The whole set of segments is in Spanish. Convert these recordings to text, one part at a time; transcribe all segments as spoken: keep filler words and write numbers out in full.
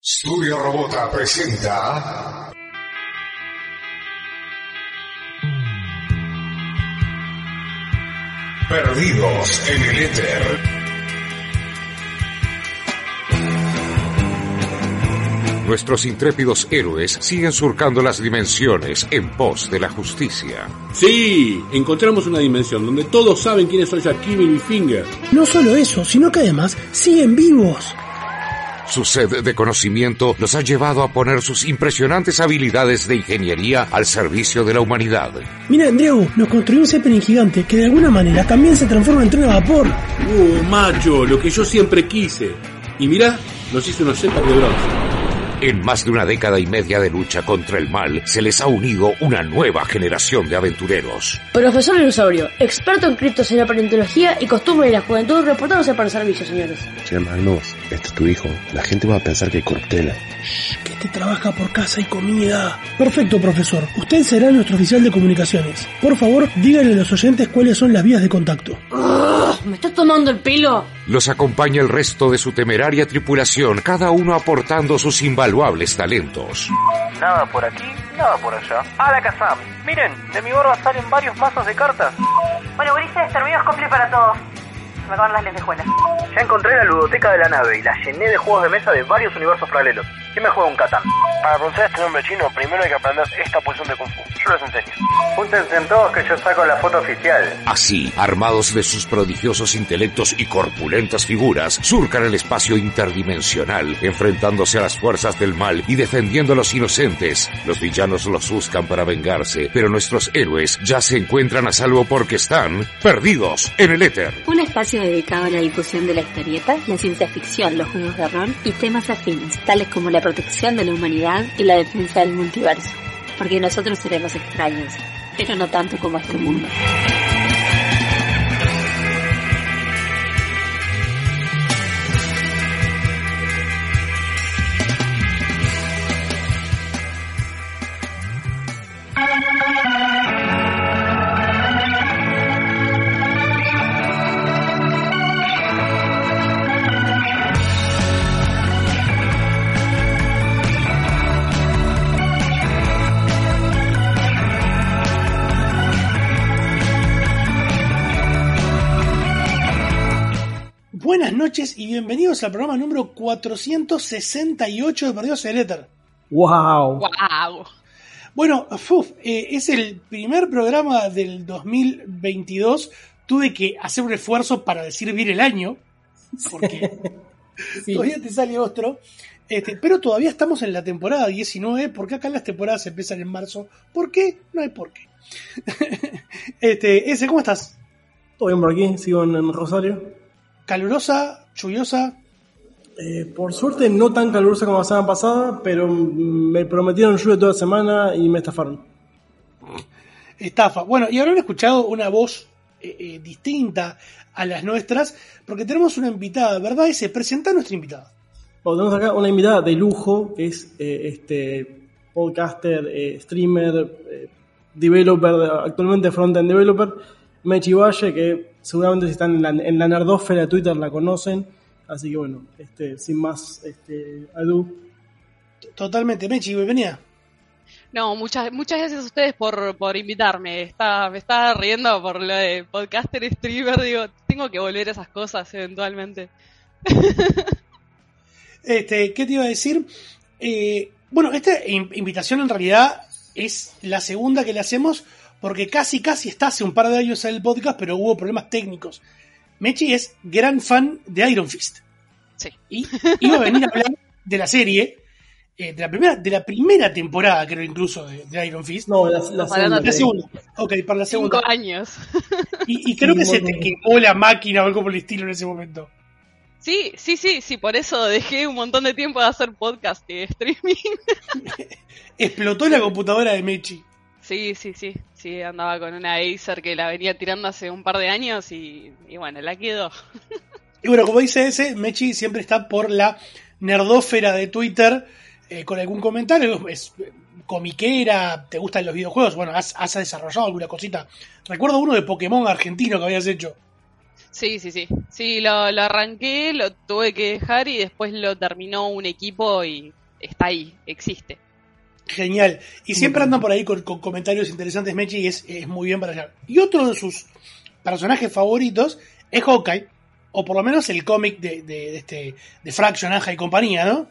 Studio Robota presenta Perdidos en el Éter. Nuestros intrépidos héroes siguen surcando las dimensiones en pos de la justicia. Sí, encontramos una dimensión donde todos saben quiénes son Yakimi y Littlefinger. No solo eso, sino que además siguen vivos. Su sed de conocimiento los ha llevado a poner sus impresionantes habilidades de ingeniería al servicio de la humanidad. Mira, Andreu, nos construyó un Zeppelin gigante que de alguna manera también se transforma en tren a vapor. Uh, macho, lo que yo siempre quise. Y mirá, nos hizo unos Zeppelin de bronce. En más de una década y media de lucha contra el mal, se les ha unido una nueva generación de aventureros. Profesor Dinosaurio, experto en criptos, paleontología y costumbres de la juventud, reportándose para el servicio, señores. Che, Magnus, este es tu hijo. La gente va a pensar que hay corruptela. Shh, que te trabaja por casa y comida. Perfecto, profesor. Usted será nuestro oficial de comunicaciones. Por favor, díganle a los oyentes cuáles son las vías de contacto. Ugh, ¿me estás tomando el pelo? Los acompaña el resto de su temeraria tripulación, cada uno aportando sus invaluables talentos. Nada por aquí, nada por allá. ¡Hala, Kazam! Miren, de mi barba salen varios mazos de cartas. Bueno, Ulises, terminó cosplay para todos. Se me acaban las lentejuelas. Ya encontré la ludoteca de la nave y la llené de juegos de mesa de varios universos paralelos. ¿Quién me juega un Catán? Para pronunciar este nombre chino, primero hay que aprender esta posición de Kung Fu. Yo les enseño. Júntense en todos que yo saco la foto oficial. Así, armados de sus prodigiosos intelectos y corpulentas figuras, surcan el espacio interdimensional, enfrentándose a las fuerzas del mal y defendiendo a los inocentes. Los villanos los buscan para vengarse, pero nuestros héroes ya se encuentran a salvo porque están perdidos en el éter. Un espacio dedicado a la difusión de la historieta, la ciencia ficción, los juegos de rol y temas afines, tales como la protección de la humanidad y la defensa del multiverso. Porque nosotros seremos extraños, pero no tanto como este mundo. Buenas noches y bienvenidos al programa número cuatrocientos sesenta y ocho de Perdidos en el Éter. ¡Wow! ¡Wow! Bueno, uf, eh, es el primer programa del dos mil veintidós. Tuve que hacer un esfuerzo para decir bien el año, porque sí. Todavía te sale otro. Este, pero todavía estamos en la temporada diecinueve, porque acá las temporadas empiezan en marzo. ¿Por qué? No hay por qué. este, ese, ¿cómo estás? Todo bien por aquí, sigo en, en Rosario. ¿Calurosa? ¿Lluviosa? Eh, por suerte no tan calurosa como la semana pasada, pero me prometieron lluvia toda la semana y me estafaron. Estafa. Bueno, y habrán escuchado una voz eh, eh, distinta a las nuestras, porque tenemos una invitada, ¿verdad? Y se presenta a nuestra invitada. Bueno, tenemos acá una invitada de lujo, que es eh, este podcaster, eh, streamer, eh, developer, actualmente front-end developer, Mechi Valle, que seguramente si están en la, en la nerdósfera de Twitter la conocen, así que bueno, este, sin más este, ado. Totalmente, Mechi, bienvenida. No, muchas muchas gracias a ustedes por, por invitarme. Está, me estaba riendo por lo de podcaster, streamer, digo, tengo que volver a esas cosas eventualmente. Este, ¿qué te iba a decir? Eh, bueno, esta invitación en realidad es la segunda que le hacemos, porque casi casi está hace un par de años en el podcast, pero hubo problemas técnicos. Mechi es gran fan de Iron Fist. Sí. Y iba a venir a hablar de la serie, eh, de la primera de la primera temporada, creo, incluso, de, de Iron Fist. No, la, la segunda. La segunda. Ok, para la segunda. Cinco años. Y, y creo sí, que se bueno. te quemó la máquina o algo por el estilo en ese momento. Sí, sí, sí, sí, por eso dejé un montón de tiempo de hacer podcast y streaming. Explotó la computadora de Mechi. Sí, sí, sí, sí, andaba con una Acer que la venía tirando hace un par de años y, y bueno, la quedó. Y bueno, como dice ese, Mechi siempre está por la nerdósfera de Twitter, eh, con algún comentario, es comiquera, te gustan los videojuegos, bueno, has, has desarrollado alguna cosita. Recuerdo uno de Pokémon argentino que habías hecho. Sí, sí, sí. Sí, lo, lo arranqué, lo tuve que dejar y después lo terminó un equipo y está ahí, existe. Genial. Y siempre andan por ahí con, con comentarios interesantes, Mechi, y es, es muy bien para allá. Y otro de sus personajes favoritos es Hawkeye, o por lo menos el cómic de, de, de, este, de Fraction, Aja y compañía, ¿no?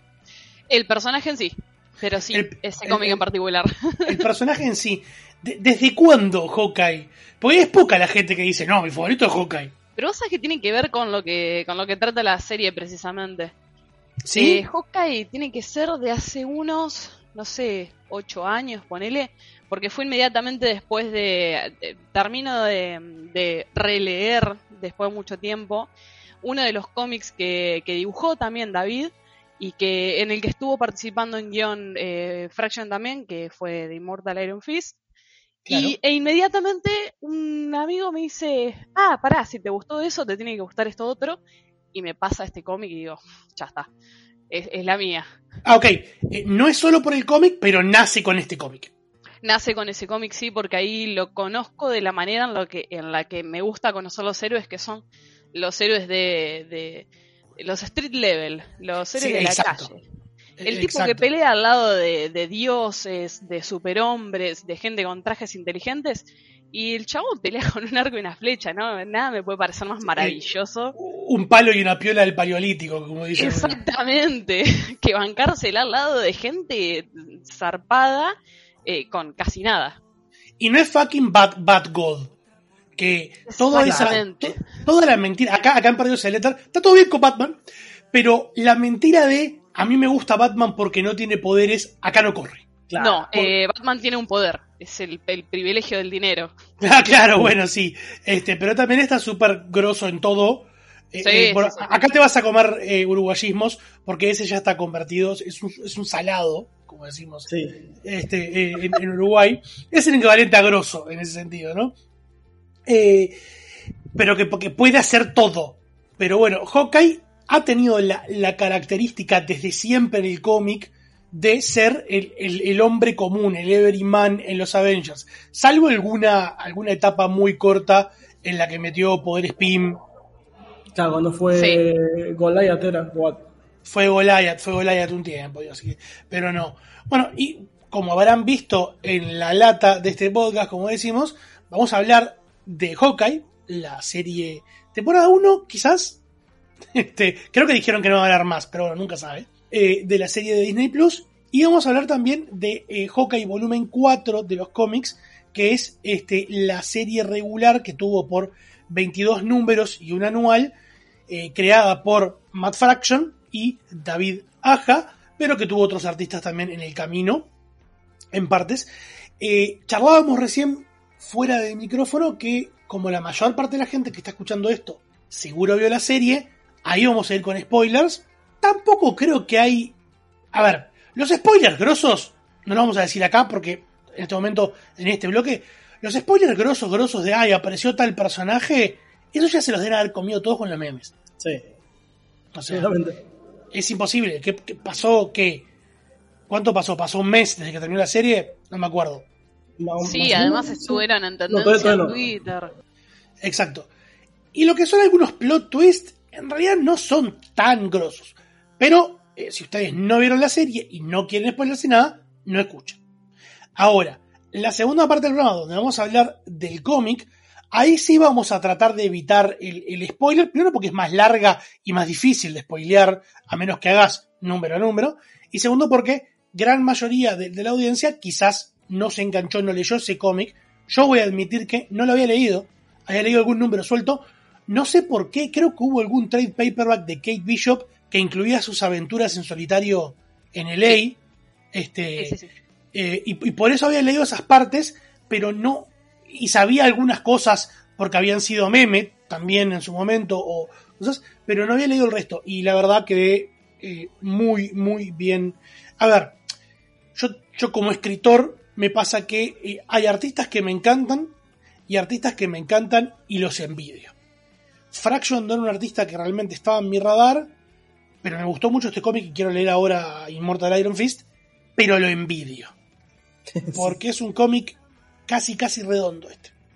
El personaje en sí, pero sí, el, ese cómic en particular. El personaje en sí. De, ¿Desde cuándo Hawkeye? Porque es poca la gente que dice, no, mi favorito es Hawkeye. Pero vos sabés que tiene que ver con lo que con lo que trata la serie precisamente. ¿Sí? Eh, Hawkeye tiene que ser de hace unos, no sé, ocho años, ponele, porque fue inmediatamente después de... de termino de, de releer, después de mucho tiempo, uno de los cómics que, que dibujó también David, y que en el que estuvo participando en guión eh, Fraction también, que fue The Immortal Iron Fist. Claro. Y, e inmediatamente un amigo me dice, ah, pará, si te gustó eso, te tiene que gustar esto otro. Y me pasa este cómic y digo, ya está, es, es la mía. Ah, ok, eh, no es solo por el cómic, pero nace con este cómic. Nace con ese cómic, sí, porque ahí lo conozco de la manera en, lo que, en la que me gusta conocer los héroes, que son los héroes de, de los street level, los héroes sí, de la exacto. calle. El tipo Exacto. que pelea al lado de, de dioses, de superhombres, de gente con trajes inteligentes, y el chabón pelea con un arco y una flecha, ¿no? Nada me puede parecer más maravilloso. Un palo y una piola del paleolítico, como dicen. Exactamente, que bancársela al lado de gente zarpada eh, con casi nada. Y no es fucking Bat, Bat God. Que toda esa, to, toda la mentira, acá, acá en Perdidos el Éter, está todo bien con Batman, pero la mentira de a mí me gusta Batman porque no tiene poderes, acá no corre. Claro. No, eh, Batman tiene un poder, es el, el privilegio del dinero. Ah, claro, bueno, sí, este, pero también está súper grosso en todo. Eh, sí, eh, por, sí, sí. Acá te vas a comer eh, uruguayismos porque ese ya está convertido, es un, es un salado, como decimos sí. este, eh, en, en Uruguay. Es el equivalente a grosso en ese sentido, ¿no? Eh, pero que porque puede hacer todo. Pero bueno, Hawkeye ha tenido la, la característica desde siempre en el cómic de ser el, el, el hombre común, el everyman en los Avengers. Salvo alguna, alguna etapa muy corta en la que metió poderes P I M. Claro, cuando fue sí. Goliath era. What? Fue Goliath, fue Goliath un tiempo, Dios, pero no. Bueno, y como habrán visto en la lata de este podcast, como decimos, vamos a hablar de Hawkeye, la serie temporada uno, quizás. Este, creo que dijeron que no va a hablar más, pero bueno, nunca sabe. Eh, de la serie de Disney Plus. Y vamos a hablar también de eh, Hawkeye volumen cuatro de los cómics, que es este, la serie regular que tuvo por veintidós números y un anual, eh, creada por Matt Fraction y David Aja, pero que tuvo otros artistas también en el camino, en partes. Eh, charlábamos recién fuera del micrófono que, como la mayor parte de la gente que está escuchando esto seguro vio la serie, ahí vamos a ir con spoilers. Tampoco creo que hay... A ver, los spoilers grosos, no los vamos a decir acá porque en este momento, en este bloque, los spoilers grosos, grosos de, ay, apareció tal personaje, eso ya se los deben haber comido todos con los memes. Sí. O sea, es imposible. ¿Qué, qué pasó? ¿Qué? ¿Cuánto pasó? ¿Pasó un mes desde que terminó la serie? No me acuerdo. Sí, además estuvieron en tendencia en Twitter. Exacto. Y lo que son algunos plot twists, en realidad no son tan grosos. Pero, eh, si ustedes no vieron la serie y no quieren spoilerse nada, no escuchan. Ahora, la segunda parte del programa, donde vamos a hablar del cómic, ahí sí vamos a tratar de evitar el, el spoiler. Primero porque es más larga y más difícil de spoilear, a menos que hagas número a número. Y segundo porque gran mayoría de, de la audiencia quizás no se enganchó, no leyó ese cómic. Yo voy a admitir que no lo había leído. Había leído algún número suelto. No sé por qué, creo que hubo algún trade paperback de Kate Bishop que incluía sus aventuras en solitario en L A. Este, sí, sí, sí. Eh, y, y por eso había leído esas partes, pero no... Y sabía algunas cosas porque habían sido meme también en su momento, o cosas, pero no había leído el resto. Y la verdad quedé eh, muy, muy bien. A ver, yo, yo como escritor me pasa que eh, hay artistas que me encantan y artistas que me encantan y los envidio. Fraction no era un artista que realmente estaba en mi radar, pero me gustó mucho este cómic y quiero leer ahora Immortal Iron Fist, pero lo envidio. Porque es un cómic casi, casi redondo este.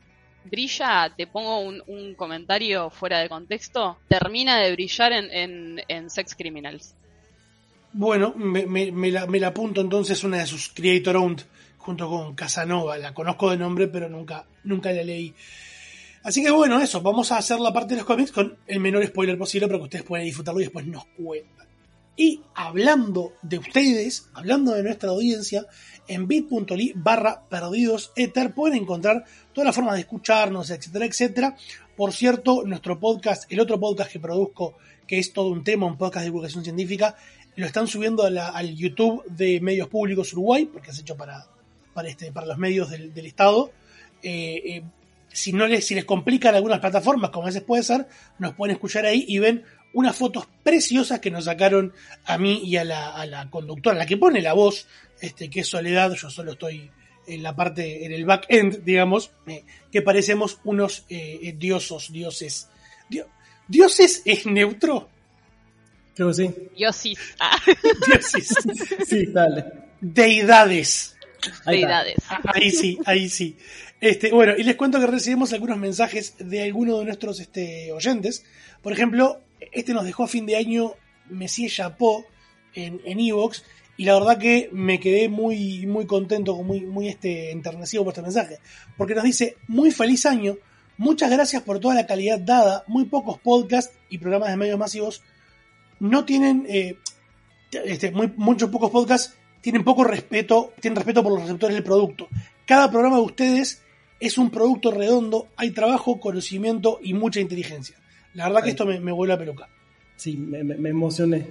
brilla, te pongo un, un comentario fuera de contexto, termina de brillar en, en, en Sex Criminals. Bueno, me, me, me, la, me la apunto entonces, una de sus Creator Owned, junto con Casanova. La conozco de nombre, pero nunca, nunca la leí. Así que bueno, eso, vamos a hacer la parte de los cómics con el menor spoiler posible para que ustedes puedan disfrutarlo y después nos cuentan. Y hablando de ustedes, hablando de nuestra audiencia, en bit.ly barra perdidos ether pueden encontrar todas las formas de escucharnos, etcétera, etcétera. Por cierto, nuestro podcast, el otro podcast que produzco, que es todo un tema, un podcast de divulgación científica, lo están subiendo a la, al YouTube de Medios Públicos Uruguay, porque es hecho para, para, este, para los medios del, del Estado. Eh, eh, si, no les, si les complican algunas plataformas, como a veces puede ser, nos pueden escuchar ahí y ven unas fotos preciosas que nos sacaron a mí y a la, a la conductora, la que pone la voz, este, que es Soledad. Yo solo estoy en la parte, en el back end, digamos, eh, que parecemos unos eh, diosos, dioses. Dio, ¿Dioses es neutro? Creo que sí. Diosis. Ah. Diosis. Sí, dale. Deidades. Ahí Deidades. Ahí sí, ahí sí. Este, bueno, y les cuento que recibimos algunos mensajes de algunos de nuestros este, oyentes. Por ejemplo, este nos dejó a fin de año Messier Chapó en en iVoox, y la verdad que me quedé muy, muy contento, muy, muy este, enternecido por este mensaje, porque nos dice: muy feliz año, muchas gracias por toda la calidad dada, muy pocos podcasts y programas de medios masivos no tienen, eh, este, muy, muchos pocos podcasts tienen poco respeto, tienen respeto por los receptores del producto. Cada programa de ustedes es un producto redondo, hay trabajo, conocimiento y mucha inteligencia. La verdad que esto me, me vuelve a peluca. Sí, me, me, me emocioné.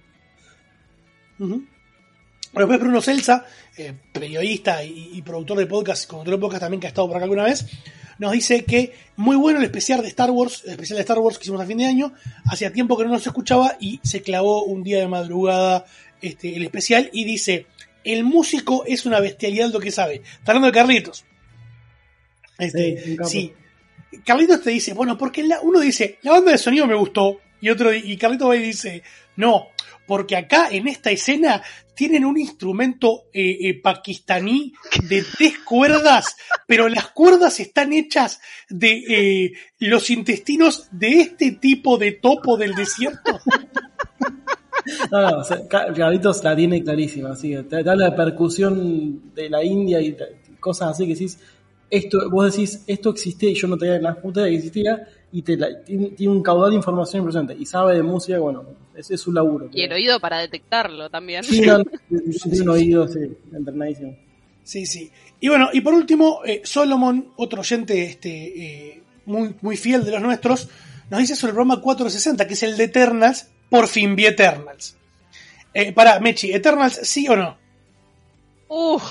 Uh-huh. Bueno, después Bruno Celsa, eh, periodista y, y productor de podcast, conductor de podcast también, que ha estado por acá alguna vez, nos dice que muy bueno el especial de Star Wars, el especial de Star Wars que hicimos a fin de año. Hacía tiempo que no nos escuchaba y se clavó un día de madrugada este, el especial, y dice: el músico es una bestialidad lo que sabe. Está hablando de Carlitos. Este, sí, sí. Carlitos te dice, bueno, porque la, uno dice, la banda de sonido me gustó, y otro y Carlitos va y dice, no, porque acá en esta escena tienen un instrumento eh, eh, pakistaní de tres cuerdas, pero las cuerdas están hechas de eh, los intestinos de este tipo de topo del desierto. No, no, o sea, Carlitos la tiene clarísima, así que te da la percusión de la India y cosas así que decís, esto, vos decís, esto existía y yo no tenía la puta idea que existía, y te la, tiene, tiene un caudal de información impresionante, y sabe de música, bueno, ese es su laburo. Y el oído para detectarlo también. Sí, no, tiene un oído, sí, entrenadísimo. Sí, sí. Y bueno, y por último, eh, Solomon, otro oyente este, eh, muy, muy fiel de los nuestros, nos dice sobre el programa cuatrocientos sesenta, que es el de Eternals. Por fin vi Eternals. Eh, pará, Mechi, ¿Eternals sí o no? Uf.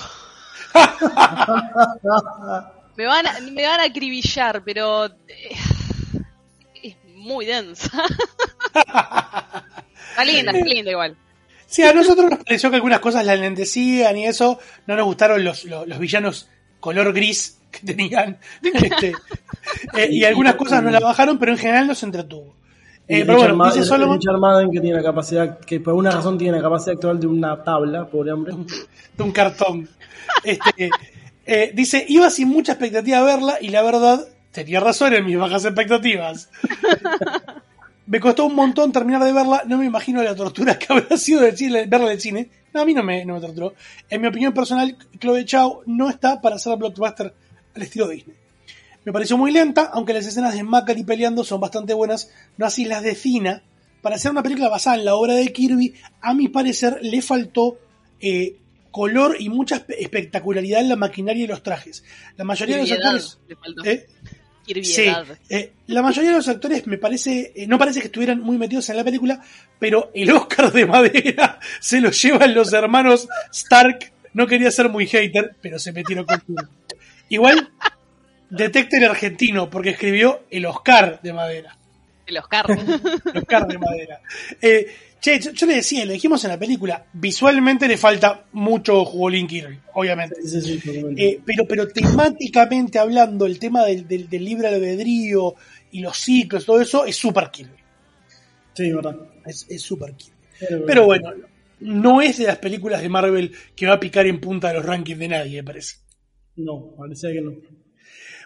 me, van a, me van a acribillar, pero eh, es muy densa. Está linda, está linda igual. Sí, a nosotros nos pareció que algunas cosas la enlentecían y eso. No nos gustaron los, los, los villanos color gris que tenían. Este, eh, y algunas cosas no la bajaron, pero en general nos entretuvo. Eh, pero bueno, Richard, dice Solomon, Richard Madden, que tiene la capacidad, que por una razón tiene la capacidad actual de una tabla, pobre hombre. De un cartón. Este, eh, dice, iba sin mucha expectativa a verla y la verdad, tenía razón en mis bajas expectativas. Me costó un montón terminar de verla, no me imagino la tortura que habrá sido de cine, verla en el cine. No, a mí no me, no me torturó. En mi opinión personal, Chloe Zhao no está para hacer blockbuster al estilo Disney. Me pareció muy lenta, aunque las escenas de Macari peleando son bastante buenas, no así las de Thina. Para hacer una película basada en la obra de Kirby, a mi parecer le faltó eh, color y mucha espectacularidad en la maquinaria y los trajes. La mayoría de los actores... ¿eh? Sí, eh, la mayoría de los actores me parece, eh, no parece que estuvieran muy metidos en la película, pero el Oscar de madera se lo llevan los hermanos Stark. No quería ser muy hater, pero se metieron con todo. Igual, detecta el argentino, porque escribió el Oscar de madera. El Oscar. El Oscar de madera. Eh, che, yo, yo le decía, lo dijimos en la película, visualmente le falta mucho Jugolín Kirby, obviamente. Sí, sí, sí, eh, pero, pero temáticamente hablando, el tema del, del, del libre albedrío y los ciclos, todo eso, es super Kirby. Sí, verdad. Es, es super Kirby. Pero, pero bueno, no es de las películas de Marvel que va a picar en punta de los rankings de nadie, me parece. No, parecía que no.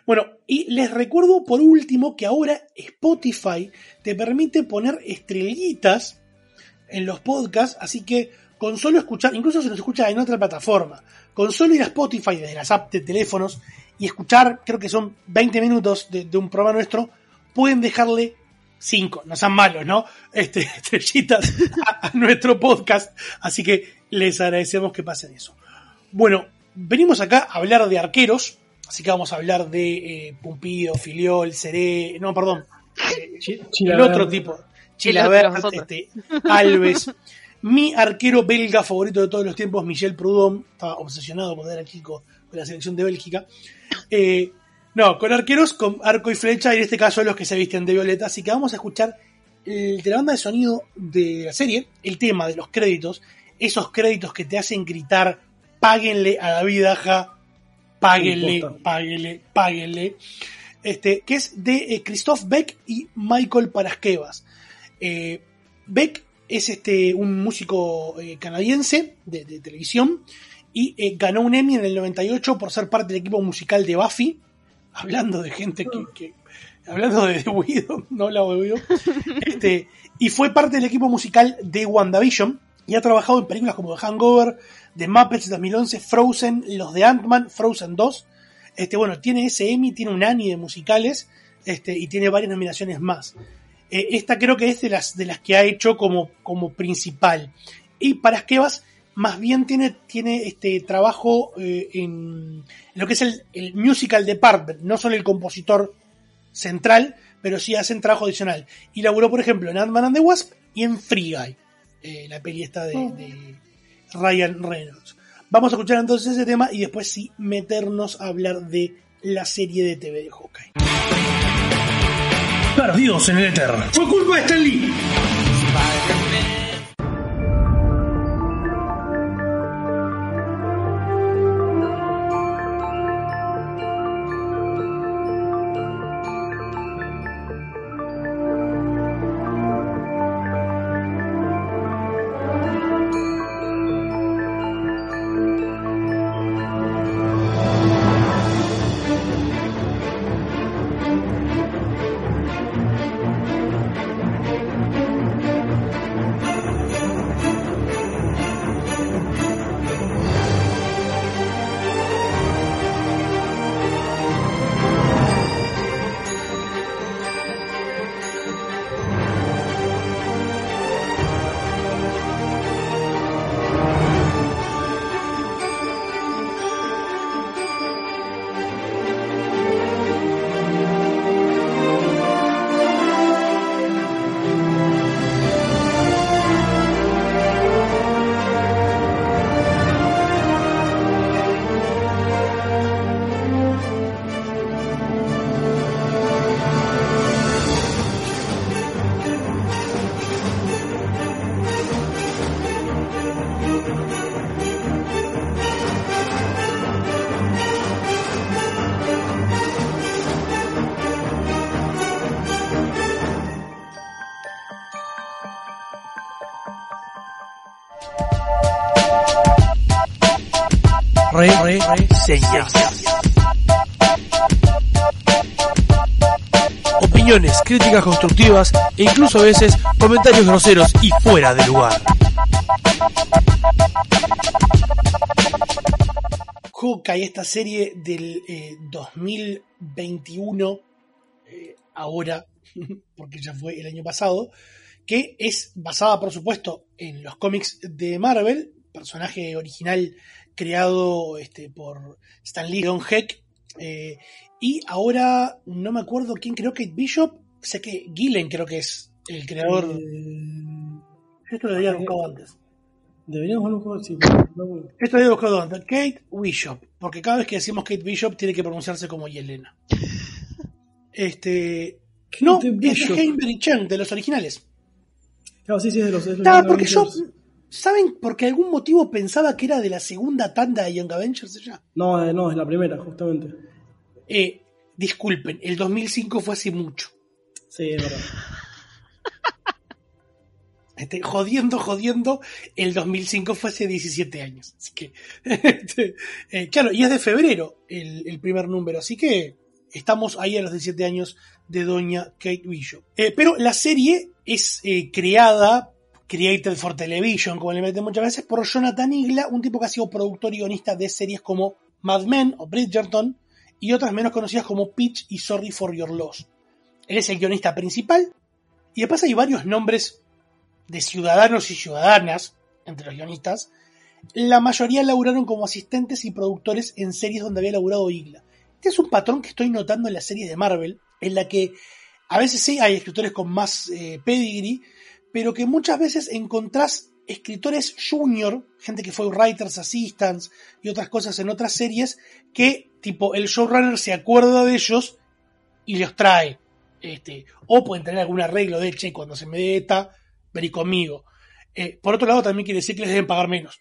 Bueno, y les recuerdo por último que ahora Spotify te permite poner estrellitas en los podcasts, así que con solo escuchar, incluso si nos escucha en otra plataforma, con solo ir a Spotify desde las apps de teléfonos y escuchar, creo que son veinte minutos de, de un programa nuestro, pueden dejarle cinco, no sean malos, ¿no? Este, estrellitas a, a nuestro podcast, así que les agradecemos que pasen eso. Bueno, venimos acá a hablar de arqueros, así que vamos a hablar de eh, Pumpido, Filiol, Seré, no, perdón, eh, el otro tipo, Chilavert, este, Alves. Mi arquero belga favorito de todos los tiempos, Michel Prudhomme, estaba obsesionado cuando era chico con la selección de Bélgica. Eh, no, con arqueros, con arco y flecha, y en este caso los que se visten de violeta. Así que vamos a escuchar el, de la banda de sonido de la serie, el tema de los créditos, esos créditos que te hacen gritar, páguenle a David Aja, páguenle, páguenle, páguenle. Este, que es de eh, Christoph Beck y Michael Paraskevas. Eh, Beck es este un músico eh, canadiense de, de televisión y eh, ganó un Emmy en el noventa y ocho por ser parte del equipo musical de Buffy. Hablando de gente que... que hablando de The Widow, no hablaba de Widow. Este, y fue parte del equipo musical de WandaVision y ha trabajado en películas como The Hangover, The Muppets dos mil once, Frozen, los de Ant-Man, Frozen dos. Este, bueno, tiene ese Emmy, tiene un Annie de musicales este, y tiene varias nominaciones más. Eh, esta creo que es de las, de las que ha hecho como, como principal. Y Paraskevas más bien tiene, tiene este trabajo eh, en lo que es el, el musical department, no solo el compositor central, pero sí hacen trabajo adicional. Y laburó, por ejemplo, en Ant-Man and the Wasp y en Free Guy, eh, la peli esta de, de Ryan Reynolds. Vamos a escuchar entonces ese tema y después sí meternos a hablar de la serie de T V de Hawkeye. Perdidos en el éter. Fue culpa de Stan Lee. Re, re, reseñas. Opiniones, críticas constructivas e incluso a veces comentarios groseros y fuera de lugar. Hawkeye, esta serie del eh, dos mil veintiuno, eh, ahora, porque ya fue el año pasado, que es basada, por supuesto, en los cómics de Marvel, personaje original creado este, por Stan Lee y Don Heck, eh, y ahora no me acuerdo quién creó Kate Bishop, sé que Gillen creo que es el creador. Eh, Esto lo debería haber buscado antes. Deberíamos haberlo buscado, sí. Esto lo debería buscado antes. Kate Bishop, porque cada vez que decimos Kate Bishop tiene que pronunciarse como Yelena. Este. Kate no, Bishop. Es de Heimbert y Chen, de los originales. Claro, sí, sí, es de los. De los nah, porque yo. ¿Saben por qué algún motivo pensaba que era de la segunda tanda de Young Avengers ya? No, eh, no, es la primera, justamente. Eh, disculpen, el dos mil cinco fue hace mucho. Sí, es verdad. Este, jodiendo, jodiendo, el dos mil cinco fue hace diecisiete años. Así que, este, eh, claro, y es de febrero el, el primer número, así que estamos ahí a los diecisiete años de doña Kate Bishop. Eh, pero la serie es eh, creada, created for television, como le meten muchas veces, por Jonathan Igla, un tipo que ha sido productor y guionista de series como Mad Men o Bridgerton y otras menos conocidas como Pitch y Sorry for Your Loss. Él es el guionista principal y después hay varios nombres de ciudadanos y ciudadanas entre los guionistas. La mayoría laburaron como asistentes y productores en series donde había laburado Igla. Este es un patrón que estoy notando en las series de Marvel, en la que a veces sí hay escritores con más eh, pedigree, pero que muchas veces encontrás escritores junior, gente que fue writers assistants y otras cosas en otras series, que tipo el showrunner se acuerda de ellos y los trae. Este, o pueden tener algún arreglo de, che, cuando se me dé esta, vení conmigo. Eh, por otro lado, también quiere decir que les deben pagar menos.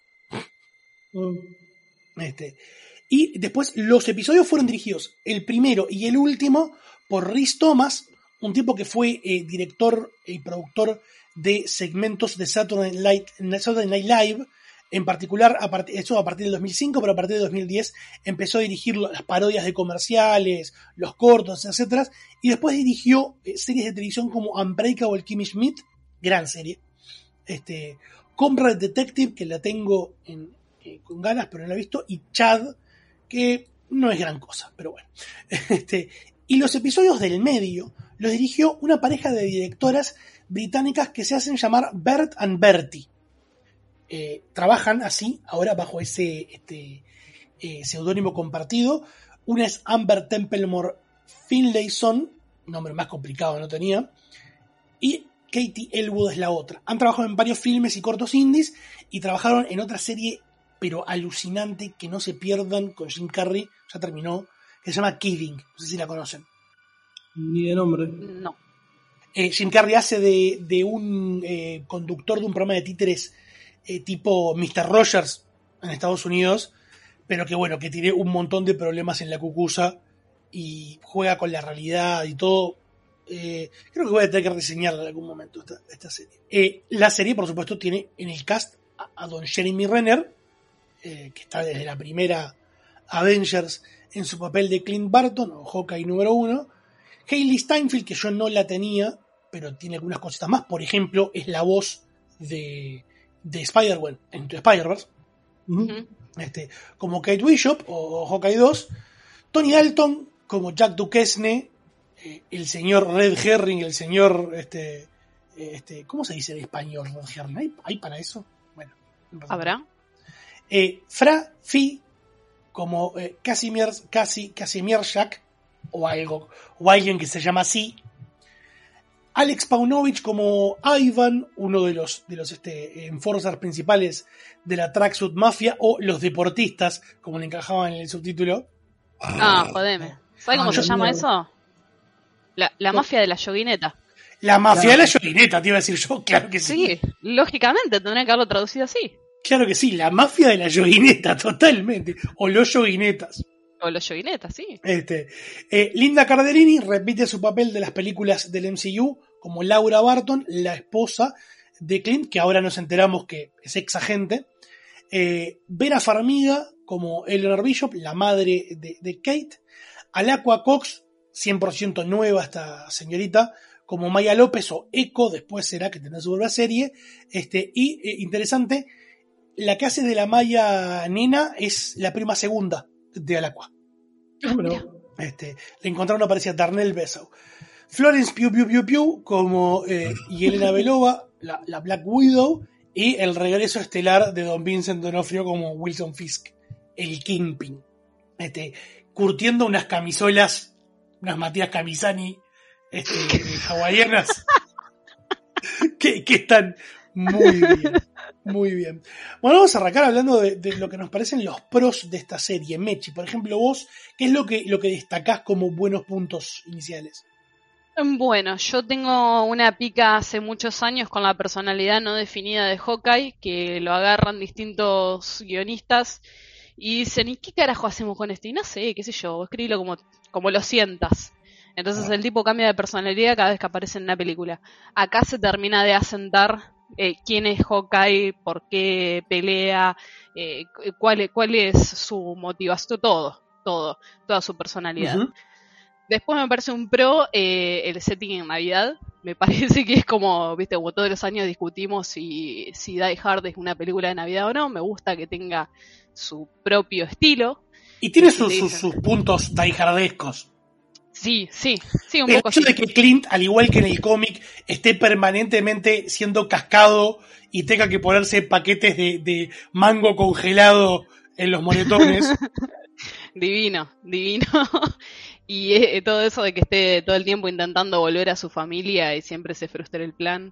Este, y después los episodios fueron dirigidos, el primero y el último, por Rhys Thomas, un tipo que fue eh, director y productor de segmentos de Saturday Night, Saturday Night Live, en particular, a part- eso a partir del dos mil cinco, pero a partir del dos mil diez empezó a dirigir las parodias de comerciales, los cortos, etcétera, y después dirigió eh, series de televisión como Unbreakable Kimmy Schmidt, gran serie, este, Comrade Detective, que la tengo en, eh, con ganas, pero no la he visto, y Chad, que no es gran cosa, pero bueno. Este, y los episodios del medio los dirigió una pareja de directoras británicas que se hacen llamar Bert and Bertie. Eh, trabajan así, ahora bajo ese este, eh, seudónimo compartido. Una es Amber Templemore Finlayson, nombre más complicado no tenía, y Katie Elwood es la otra. Han trabajado en varios filmes y cortos indies y trabajaron en otra serie pero alucinante que no se pierdan con Jim Carrey, ya terminó, que se llama Kidding, no sé si la conocen. Ni de nombre. No. Eh, Jim Carrey hace de, de un eh, conductor de un programa de títeres eh, tipo mister Rogers en Estados Unidos, pero que bueno, que tiene un montón de problemas en la cucusa y juega con la realidad y todo. Eh, creo que voy a tener que reseñarla en algún momento esta, esta serie. Eh, la serie, por supuesto, tiene en el cast a, a don Jeremy Renner, eh, que está desde la primera Avengers en su papel de Clint Barton o Hawkeye número uno. Hailey Steinfeld, que yo no la tenía, pero tiene algunas cositas más. Por ejemplo, es la voz de, de Spider-Man en Into Spider-Verse. Uh-huh. Este, como Kate Bishop o Hawkeye dos. Tony Dalton como Jack Duquesne, eh, el señor Red Herring, el señor este, este, ¿cómo se dice en español Red Herring? ¿Hay, ¿Hay para eso? Bueno, ¿habrá? Eh, Fra Fi como eh, Casimir, Casi, Casimir Jack o algo, o alguien que se llama así. Alex Paunovich como Ivan, uno de los, de los este, enforcers principales de la Tracksuit Mafia, o los deportistas, como le encajaban en el subtítulo. Ah, jodeme. ¿Sabes cómo ah, se llama miedo. eso? La, la mafia de la yoguineta. La mafia claro. de la yoguineta, te iba a decir yo, claro que sí. Sí, lógicamente, tendría que haberlo traducido así. Claro que sí, la mafia de la yoguineta, totalmente. O los yoguinetas. O los yoguinetas, sí. Este, eh, Linda Cardellini repite su papel de las películas del M C U como Laura Barton, la esposa de Clint, que ahora nos enteramos que es ex agente. Eh, Vera Farmiga como Eleanor Bishop, la madre de, de Kate. Alaqua Cox, cien por ciento nueva esta señorita, como Maya López o Echo, después será que tendrá su propia serie. Este, y eh, interesante, la que hace de la Maya nena es la prima segunda de Alaqua. Este, le encontraron una parecida Darnell Bessow. Florence Pugh Pugh Pugh Pugh como eh, Yelena Belova, la, la Black Widow, y el regreso estelar de Don Vincent D'Onofrio como Wilson Fisk, el Kingpin. Este, curtiendo unas camisolas, unas Matías Camisani este, hawaianas que, que están muy bien. Muy bien. Bueno, vamos a arrancar hablando de, de lo que nos parecen los pros de esta serie. Mechi, por ejemplo, vos, ¿qué es lo que, lo que destacás como buenos puntos iniciales? Bueno, yo tengo una pica hace muchos años con la personalidad no definida de Hawkeye, que lo agarran distintos guionistas y dicen, ¿y qué carajo hacemos con esto? Y no sé, qué sé yo, escríbelo como, como lo sientas. Entonces el tipo cambia de personalidad cada vez que aparece en una película. Acá se termina de asentar Eh, quién es Hawkeye, por qué pelea, eh, cuál, cuál es su motivación, todo, todo, toda su personalidad. Uh-huh. Después me parece un pro eh, el setting en Navidad. Me parece que es como, viste, como todos los años discutimos si, si Die Hard es una película de Navidad o no. Me gusta que tenga su propio estilo. Y tiene sus, sus, sus puntos diehardescos. Sí, sí, sí, un el poco hecho sí. de que Clint, al igual que en el cómic, esté permanentemente siendo cascado y tenga que ponerse paquetes de, de mango congelado en los moretones. Divino, divino. Y eh, todo eso de que esté todo el tiempo intentando volver a su familia y siempre se frustra el plan.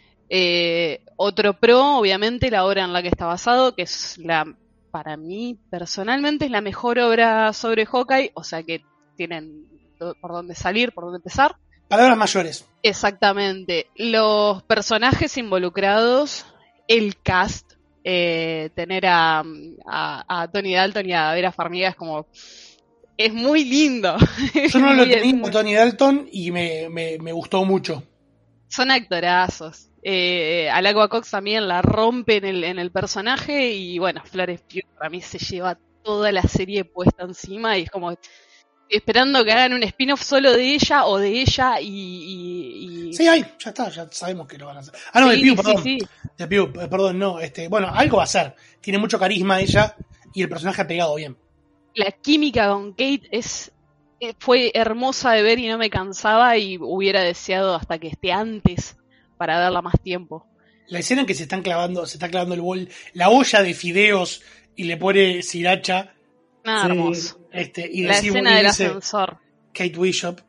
Eh, otro pro, obviamente, la obra en la que está basado, que es la, para mí, personalmente, es la mejor obra sobre Hawkeye, o sea que tienen por dónde salir, por dónde empezar. Palabras mayores. Exactamente. Los personajes involucrados, el cast, eh, tener a, a, a Tony Dalton y a Vera Farmiga es como... Es muy lindo. Yo no lo Muy- tenía muy- a Tony Dalton y me, me, me gustó mucho. Son actorazos. Eh, Alacua Cox también la rompe en el, en el personaje y bueno, Florence Pugh para mí se lleva toda la serie puesta encima y es como esperando que hagan un spin-off solo de ella o de ella y... y, y... Sí, hay, ya está, ya sabemos que lo van a hacer. Ah, no, Sí, de Pew, sí, perdón. sí. De Pew, eh, perdón, no. Este, bueno, algo va a ser. Tiene mucho carisma ella y el personaje ha pegado bien. La química con Kate es eh, fue hermosa de ver y no me cansaba y hubiera deseado hasta que esté antes para verla más tiempo. La escena en que se están clavando, se está clavando el bol, la olla de fideos y le pone sriracha. Nada, Sí. hermoso. Este, y La decimos- escena y del dice ascensor. Kate Bishop.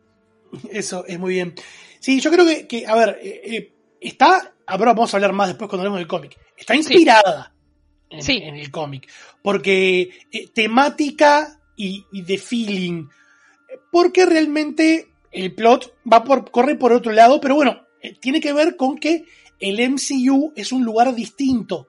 Eso es muy bien. Sí, yo creo que, que a ver, eh, eh, está, ahora vamos a hablar más después cuando hablemos del cómic. Está inspirada en, Sí. en el cómic. Porque eh, temática y, y de feeling. Porque realmente el plot va por, corre por otro lado, pero bueno, eh, tiene que ver con que el M C U es un lugar distinto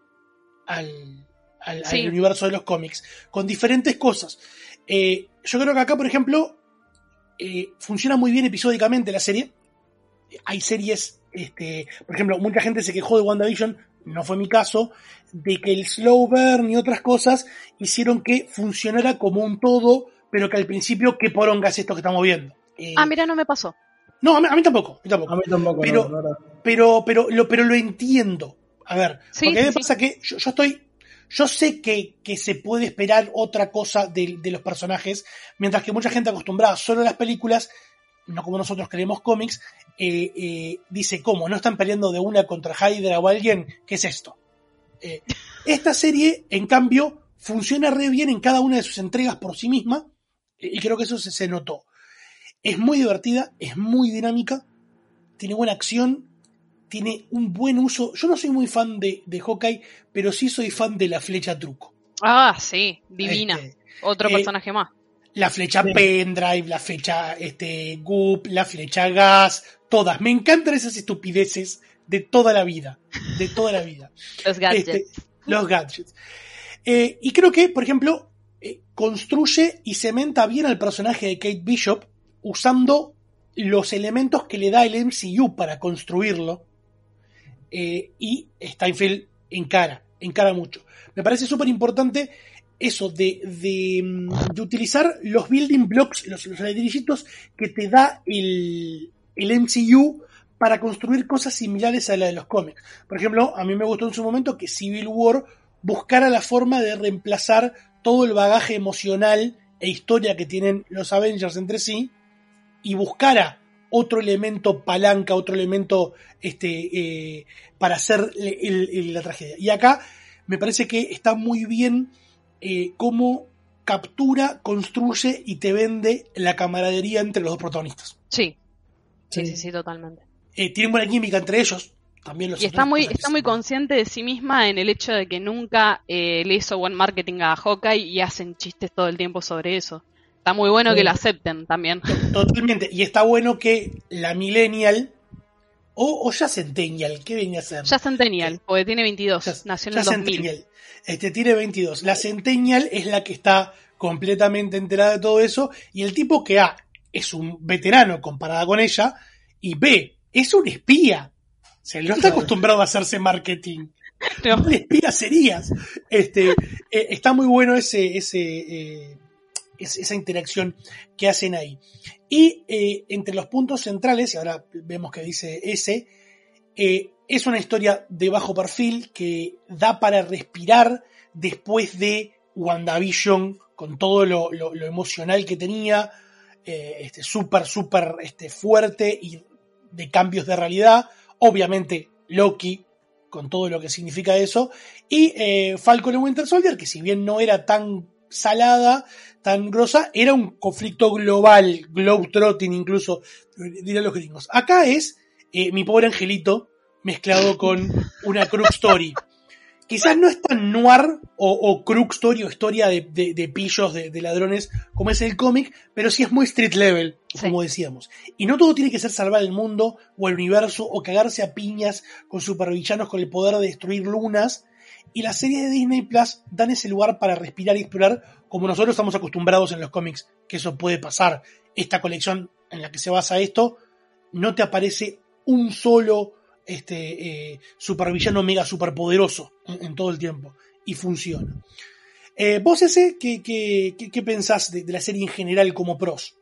al, al, Sí. al universo de los cómics, con diferentes cosas. Eh, yo creo que acá, por ejemplo, eh, funciona muy bien episódicamente la serie. Hay series, este, por ejemplo, mucha gente se quejó de WandaVision, no fue mi caso, de que el slow burn y otras cosas hicieron que funcionara como un todo, pero que al principio, ¿qué poronga es esto que estamos viendo? Eh, Ah, mira, no me pasó. no, a mí, a mí tampoco, a mí tampoco. A mí tampoco, Pero- no, la verdad. Pero, pero, lo, pero lo entiendo. A ver, Sí, porque a mí me sí, pasa que yo, yo estoy, yo sé que, que se puede esperar otra cosa de, de los personajes, mientras que mucha gente acostumbrada solo a las películas, no como nosotros que leemos cómics, eh, eh, dice, ¿cómo? ¿No están peleando de una contra Hydra o alguien? ¿Qué es esto? Eh, esta serie, en cambio, funciona re bien en cada una de sus entregas por sí misma, y creo que eso se, se notó. Es muy divertida, es muy dinámica, tiene buena acción, tiene un buen uso. Yo no soy muy fan de, de Hawkeye, pero sí soy fan de la flecha truco. Ah, sí, divina. Este, Otro eh, personaje más. La flecha Sí. pendrive, la flecha este, goop, la flecha gas, todas. Me encantan esas estupideces de toda la vida. De toda la vida. Los gadgets. Este, los gadgets. Eh, y creo que, por ejemplo, eh, construye y cementa bien al personaje de Kate Bishop usando los elementos que le da el M C U para construirlo. Eh, y Steinfeld encara, encara mucho. Me parece súper importante eso de, de, mm, de utilizar los building blocks, los, los ladrillitos que te da el, el M C U para construir cosas similares a la de los cómics. Por ejemplo, a mí me gustó en su momento que Civil War buscara la forma de reemplazar todo el bagaje emocional e historia que tienen los Avengers entre sí y buscara otro elemento palanca, otro elemento este, eh, para hacer el, el, la tragedia. Y acá me parece que está muy bien eh, cómo captura, construye y te vende la camaradería entre los dos protagonistas. Sí. Sí, Sí. sí, sí, totalmente. Eh, tienen buena química entre ellos. También los Y está otros muy, personajes. está muy consciente de sí misma en el hecho de que nunca eh, le hizo buen marketing a Hawkeye y hacen chistes todo el tiempo sobre eso. Está muy bueno Sí. que lo acepten también. Totalmente. Y está bueno que la Millennial o, o ya Centennial, ¿qué venía a ser? Ya Centennial, porque tiene veintidós, Ya- nació en ya el dos mil. Centennial. Este tiene veintidós. La Centennial es la que está completamente enterada de todo eso. Y el tipo que A es un veterano comparada con ella. Y B es un espía. O sea, él no está acostumbrado a hacerse marketing. No. Un espía serías. Este, eh, está muy bueno ese, ese, eh, es, esa interacción que hacen ahí. Y eh, entre los puntos centrales, y ahora vemos que dice ese, eh, es una historia de bajo perfil que da para respirar después de WandaVision, con todo lo, lo, lo emocional que tenía, eh, este, súper, súper este, fuerte y de cambios de realidad. Obviamente Loki, con todo lo que significa eso, y eh, Falcon y Winter Soldier, que si bien no era tan salada, tan grosa, era un conflicto global, globetrotting incluso, dirán los gringos. Acá es eh, mi pobre angelito mezclado con una Crux Story. Quizás no es tan noir o, o Crux Story o historia de, de, de pillos, de, de ladrones, como es el cómic, pero sí es muy street level, como sí. decíamos. Y no todo tiene que ser salvar el mundo o el universo o cagarse a piñas con supervillanos con el poder de destruir lunas. Y las series de Disney Plus dan ese lugar para respirar y explorar, como nosotros estamos acostumbrados en los cómics, que eso puede pasar. Esta colección en la que se basa esto, no te aparece un solo este eh, supervillano mega superpoderoso en, en todo el tiempo, y funciona. Eh, vos ese, ¿qué, qué, qué, qué pensás de, de la serie en general como pros?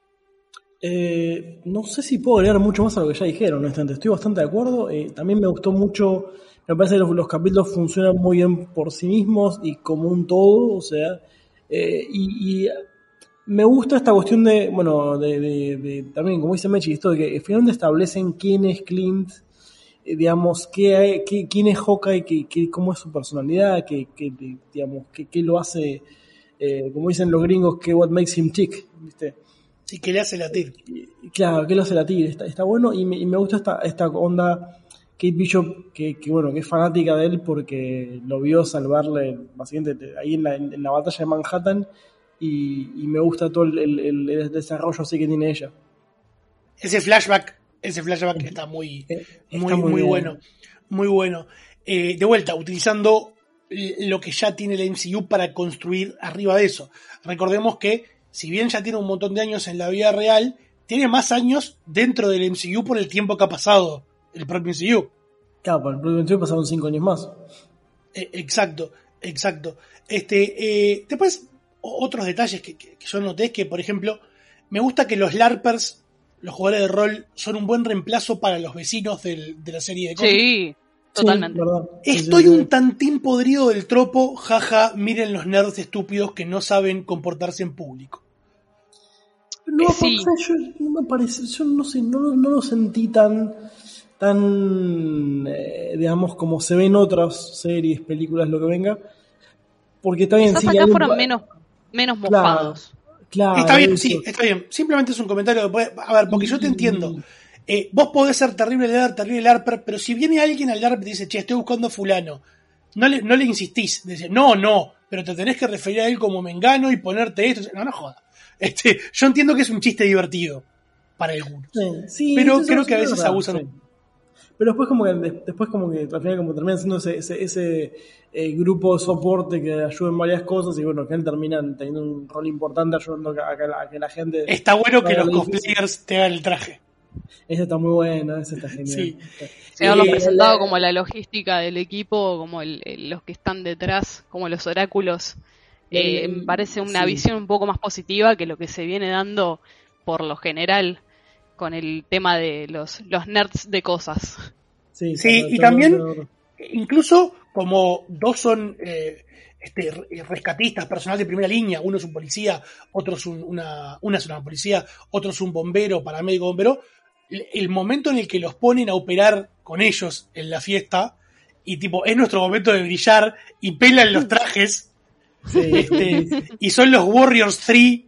Eh, no sé si puedo agregar mucho más a lo que ya dijeron, honestamente. Estoy bastante de acuerdo. Eh, también me gustó mucho, me parece que los, los capítulos funcionan muy bien por sí mismos y como un todo, o sea, eh, y, y me gusta esta cuestión de, bueno, de, de, de también, como dice Mechi, esto de que finalmente establecen quién es Clint, digamos, qué hay, qué, quién es Hawkeye, qué, qué, cómo es su personalidad, qué, qué, digamos, qué, qué lo hace, eh, como dicen los gringos, que what makes him tick, ¿viste? Sí, que le hace latir. Claro, que le hace latir, está, está bueno, y me, y me gusta esta, esta onda Kate Bishop, que, que bueno, que es fanática de él porque lo vio salvarle, básicamente, ahí en la, en la batalla de Manhattan, y, y me gusta todo el, el, el desarrollo así que tiene ella. Ese flashback Ese flashback está muy, está muy, muy, muy bueno. Muy bueno. Eh, de vuelta, utilizando lo que ya tiene el M C U para construir arriba de eso. Recordemos que, si bien ya tiene un montón de años en la vida real, tiene más años dentro del M C U por el tiempo que ha pasado el propio M C U. Claro, por el propio M C U pasaron cinco años más. Eh, exacto, exacto. Este, eh, después, otros detalles que, que, que yo noté es que, por ejemplo, me gusta que los LARPers, los jugadores de rol, son un buen reemplazo para los vecinos del, de la serie de cómics. Sí, totalmente. Sí, Estoy sí, sí, sí. un tantín podrido del tropo, jaja, miren los nerds estúpidos que no saben comportarse en público. No, eh, sí. o sea, yo, no me parece, yo no sé, no, no lo sentí tan, tan, eh, digamos, como se ve en otras series, películas, lo que venga. Porque también Quizás sí, acá hay un- fueron menos, menos mofados. Claro, Está bien, eso. sí, está bien. Simplemente es un comentario que puede... A ver, porque yo te entiendo. Eh, vos podés ser terrible LARP, terrible LARPer, pero si viene alguien al LARP y te dice, che, estoy buscando a fulano, no le, no le insistís. Dice, no, no, pero te tenés que referir a él como mengano y ponerte esto. No, no joda. Este, yo entiendo que es un chiste divertido para algunos. Sí, sí, pero eso creo sí que a es veces verdad, abusan. sí. Pero después como que de- después como que al final como termina siendo ese, ese, ese eh, grupo de soporte que ayuda en varias cosas y bueno, que él terminan teniendo un rol importante ayudando a que, a la, a que la gente... Está bueno que haga los el edificio. cosplayers te hagan el traje. Ese está muy bueno, ese está genial. Sí. Se haberlo Eh, presentado como la logística del equipo, como el, el- los que están detrás, como los oráculos. Eh, El- me parece una sí. visión un poco más positiva que lo que se viene dando por lo general con el tema de los, los nerds de cosas. Sí, Sí, está- y está también, muy bueno. incluso como dos son eh, este, re- rescatistas, personal de primera línea, uno es un policía, otro es un- una, una es una policía, otro es un bombero, paramédico bombero, el, el momento en el que los ponen a operar con ellos en la fiesta, y tipo, es nuestro momento de brillar, y pelan los trajes, Sí, este, sí, sí. y son los Warriors tres,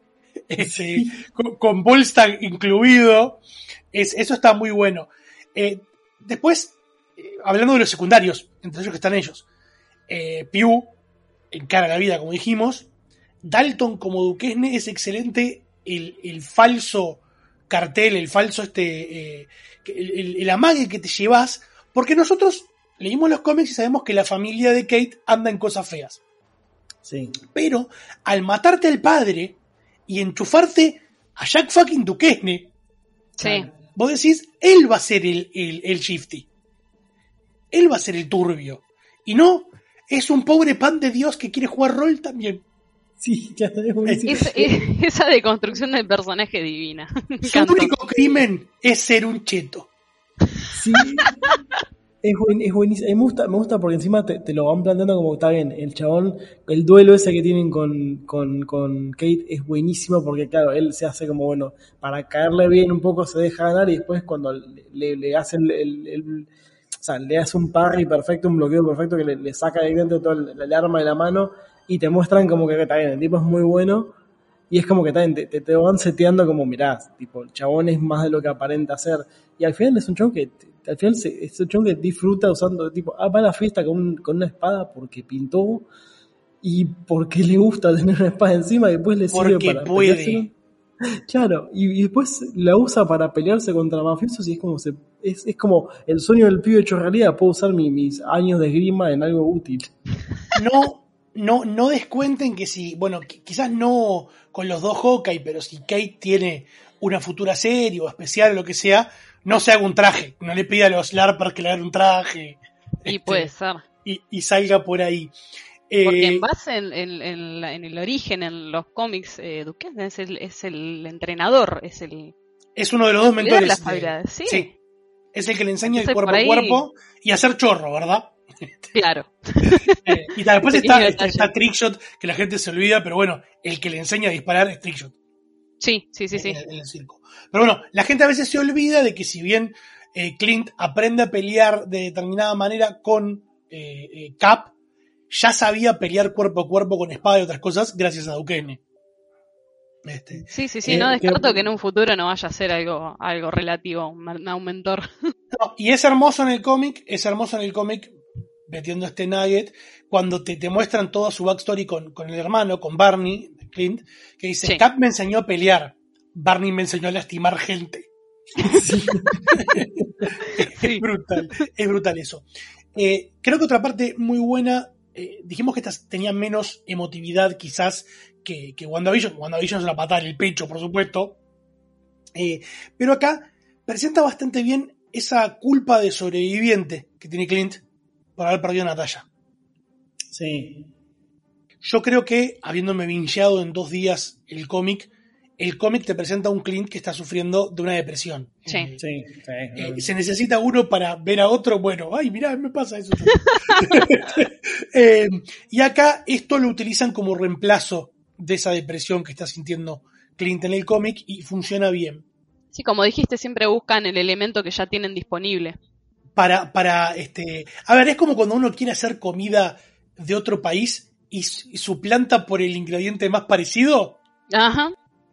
este, con, con Volstagg incluido, es, eso está muy bueno. Eh, después, eh, hablando de los secundarios, entre ellos que están ellos, eh, Pew encara la vida, como dijimos. Dalton como Duquesne es excelente. El, el falso cartel, el falso este, eh, el, el, el amague que te llevas, porque nosotros leímos los cómics y sabemos que la familia de Kate anda en cosas feas. Sí. Pero al matarte al padre y enchufarte a Jack fucking Duquesne, Sí. vos decís, él va a ser el, el, el shifty. Él va a ser el turbio. Y no, es un pobre pan de Dios que quiere jugar rol también. Sí, ya es buenísimo. Es, es, esa deconstrucción del personaje divina. Su único crimen es ser un cheto. Sí. Es, buen, es buenísimo. Me gusta, me gusta porque encima te, te lo van planteando como está bien. El chabón, el duelo ese que tienen con, con, con Kate es buenísimo porque, claro, él se hace como, bueno, para caerle bien un poco se deja ganar y después cuando le, le hace el, el, el. O sea, le hace un parry perfecto, un bloqueo perfecto que le, le saca de dentro todo el, el arma de la mano y te muestran como que está bien, el tipo es muy bueno y es como que también te, te, te van seteando como, mirá, tipo, el chabón es más de lo que aparenta ser y al final es un chabón que te, al final se, es un chabón que disfruta usando, tipo, ah, va a la fiesta con, un, con una espada porque pintó y porque le gusta tener una espada encima y después le sirve porque para puede. pelearse. Claro, y, y después la usa para pelearse contra mafiosos y es como se, es, es como el sueño del pibe hecho realidad, puedo usar mi, mis años de esgrima en algo útil. No, no, no descuenten que si, bueno, quizás no con los dos Hawkeye, pero si Kate tiene una futura serie o especial o lo que sea, no se haga un traje, no le pida a los LARPers que le hagan un traje. Y este, puede ser. Y, y salga por ahí. Porque eh, en base en, en, en, la, en el origen, en los cómics, eh, Duquesne es el, es el entrenador, es el... Es uno de los dos mentores. Las habilidades, sí. sí. Es el que le enseña Entonces, el cuerpo ahí... a cuerpo y hacer chorro, ¿verdad? Claro. eh, y después está, está, está Trickshot, que la gente se olvida, pero bueno, el que le enseña a disparar es Trickshot. Sí, sí, sí, sí. En, en el circo. Pero bueno, la gente a veces se olvida de que si bien eh, Clint aprende a pelear de determinada manera con eh, eh, Cap, ya sabía pelear cuerpo a cuerpo con espada y otras cosas gracias a Duquesne. Este, sí, sí, sí, eh, no descarto que, que en un futuro no vaya a ser algo, algo relativo a un, a un mentor. No, y es hermoso en el cómic, es hermoso en el cómic, metiendo este nugget, cuando te, te muestran toda su backstory con, con el hermano, con Barney, Clint, que dice, sí. Cap me enseñó a pelear, Barney me enseñó a lastimar gente. Sí. Es brutal, es brutal eso. Eh, creo que otra parte muy buena, eh, dijimos que estas tenían menos emotividad quizás que, que WandaVision. WandaVision es una patada en el pecho, por supuesto. Eh, pero acá presenta bastante bien esa culpa de sobreviviente que tiene Clint por haber perdido a Natasha. Sí. Yo creo que, habiéndome bingeado en dos días el cómic, el cómic te presenta a un Clint que está sufriendo de una depresión. Sí. Eh, sí, sí eh, se necesita uno para ver a otro, bueno, ay, mirá, me pasa eso. eh, y acá esto lo utilizan como reemplazo de esa depresión que está sintiendo Clint en el cómic y funciona bien. Sí, como dijiste, siempre buscan el elemento que ya tienen disponible. Para, para, este, a ver, es como cuando uno quiere hacer comida de otro país y, y suplanta por el ingrediente más parecido. Ajá.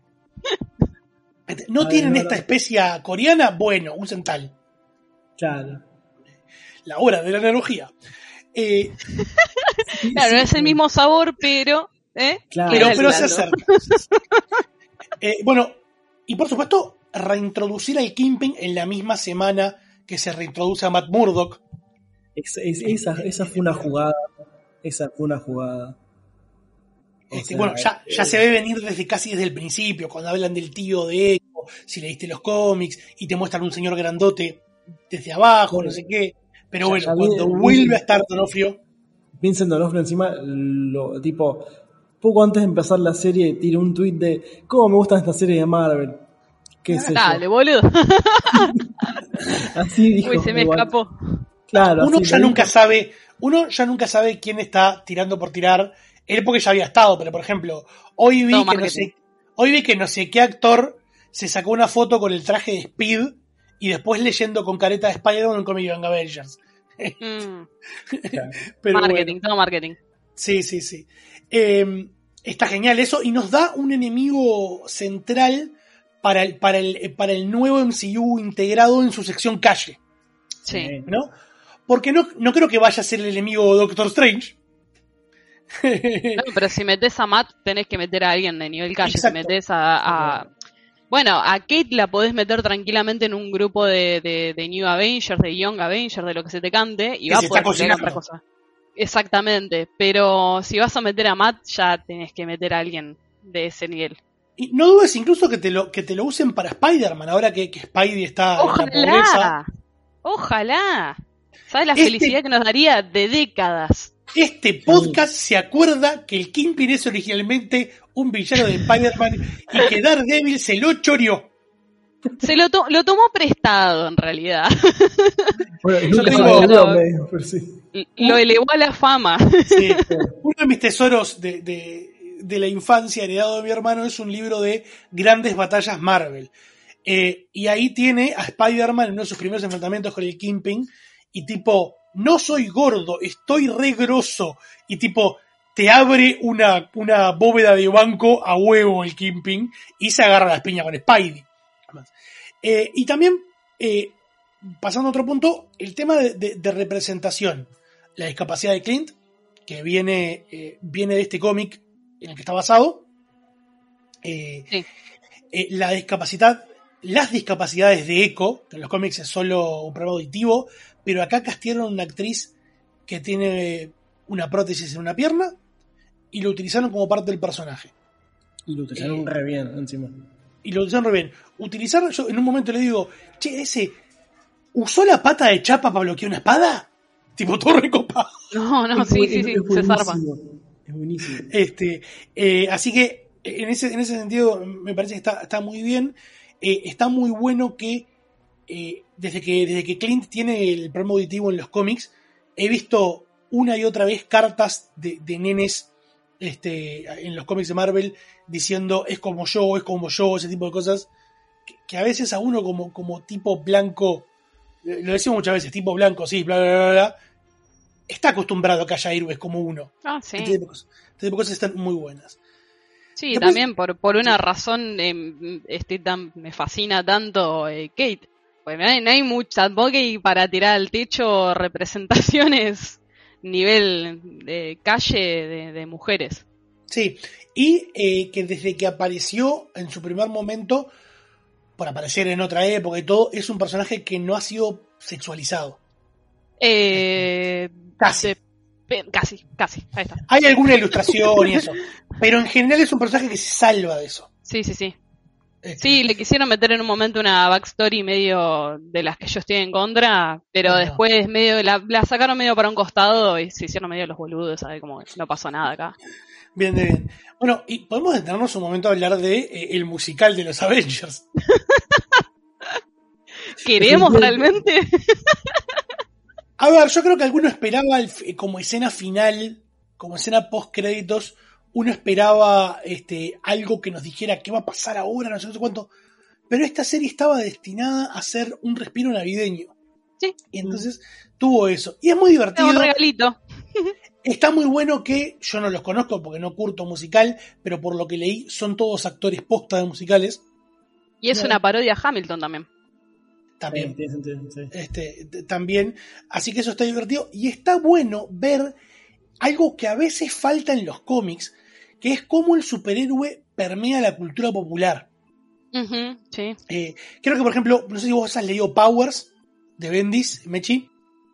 ¿No a tienen ver, esta no, especia coreana? Bueno, usen tal. Claro. La hora de la analogía. Eh, claro, sí, no es el mismo sabor, pero... ¿eh? Claro, pero, pero se acerca. eh, bueno, y por supuesto, reintroducir al Kingpin en la misma semana que se reintroduce a Matt Murdock. Es, es, esa, esa fue una jugada. Esa fue una jugada. Este, sea, bueno, ya, ya eh, se ve venir desde casi desde el principio, cuando hablan del tío de Echo, si leíste los cómics, y te muestran un señor grandote desde abajo, bueno, no sé qué. Pero bueno, ya cuando viene, vuelve viene, a estar Donofrio. Vincent Donofrio encima, lo, tipo, poco antes de empezar la serie, tiró un tweet de ¿cómo me gusta esta serie de Marvel? ¿Qué es Dale, eso? boludo. Así dijo. Uy, se me igual. escapó. Claro, uno ya nunca dijo. sabe, uno ya nunca sabe quién está tirando por tirar. Él porque ya había estado, pero por ejemplo, hoy vi no, que no sé, hoy vi que no sé qué actor se sacó una foto con el traje de Speed y después leyendo con careta de Spider-Man un cómic de Young Avengers. Mm. Pero marketing, bueno. todo marketing. Sí, sí, sí. Eh, está genial eso y nos da un enemigo central para el, para el, para el nuevo M C U integrado en su sección calle. Sí. ¿No? Porque no, no creo que vaya a ser el enemigo Doctor Strange. No, pero si metes a Matt tenés que meter a alguien de nivel calle. Exacto. Si metes a, a bueno, a Kate la podés meter tranquilamente en un grupo de, de, de New Avengers, de Young Avengers, de lo que se te cante, y que va se a poder hacer otra cosa. Exactamente, pero si vas a meter a Matt ya tenés que meter a alguien de ese nivel. Y no dudes incluso que te lo, que te lo usen para Spider-Man, ahora que, que Spidey está ojalá, en la pobreza. Ojalá. ¿Sabes la este... felicidad que nos daría de décadas Este podcast sí. se acuerda que el Kingpin es originalmente un villano de Spider-Man y que Daredevil se lo choreó. Se lo, to- lo tomó prestado, en realidad. Bueno, Yo nunca tengo- se lo medio, pero sí. Lo elevó a la fama. Sí. Uno de mis tesoros de, de, de la infancia heredado de mi hermano es un libro de grandes batallas Marvel. Eh, y ahí tiene a Spider-Man en uno de sus primeros enfrentamientos con el Kingpin y tipo, no soy gordo, estoy re grosso. Y tipo, te abre una, una bóveda de banco a huevo el Kingpin y se agarra las piñas con Spidey. Eh, y también, eh, pasando a otro punto, el tema de, de, de representación. La discapacidad de Clint, que viene, eh, viene de este cómic en el que está basado. Eh, Sí. eh, la discapacidad, las discapacidades de Echo, que en los cómics es solo un problema auditivo, pero acá castearon una actriz que tiene una prótesis en una pierna y lo utilizaron como parte del personaje. Y lo utilizaron eh, re bien encima. Y lo utilizaron re bien. Utilizar, yo en un momento le digo, che, ese, ¿usó la pata de chapa para bloquear una espada? Tipo, todo recopado. No, no, Es sí, bu- sí, es- sí, es se zarpa. buenísimo. Es buenísimo. Este, eh, así que en ese, en ese sentido me parece que está, está muy bien. Eh, está muy bueno que, eh, desde que desde que Clint tiene el problema auditivo en los cómics, he visto una y otra vez cartas de, de nenes este, en los cómics de Marvel diciendo es como yo, es como yo, ese tipo de cosas, que, que a veces a uno como, como tipo blanco, eh, lo decimos muchas veces, tipo blanco, sí, bla, bla, bla, bla, está acostumbrado a que haya héroes como uno. Ah, sí. Este tipo de cosas, este tipo de cosas están muy buenas. Sí, Después- también por, por una razón eh, estoy tan, me fascina tanto eh, Kate. Pues no hay, no hay mucha, tampoco hay para tirar al techo representaciones nivel de calle de, de mujeres. Sí, y eh, que desde que apareció en su primer momento, por aparecer en otra época y todo, es un personaje que no ha sido sexualizado. Eh, Casi. de- pe- casi, casi, ahí está. Hay alguna ilustración y eso, pero en general es un personaje que se salva de eso. Sí, sí, sí. Este, Sí, le quisieron meter en un momento una backstory medio de las que yo estoy en contra, pero Ajá. después medio la, la sacaron medio para un costado y se hicieron medio los boludos, ¿sabes? Como que no pasó nada acá. Bien, de bien. Bueno, y podemos detenernos un momento a hablar de eh, el musical de los Avengers. ¿Queremos realmente? A ver, yo creo que alguno esperaba el f- como escena final, como escena post créditos, uno esperaba este, algo que nos dijera qué va a pasar ahora, no sé, no sé cuánto. Pero esta serie estaba destinada a ser un respiro navideño. Sí. Y entonces tuvo eso. Y es muy divertido. Un regalito. Está muy bueno que, yo no los conozco porque no curto musical, pero por lo que leí son todos actores posta de musicales. Y es Claro. una parodia a Hamilton también. También. Sí, tiene sentido, sí. Este, t- también. Así que eso está divertido. Y está bueno ver algo que a veces falta en los cómics, que es cómo el superhéroe permea la cultura popular. Ujú, sí. Eh, creo que, por ejemplo, no sé si vos has leído Powers de Bendis, Mechi.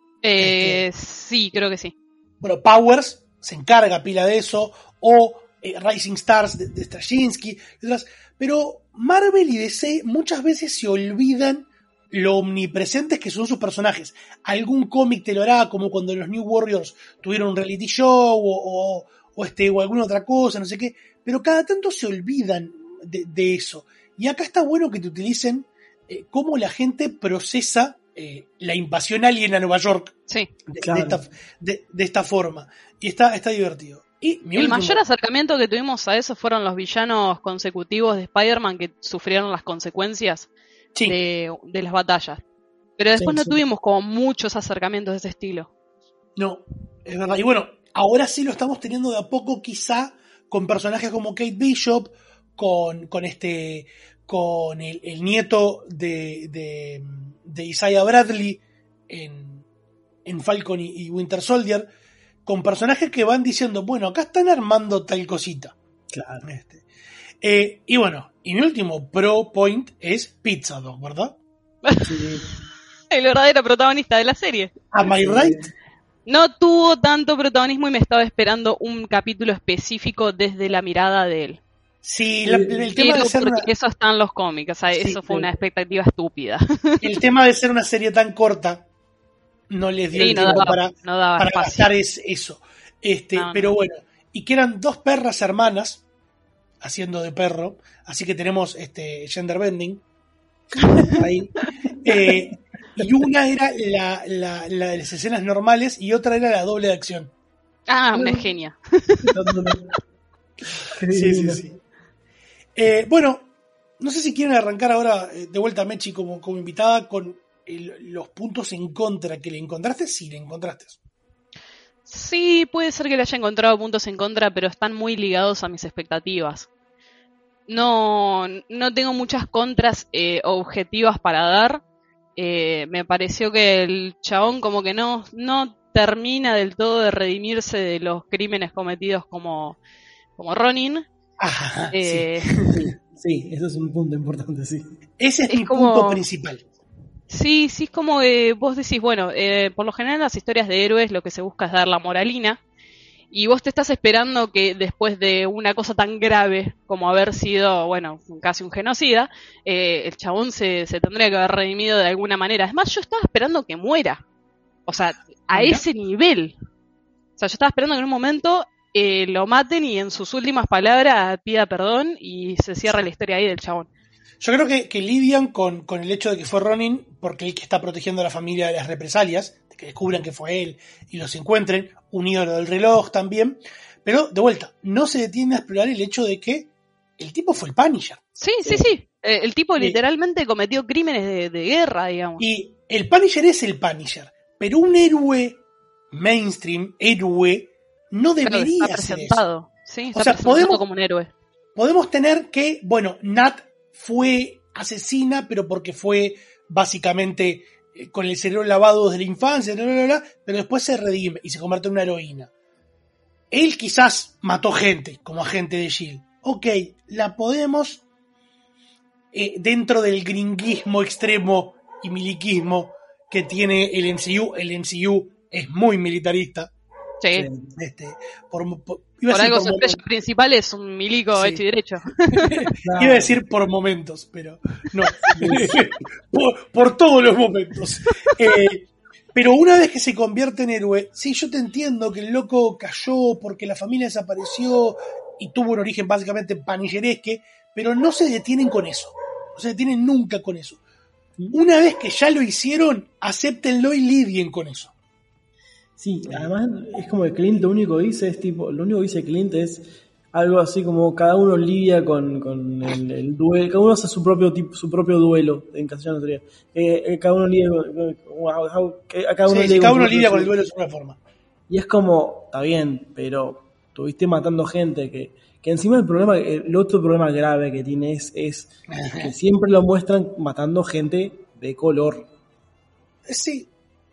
Eh, sí, creo que sí. Bueno, Powers se encarga pila de eso, o eh, Rising Stars de, de Straczynski, y otras. Pero Marvel y D C muchas veces se olvidan lo omnipresentes que son sus personajes. Algún cómic te lo hará, como cuando los New Warriors tuvieron un reality show, o, o, o este, o alguna otra cosa, no sé qué, pero cada tanto se olvidan de, de eso. Y acá está bueno que te utilicen eh, cómo la gente procesa eh, la invasión alien a Nueva York. Sí. De, Claro. de, esta, de, de esta forma. Y está, está divertido. Y mi El último- mayor acercamiento que tuvimos a eso fueron los villanos consecutivos de Spider-Man que sufrieron las consecuencias Sí. de, de las batallas. Pero después Sí, no sí. tuvimos como muchos acercamientos de ese estilo. No, es verdad. Y bueno, ahora sí lo estamos teniendo de a poco, quizá, con personajes como Kate Bishop, con, con este, con el, el nieto de, de, de Isaiah Bradley en, en Falcon y, y Winter Soldier, con personajes que van diciendo, bueno, acá están armando tal cosita. Claro. Este. Eh, y bueno, y mi último pro point es Pizza Dog, ¿verdad? Sí. El verdadero protagonista de la serie. Am I right? No tuvo tanto protagonismo y me estaba esperando un capítulo específico desde la mirada de él. Sí, la- el tema Pero de ser una, porque eso está en los cómics, o sea, Sí, eso fue sí. una expectativa estúpida. el tema de ser una serie tan corta no les dio Sí, el no tiempo daba, para, no daba para espacio. gastar es, eso. Este, No, no. pero bueno, y que eran dos perras hermanas haciendo de perro, así que tenemos este gender bending ahí. Eh, y una era la, la, la de las escenas normales y otra era la doble de acción. Ah, una genia. Sí, sí, sí. Eh, bueno, no sé si quieren arrancar ahora eh, de vuelta a Mechi como, como invitada con el, los puntos en contra que le encontraste, si le encontraste. Sí, puede ser que le haya encontrado puntos en contra, pero están muy ligados a mis expectativas. No, no tengo muchas contras eh, objetivas para dar. Eh, me pareció que el chabón como que no, no termina del todo de redimirse de los crímenes cometidos como, como Ronin. Ajá, eh, Sí, sí, ese es un punto importante, sí. Ese es, Es mi como- punto principal. Sí, sí, es como que vos decís, bueno, eh, por lo general en las historias de héroes lo que se busca es dar la moralina, y vos te estás esperando que después de una cosa tan grave como haber sido, bueno, casi un genocida, eh, el chabón se, se tendría que haber redimido de alguna manera. Es más, yo estaba esperando que muera. O sea, a Mira. ese nivel. O sea, yo estaba esperando que en un momento eh, lo maten y en sus últimas palabras pida perdón y se cierra la historia ahí del chabón. Yo creo que, que lidian con, con el hecho de que fue Ronin porque él que está protegiendo a la familia de las represalias, de que descubran que fue él y los encuentren, unido a lo del reloj también. Pero, de vuelta, no se detiene a explorar el hecho de que el tipo fue el Punisher. Sí, sí, sí. Eh, el tipo Sí. literalmente cometió crímenes de, de guerra, digamos. Y el Punisher es el Punisher, pero un héroe mainstream, héroe, no Claro, debería está ser eso. presentado. Sí, está O sea, presentado podemos- como un héroe. Podemos tener que, bueno, Nat fue asesina, pero porque fue básicamente eh, con el cerebro lavado desde la infancia, bla, bla, bla, pero después se redime y se convierte en una heroína. Él quizás mató gente como agente de S H I E L D. Ok, la podemos, eh, dentro del gringuismo extremo y miliquismo que tiene el M C U. El M C U es muy militarista. Sí. Este, por, por- iba a Por decir algo por su estrella momentos. principal es un milico Sí. hecho y derecho. Iba a decir por momentos, pero no. por, por todos los momentos. Eh, pero una vez que se convierte en héroe, sí, yo te entiendo que el loco cayó porque la familia desapareció y tuvo un origen básicamente panisheresque, pero no se detienen con eso. No se detienen nunca con eso. Una vez que ya lo hicieron, acéptenlo y lidien con eso. Sí, además es como que Clint lo único que dice es tipo, lo único que dice Clint es algo así como cada uno lidia con, con el, el duelo, cada uno hace su propio tipo, su propio duelo, en castellano sería. Eh, eh, cada uno lidia con, wow, how- que- a cada uno Sí, lidia sí, cada su uno propio lidia con el duelo. duelo de su propia forma. Y es como, está bien, pero estuviste matando gente que, que encima el problema, el otro problema grave que tiene es, es que siempre lo muestran matando gente de color. Sí.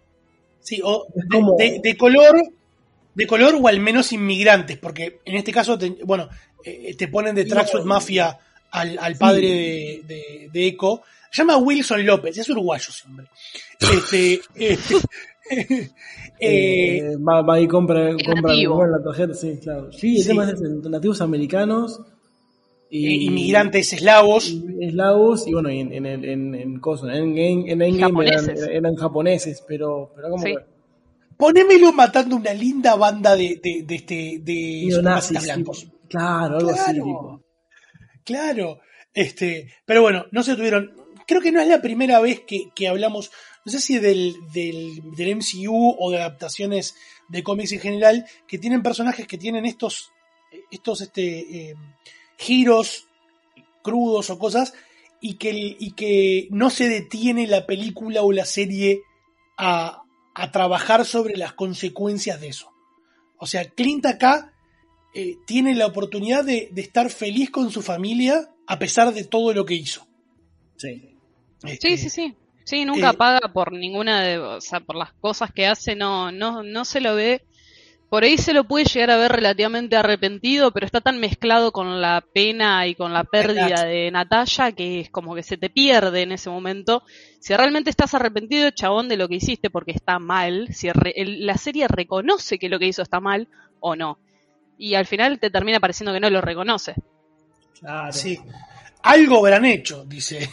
Sí, o Es de, como- de- de color, de color o al menos inmigrantes, porque en este caso, te, bueno, eh, te ponen de Y Tracksuit no- Mafia al, al padre de, de, de Echo. Se llama Wilson López, es uruguayo ese hombre. Este, este, eh, Eh, va, va y compra, compra nativo. compra la tarjeta, sí, claro. Sí, el Sí. tema es ese, nativos americanos eh, y inmigrantes eslavos. y eslavos y bueno, y en en en, en, en, coso, en, en, en Endgame eran, Japoneses. eran japoneses, pero pero como Sí. que Ponémelo matando una linda banda de, de, de, este, de neonazis, supremacistas blancos. tipo, claro, algo así, Claro. tipo. Claro, este, pero bueno, no se tuvieron. Creo que no es la primera vez que, que hablamos, no sé si del, del, del M C U o de adaptaciones de cómics en general, que tienen personajes que tienen estos, estos este, eh, giros crudos o cosas, y que, y que no se detiene la película o la serie a, a trabajar sobre las consecuencias de eso. O sea, Clint acá eh, tiene la oportunidad de, de estar feliz con su familia a pesar de todo lo que hizo. Sí. Este, Sí, sí, sí. Sí, nunca eh, paga por ninguna de, o sea, por las cosas que hace, no, no, no se lo ve. Por ahí se lo puede llegar a ver relativamente arrepentido, pero está tan mezclado con la pena y con la pérdida de Natalia que es como que se te pierde en ese momento. Si realmente estás arrepentido, chabón, de lo que hiciste porque está mal, si re- el- la serie reconoce que lo que hizo está mal o no. Y al final te termina pareciendo que no lo reconoce. Claro. Sí. Algo habrán hecho, dice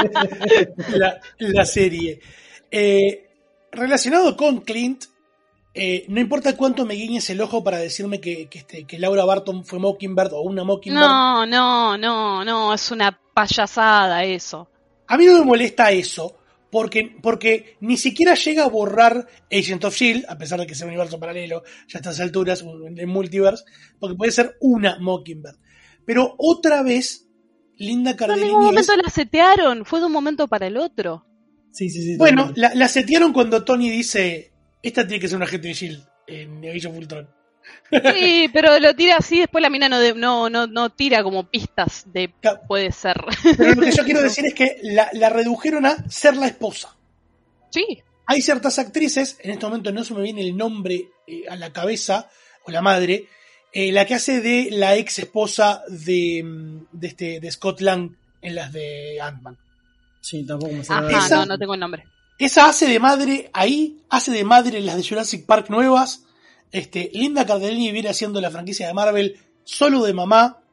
la, la serie. Eh, relacionado con Clint, Eh, no importa cuánto me guiñes el ojo para decirme que, que, este, que Laura Barton fue Mockingbird o una Mockingbird. No, no, no, no, es una payasada eso. A mí no me molesta eso, porque, porque ni siquiera llega a borrar Agent of S H I E L D, a pesar de que sea un universo paralelo, ya a estas alturas, en multiverse, porque puede ser una Mockingbird. Pero otra vez, Linda Cardellini. En un momento es... la setearon, fue de un momento para el otro. Sí, sí, sí. Bueno, la, la setearon cuando Tony dice: esta tiene que ser un agente de S H I E L D en Age of Ultron. Sí, pero lo tira así, después la mina no, de, no, no, no tira como pistas de puede ser. Pero lo que yo quiero decir es que la, la redujeron a ser la esposa. Sí. Hay ciertas actrices, en este momento no se me viene el nombre eh, a la cabeza, o la madre, eh, la que hace de la ex esposa de, de, este, de Scott Lang en las de Ant-Man. Sí, tampoco me sale. Ajá, esa, no, no tengo el nombre. Esa hace de madre ahí, hace de madre en las de Jurassic Park nuevas. Este, Linda Cardellini viene haciendo la franquicia de Marvel solo de mamá.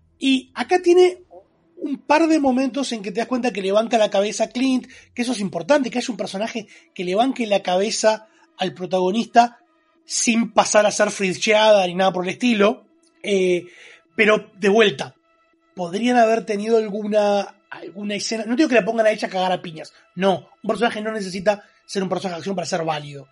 Y acá tiene un par de momentos en que te das cuenta que le banca la cabeza a Clint, que eso es importante, que haya un personaje que le banque la cabeza al protagonista sin pasar a ser frischeada ni nada por el estilo. Eh, pero de vuelta, podrían haber tenido alguna, alguna escena. No digo que la pongan a ella a cagar a piñas. No, un personaje no necesita ser un personaje de acción para ser válido.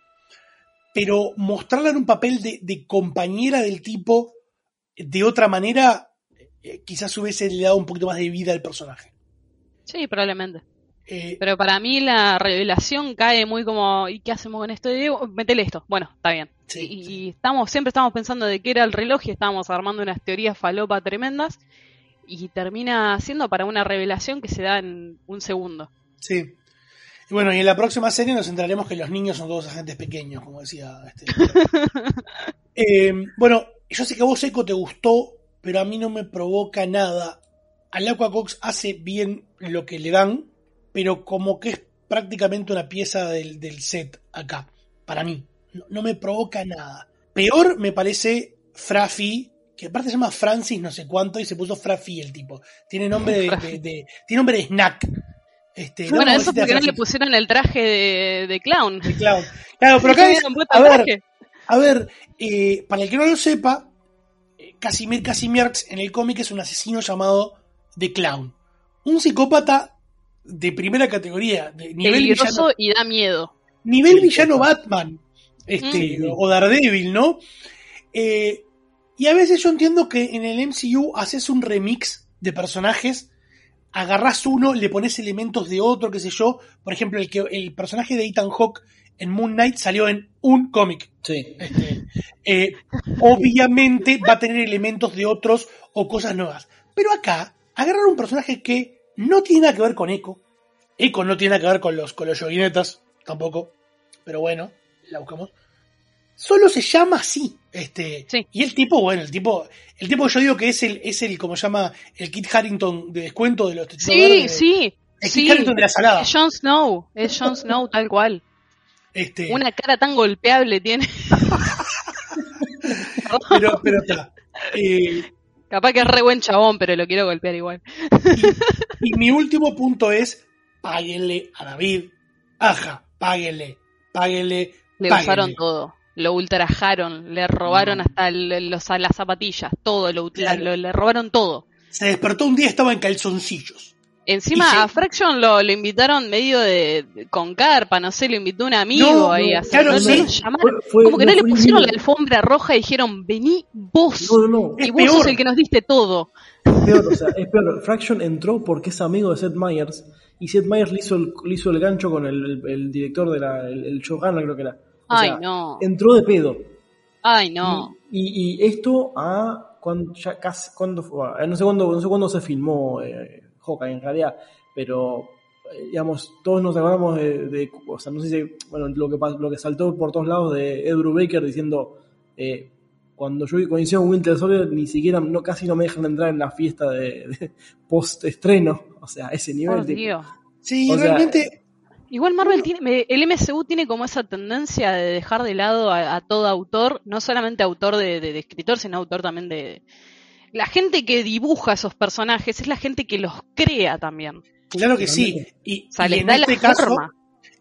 Pero mostrarla en un papel de, de compañera del tipo de otra manera, eh, quizás hubiese le dado un poquito más de vida al personaje. Sí, probablemente. Eh, Pero para mí la revelación cae muy como, ¿y qué hacemos con esto? Y digo, métele esto. Bueno, está bien. Sí, y, sí. y estamos, siempre estamos pensando de qué era el reloj y estábamos armando unas teorías falopa tremendas y termina siendo para una revelación que se da en un segundo. Sí. Y bueno, y en la próxima serie nos enteraremos que los niños son todos agentes pequeños, como decía este. eh, bueno, yo sé que a vos, Eco, te gustó, pero a mí no me provoca nada. Al Aqua Cox hace bien lo que le dan, pero como que es prácticamente una pieza del, del set acá, para mí. No, no me provoca nada. Peor me parece Frafi, que aparte se llama Francis no sé cuánto y se puso Frafi el tipo. Tiene nombre de, de, de, tiene nombre de snack. Este, bueno, no, eso porque no le pusieron el traje de, de clown. De clown. Claro, pero acá es, a ver, a ver eh, para el que no lo sepa, Casimir Casimierz en el cómic es un asesino llamado The Clown. Un psicópata de primera categoría, de nivel peligroso villano, y da miedo. Nivel villano Batman, este, mm. o Daredevil, ¿no? Eh, y a veces yo entiendo que en el M C U haces un remix de personajes. Agarrás uno, le pones elementos de otro, qué sé yo. Por ejemplo, el que el personaje de Ethan Hawke en Moon Knight salió en un cómic. Sí. Este, eh, obviamente va a tener elementos de otros o cosas nuevas. Pero acá, agarrar un personaje que no tiene nada que ver con Echo. Echo no tiene nada que ver con los, con los yoguinetas, tampoco. Pero bueno, la buscamos. Solo se llama así. Este, sí. Y el tipo, bueno, el tipo, el tipo yo digo que es el, es el, como se llama, el Kit Harington de descuento de los Sí, verdes, sí. El sí. Kit Harington de la salada. Es Jon Snow, es Jon Snow tal cual. Este... Una cara tan golpeable tiene. pero, pero está. Eh... Capaz que es re buen chabón, pero lo quiero golpear igual. Y, y mi último punto es, páguenle a David. Ajá, páguenle, páguenle. Le páguenle. usaron todo. Lo ultrajaron, le robaron hasta el, los, las zapatillas, todo, lo, claro. lo, le robaron todo. Se despertó un día y estaba en calzoncillos. Encima se... a Fraction lo, lo invitaron medio de, de con carpa, no sé, lo invitó un amigo no, ahí no, a hacer, claro, no, sí. no fue, fue, como que no, no le pusieron bien. La alfombra roja y dijeron, vení vos, no, no, no. y es vos peor. Sos el que nos diste todo. Es peor, o sea, es peor. Fraction entró porque es amigo de Seth Meyers, y Seth Meyers le hizo el, le hizo el gancho con el, el, el director de la, el, el showrunner, creo que era. O Ay, sea, no. Entró de pedo. Ay, no. Y, y, y esto a cuando ya casi cuando fue, no sé cuándo, no sé cuándo se filmó eh, Hawkeye en realidad, pero eh, digamos todos nos acordamos de, de, o sea, no sé si bueno lo que lo que saltó por todos lados de Ed Brubaker diciendo eh, cuando yo coincido con Winter Soldier ni siquiera no casi no me dejan entrar en la fiesta de, de post estreno, o sea, ese nivel. Por Dios. Sí, o realmente. Sea, igual Marvel tiene, el M C U tiene como esa tendencia de dejar de lado a, a todo autor, no solamente autor de, de, de escritor, sino autor también de... La gente que dibuja esos personajes es la gente que los crea también. Claro que sí. Y, o sea, y les en da este la caso, forma.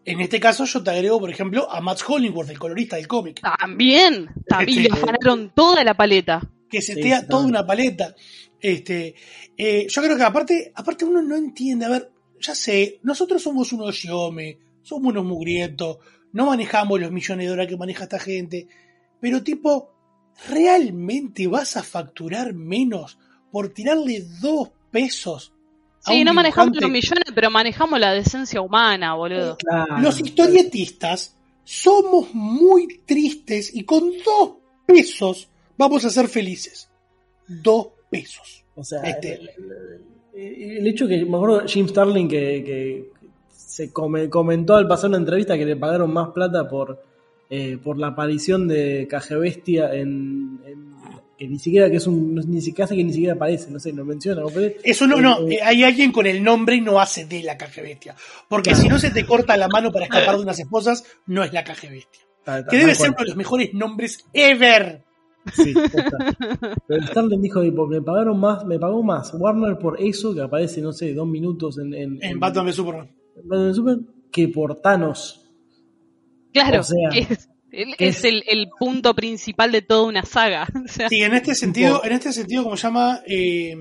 En este caso yo te agrego, por ejemplo, a Matt Hollingworth, el colorista del cómic. También, también Este, le afanaron toda la paleta. Que se estea sí, toda una paleta. Este, eh, yo creo que aparte, aparte uno no entiende, a ver, ya sé, nosotros somos unos Xiome, somos unos mugrientos, no manejamos los millones de dólares que maneja esta gente, pero tipo, ¿realmente vas a facturar menos por tirarle dos pesos? Sí, no manejamos los millones, pero manejamos la decencia humana, boludo. Claro. Los historietistas somos muy tristes y con dos pesos vamos a ser felices. Dos pesos. O sea, este. el, el, el hecho que, me acuerdo Jim Starlin que, que se come, comentó al pasar una entrevista que le pagaron más plata por, eh, por la aparición de Cajesbestia en, en que ni siquiera que es un ni siquiera hace que ni siquiera aparece, no sé, no menciona. ¿no? Eso no, no, eh, hay alguien con el nombre y no hace de la Cajesbestia. Porque claro. Si no se te corta la mano para escapar de unas esposas, no es la Cajesbestia. Ah, que debe ser uno de los mejores nombres ever. Sí, pero Starlin dijo, me pagaron más, me pagó más Warner por eso que aparece, no sé, dos minutos en, en, en, en Batman v Superman. En Batman v Superman, que por Thanos. Claro, o sea, es, es, es el, el punto principal de toda una saga. O sea, sí, en este sentido, en este sentido, como se llama, eh,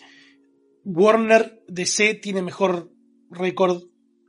Warner D C tiene mejor récord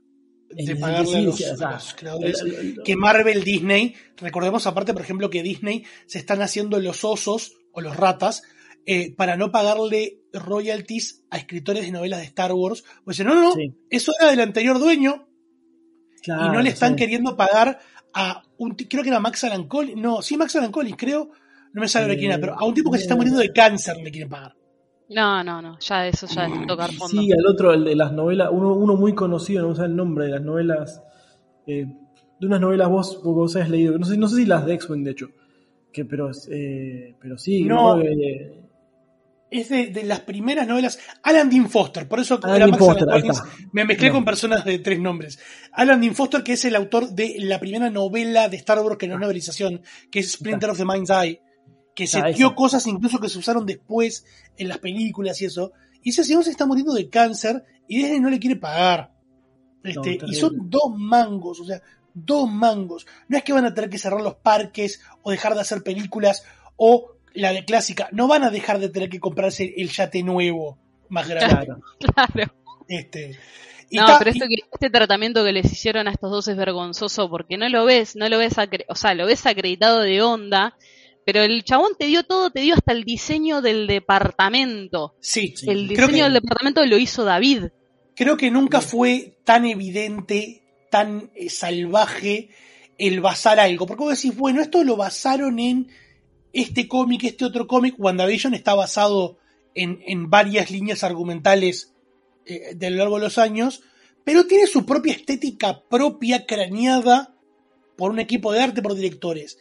de pagarle a los, sí, o sea, a los creadores el, el, el, que Marvel, Disney. Recordemos aparte, por ejemplo, que Disney se están haciendo los osos o los ratas eh, para no pagarle royalties a escritores de novelas de Star Wars. Pues no, no, no, sí. Eso era del anterior dueño. Claro, y no le están sí. queriendo pagar a un creo que era Max Allan Collins, no, sí, Max Allan Collins, creo, no me sabe eh, quién era, pero a un tipo que eh, se está muriendo de cáncer le quieren pagar. No, no, no, ya eso ya es tocar fondo. Sí, el otro, el de las novelas, uno, uno muy conocido, no sé el nombre de las novelas, eh, de unas novelas vos, vos has leído, no sé, no sé si las de X-Wing de hecho, que pero, eh, pero sí, no, no que, es de, de las primeras novelas, Alan Dean Foster, por eso Alan era Max Foster, Alan Collins, me mezclé no. con personas de tres nombres. Alan Dean Foster, que es el autor de la primera novela de Star Wars que no es novelización, que es Splinter of the Mind's Eye, que se dio cosas incluso que se usaron después en las películas y eso, y ese señor se está muriendo de cáncer y Disney no le quiere pagar. Este, no, y son dos mangos, o sea, dos mangos. No es que van a tener que cerrar los parques o dejar de hacer películas o la de clásica, no van a dejar de tener que comprarse el yate nuevo más grande. Claro. claro. Este, y no, ta- pero esto que, este tratamiento que les hicieron a estos dos es vergonzoso porque no lo ves, no lo ves, acre- o sea, lo ves acreditado de onda. Pero el chabón te dio todo, te dio hasta el diseño del departamento. Sí, sí. El diseño que, del departamento lo hizo David. Creo que nunca fue tan evidente, tan eh, salvaje el basar algo. Porque vos decís, bueno, esto lo basaron en este cómic, este otro cómic. WandaVision está basado en, en varias líneas argumentales eh, de lo largo de los años, pero tiene su propia estética propia, craneada por un equipo de arte, por directores.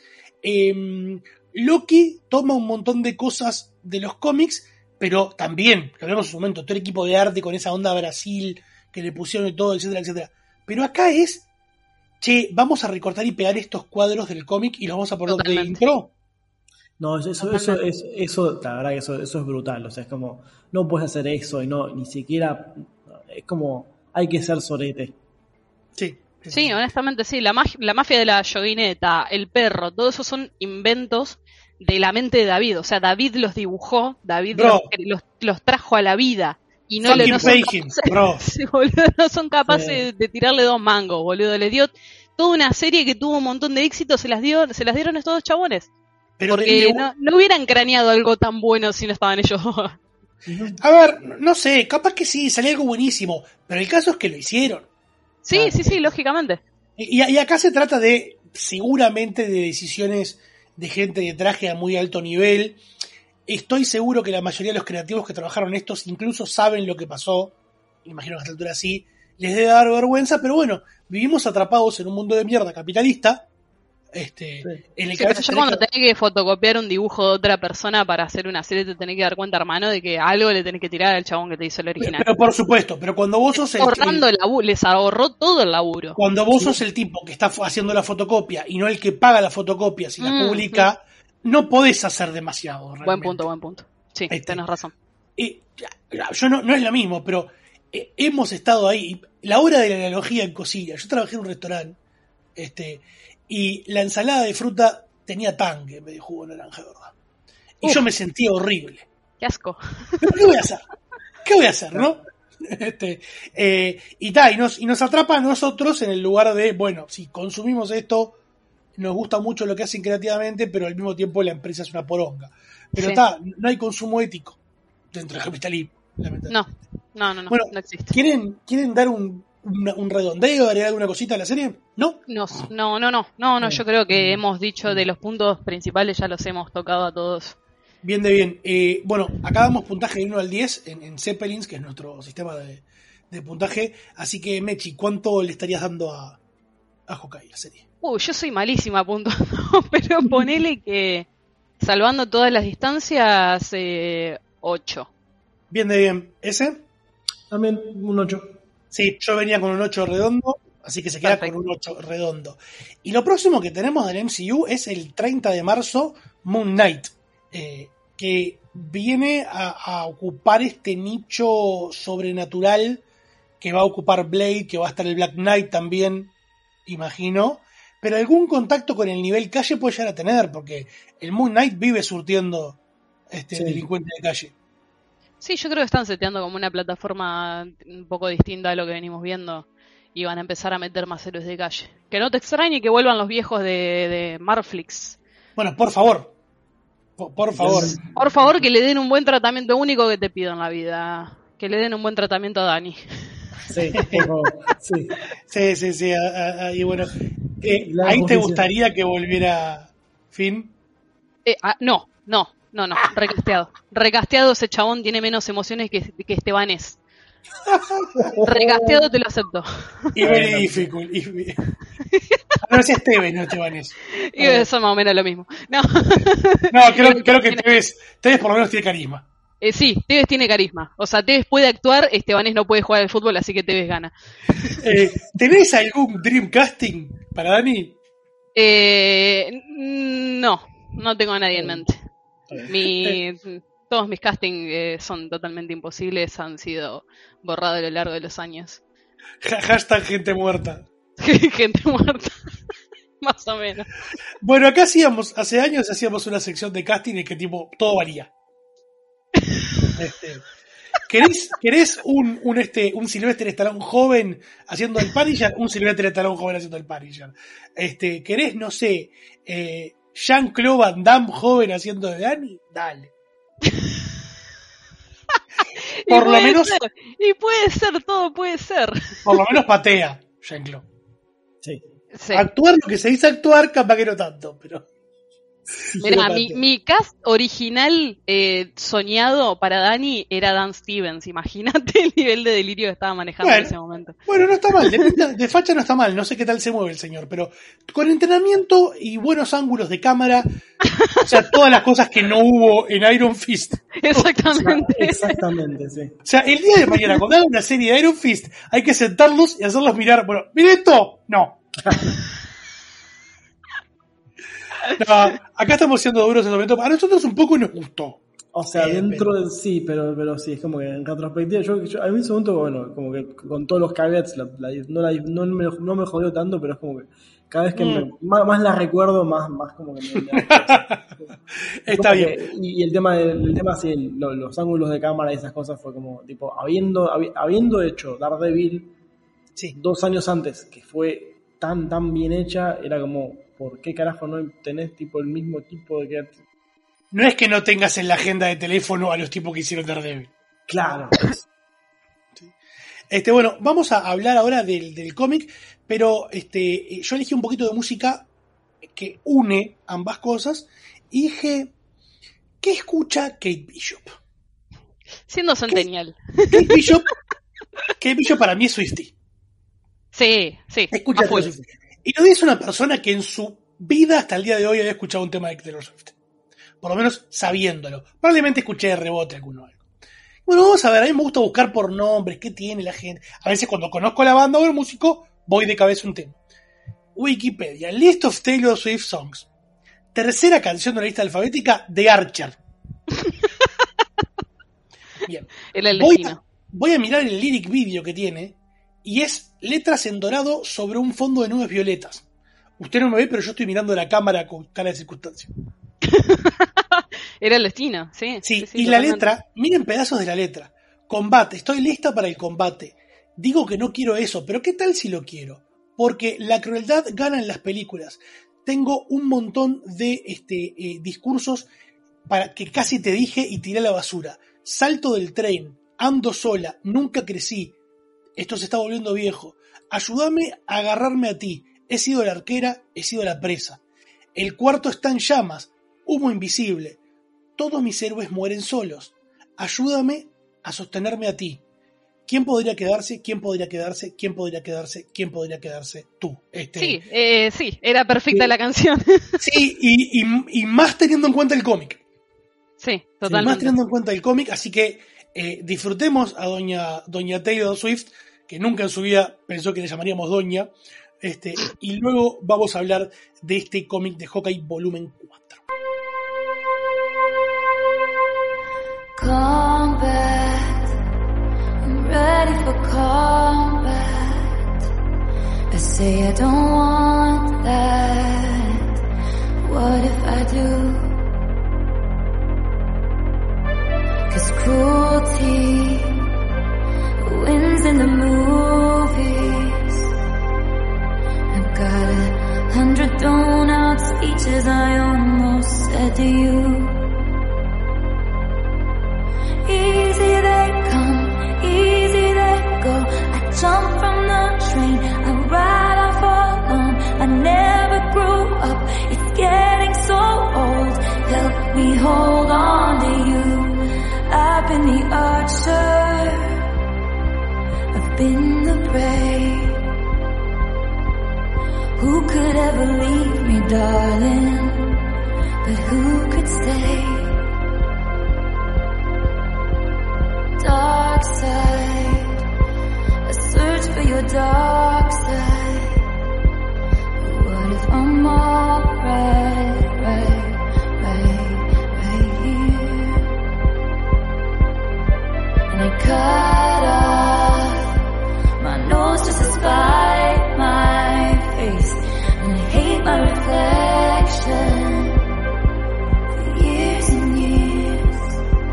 Eh, Loki toma un montón de cosas de los cómics, pero también, que hablamos en su momento, todo el equipo de arte con esa onda Brasil que le pusieron y todo, etcétera, etcétera. Pero acá es, che, vamos a recortar y pegar estos cuadros del cómic y los vamos a poner de intro. No, eso, eso, eso, eso, eso, la verdad que eso, eso es brutal, o sea, es como, no puedes hacer eso y no, ni siquiera, es como, hay que ser sorete. Sí. Sí, honestamente sí, la, mag- la mafia de la yoguineta, el perro, todo eso son inventos de la mente de David, o sea, David los dibujó, David los, los, los trajo a la vida y no, le, no, son, capaces, bro. Sí, boludo, no son capaces sí. de tirarle dos mangos, boludo, le dio toda una serie que tuvo un montón de éxito, se las dio, se las dieron estos dos chabones, pero porque de... no, no hubieran craneado algo tan bueno si no estaban ellos. A ver, no sé, capaz que sí, salió algo buenísimo, pero el caso es que lo hicieron. Sí, ah, sí, sí, lógicamente. Y, y acá se trata de, seguramente, de decisiones de gente de traje a muy alto nivel. Estoy seguro que la mayoría de los creativos que trabajaron estos incluso saben lo que pasó. Imagino que a esta altura sí les debe dar vergüenza, pero bueno, vivimos atrapados en un mundo de mierda capitalista. Este, sí. En el sí, que ya cuando que... tenés que fotocopiar un dibujo de otra persona para hacer una serie te tenés que dar cuenta, hermano, de que algo le tenés que tirar al chabón que te hizo el original. Pero, pero por supuesto, pero cuando vos sos el, ahorrando el laburo, les ahorró todo el laburo. Cuando vos sí. sos el tipo que está haciendo la fotocopia y no el que paga la fotocopia si la mm, publica, mm. no podés hacer demasiado. Realmente. Buen punto, buen punto. Sí, este, tenés razón. Y, yo no, no es lo mismo, pero eh, hemos estado ahí. La hora de la analogía en cocina. Yo trabajé en un restaurante este, y la ensalada de fruta tenía tangue en vez de jugo de naranja, ¿verdad? Y Uf. yo me sentía horrible. Qué asco. ¿Pero qué voy a hacer? ¿Qué voy a hacer, no? Este, eh, y, ta, y, nos, y nos atrapa a nosotros en el lugar de, bueno, si consumimos esto, nos gusta mucho lo que hacen creativamente, pero al mismo tiempo la empresa es una poronga. Pero está, sí. no hay consumo ético dentro del capitalismo. No, no, no, no, bueno, no existe. ¿quieren, ¿quieren dar un, un, un redondeo, agregar alguna cosita a la serie? ¿No? No, no, no, no, no, no, yo creo que hemos dicho de los puntos principales, ya los hemos tocado a todos. Bien de bien. Eh, bueno, acá damos puntaje de uno al diez en, en Zeppelins, que es nuestro sistema de, de puntaje. Así que, Mechi, ¿cuánto le estarías dando a, a Hawkeye, la serie? Uy, yo soy malísima puntuando, pero ponele que, salvando todas las distancias, eh, ocho. Bien de bien. ¿Ese? También un ocho. Sí, yo venía con un ocho redondo, así que se queda Perfecto. Con un ocho redondo. Y lo próximo que tenemos del M C U es el treinta de marzo, Moon Knight. Eh, que viene a, a ocupar este nicho sobrenatural que va a ocupar Blade, que va a estar el Black Knight también, imagino, pero algún contacto con el nivel calle puede llegar a tener, porque el Moon Knight vive surtiendo este sí. delincuente de calle. Sí, yo creo que están seteando como una plataforma un poco distinta a lo que venimos viendo y van a empezar a meter más héroes de calle. Que no te extrañe que vuelvan los viejos de, de Marflix. Bueno, por favor. Por favor. Por favor, que le den un buen tratamiento, único que te pido en la vida. Que le den un buen tratamiento a Dani. Sí, sí, sí, sí, sí. A, a, y bueno, eh, ¿ahí te gustaría que volviera Finn? Eh, ah, no, no, no, no. Recasteado. Recasteado, ese chabón tiene menos emociones que, que Estebanés. Recasteado te lo acepto. Y very difficult. Y... No es Esteban, no Estebanés. Y eso es más o menos lo mismo. No, no creo, creo que Tevez, Tevez por lo menos tiene carisma. Eh, sí, Tevez tiene carisma. O sea, Tevez puede actuar, Estebanés no puede jugar al fútbol, así que Tevez gana. Eh, ¿Tenés algún dream casting para Dani? Eh, no, no tengo a nadie en mente. Mi, todos mis castings eh, son totalmente imposibles, han sido borrados a lo largo de los años. Hashtag gente muerta. Gente muerta. Más o menos. Bueno, acá hacíamos, hace años hacíamos una sección de casting en que tipo, todo varía. Este, ¿Querés, querés un, un, este, un Sylvester Stallone joven haciendo el Punisher? Un Sylvester Stallone joven haciendo el Punisher. Este, ¿querés, no sé, eh, Jean-Claude Van Damme joven haciendo de Danny? Dale. Por lo menos. Ser, y puede ser, todo puede ser. Por lo menos patea, Jean-Claude. Sí. Sí. Actuar lo que se dice actuar, capaz que no tanto, pero. Mira, mi, mi cast original eh, soñado para Dani era Dan Stevens. Imagínate el nivel de delirio que estaba manejando bueno, en ese momento. Bueno, no está mal, de, de facha no está mal, no sé qué tal se mueve el señor, pero con entrenamiento y buenos ángulos de cámara, o sea, todas las cosas que no hubo en Iron Fist. Exactamente. Exactamente, sí. O sea, el día de mañana, cuando haga una serie de Iron Fist, hay que sentarlos y hacerlos mirar. Bueno, ¿miren esto? No. No, acá estamos siendo duros en el momento. A nosotros un poco nos gustó. O sea, eh, dentro pero... de sí, pero, pero sí, es como que en retrospectiva, yo, yo a mí en ese momento, bueno, como que con todos los caveats, la, la, no, la, no, me, no me jodió tanto, pero es como que cada vez que mm. me, más, más la recuerdo, más, más como que me... me Está bien. Que, y el tema, el, el tema sí, el, los, los ángulos de cámara y esas cosas fue como, tipo, habiendo, habi, habiendo hecho Daredevil sí. dos años antes, que fue tan, tan bien hecha, era como... ¿Por qué carajo no tenés tipo el mismo tipo de que... No es que no tengas en la agenda de teléfono a los tipos que hicieron Daredevil. Claro. Sí. Este, bueno, vamos a hablar ahora del, del cómic, pero este, yo elegí un poquito de música que une ambas cosas y dije, ¿qué escucha Kate Bishop? Siendo centennial. Kate Bishop, Kate Bishop para mí es Swiftie. Sí, sí. Escucha Swiftie. Y no es una persona que en su vida hasta el día de hoy había escuchado un tema de Taylor Swift. Por lo menos sabiéndolo. Probablemente escuché de rebote alguno algo. Bueno, vamos a ver, a mí me gusta buscar por nombres, qué tiene la gente. A veces cuando conozco la banda o el músico, voy de cabeza un tema. Wikipedia, List of Taylor Swift Songs. Tercera canción de la lista alfabética, The Archer. Bien. El voy, a, voy a mirar el lyric video que tiene y es letras en dorado sobre un fondo de nubes violetas. Usted no me ve, pero yo estoy mirando la cámara con cara de circunstancia. Era el destino, sí. Sí, sí, sí y totalmente. la letra, miren pedazos de la letra. Combate, estoy lista para el combate. Digo que no quiero eso, pero ¿qué tal si lo quiero? Porque la crueldad gana en las películas. Tengo un montón de este, eh, discursos para que casi te dije y tiré a la basura. Salto del tren, ando sola, nunca crecí. Esto se está volviendo viejo. Ayúdame a agarrarme a ti. He sido la arquera, he sido la presa. El cuarto está en llamas, humo invisible. Todos mis héroes mueren solos. Ayúdame a sostenerme a ti. ¿Quién podría quedarse? ¿Quién podría quedarse? ¿Quién podría quedarse? ¿Quién podría quedarse? Tú. Este, Sí, eh, sí, era perfecta sí. la canción. Sí, y, y, y más teniendo en cuenta el cómic. Sí, Más totalmente. teniendo en cuenta el cómic, así que eh, disfrutemos a doña, doña Taylor Swift, que nunca en su vida pensó que le llamaríamos doña, este, y luego vamos a hablar de este cómic de Hawkeye volumen cuatro. Combat, I'm ready for combat. I say I don't want that. What if I do? 'Cause cruelty wins in the movies. I've got a hundred thrown out speeches I almost said to you. Easy they come, easy they go. I jump from the train, I ride off alone. I never grew up, it's getting so old. Help me hold on to you. I've been the archer, I've been the prey. Who could ever leave me, darling? But who could stay? Dark side, I search for your dark side. What if I'm alright, right, right, right here? And I cut off my nose just to spite my face, and I hate my reflection for years and years.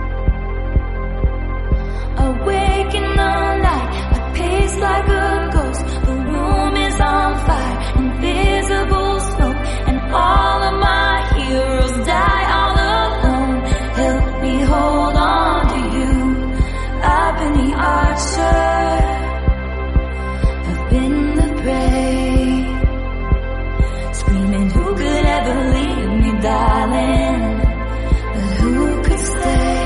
Awake in the night, I pace like a ghost. The room is on fire, invisible smoke, and all of my heroes die all alone. Help me hold on to you. I've been the archer, I've been the prey. Screaming, who could ever leave me, darling? But who could stay?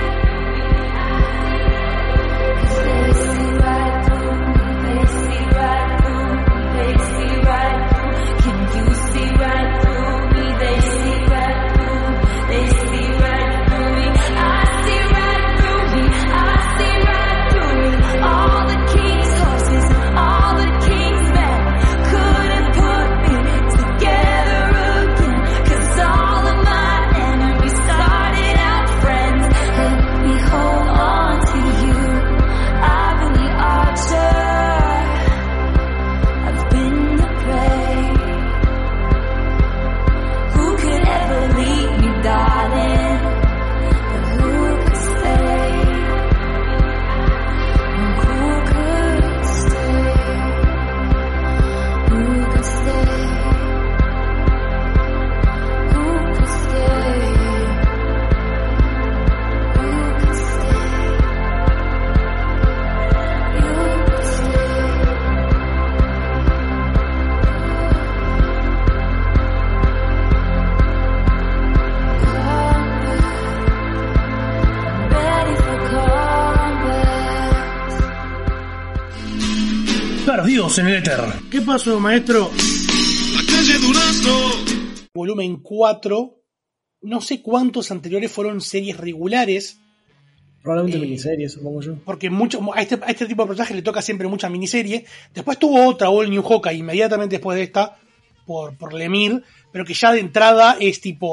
Perdidos en el éter. ¿Qué pasó, maestro? La calle Durazno. Volumen cuatro. No sé cuántos anteriores fueron series regulares. Probablemente eh, miniseries, supongo yo. Porque mucho, a, este, a este tipo de personajes le toca siempre mucha miniserie. Después tuvo otra, All New Hawkeye, inmediatamente después de esta, por, por Lemire, pero que ya de entrada es tipo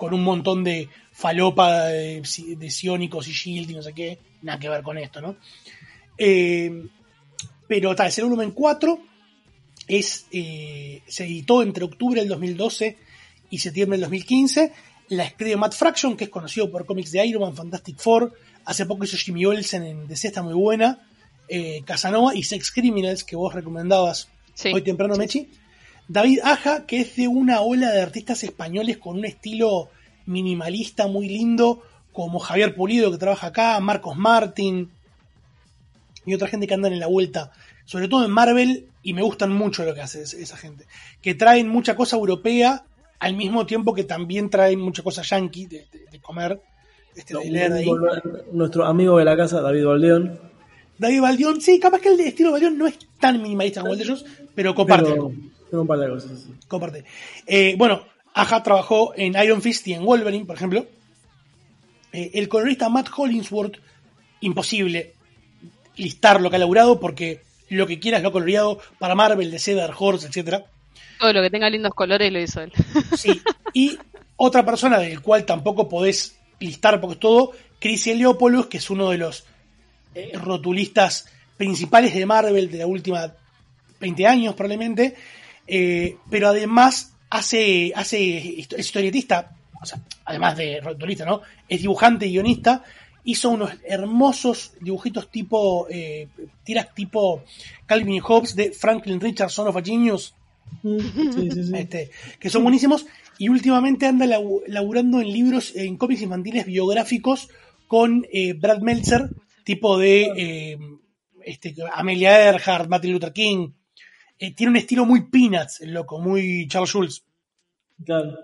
con un montón de falopa de, de sionicos y shield y no sé qué, nada que ver con esto, ¿no? Eh, pero tal, es el volumen cuatro, es, eh, se editó entre octubre del dos mil doce y septiembre del dos mil quince, la escribe Matt Fraction, que es conocido por cómics de Iron Man, Fantastic Four, hace poco hizo Jimmy Olsen en D C, está muy buena, eh, Casanova y Sex Criminals, que vos recomendabas sí. hoy temprano, sí. Mechi. David Aja, que es de una ola de artistas españoles con un estilo minimalista muy lindo, como Javier Pulido, que trabaja acá, Marcos Martín y otra gente que andan en la vuelta, sobre todo en Marvel, y me gustan mucho lo que hace esa gente, que traen mucha cosa europea al mismo tiempo que también traen mucha cosa yankee de, de, de comer, este, de leer de ahí. Nuestro amigo de la casa, David Baldeón. David Baldeón, sí, capaz que el de estilo Baldeón no es tan minimalista como el de ellos, pero comparte. Pero, pero un par de cosas, sí. Comparte. Eh, bueno, Aja trabajó en Iron Fist y en Wolverine, por ejemplo. Eh, el colorista Matt Hollingsworth, imposible listar lo que ha laburado, porque lo que quieras lo ha coloreado para Marvel, D C, Dark Horse, etcétera. Todo lo que tenga lindos colores lo hizo él. Sí, y otra persona del cual tampoco podés listar porque es todo, Chris Eliopoulos, que es uno de los eh, rotulistas principales de Marvel de la última veinte años probablemente, eh, pero además hace, hace es historietista, o sea, además de rotulista, ¿no? Es dibujante y guionista, hizo unos hermosos dibujitos tipo, eh, tiras tipo Calvin y Hobbes de Franklin Richardson of a Genius, sí, sí, sí. Este, que son buenísimos, y últimamente anda labu- laburando en libros, en cómics infantiles biográficos con eh, Brad Meltzer, tipo de eh, este, Amelia Earhart, Martin Luther King. Eh, tiene un estilo muy Peanuts, el loco, muy Charles Schulz. Claro.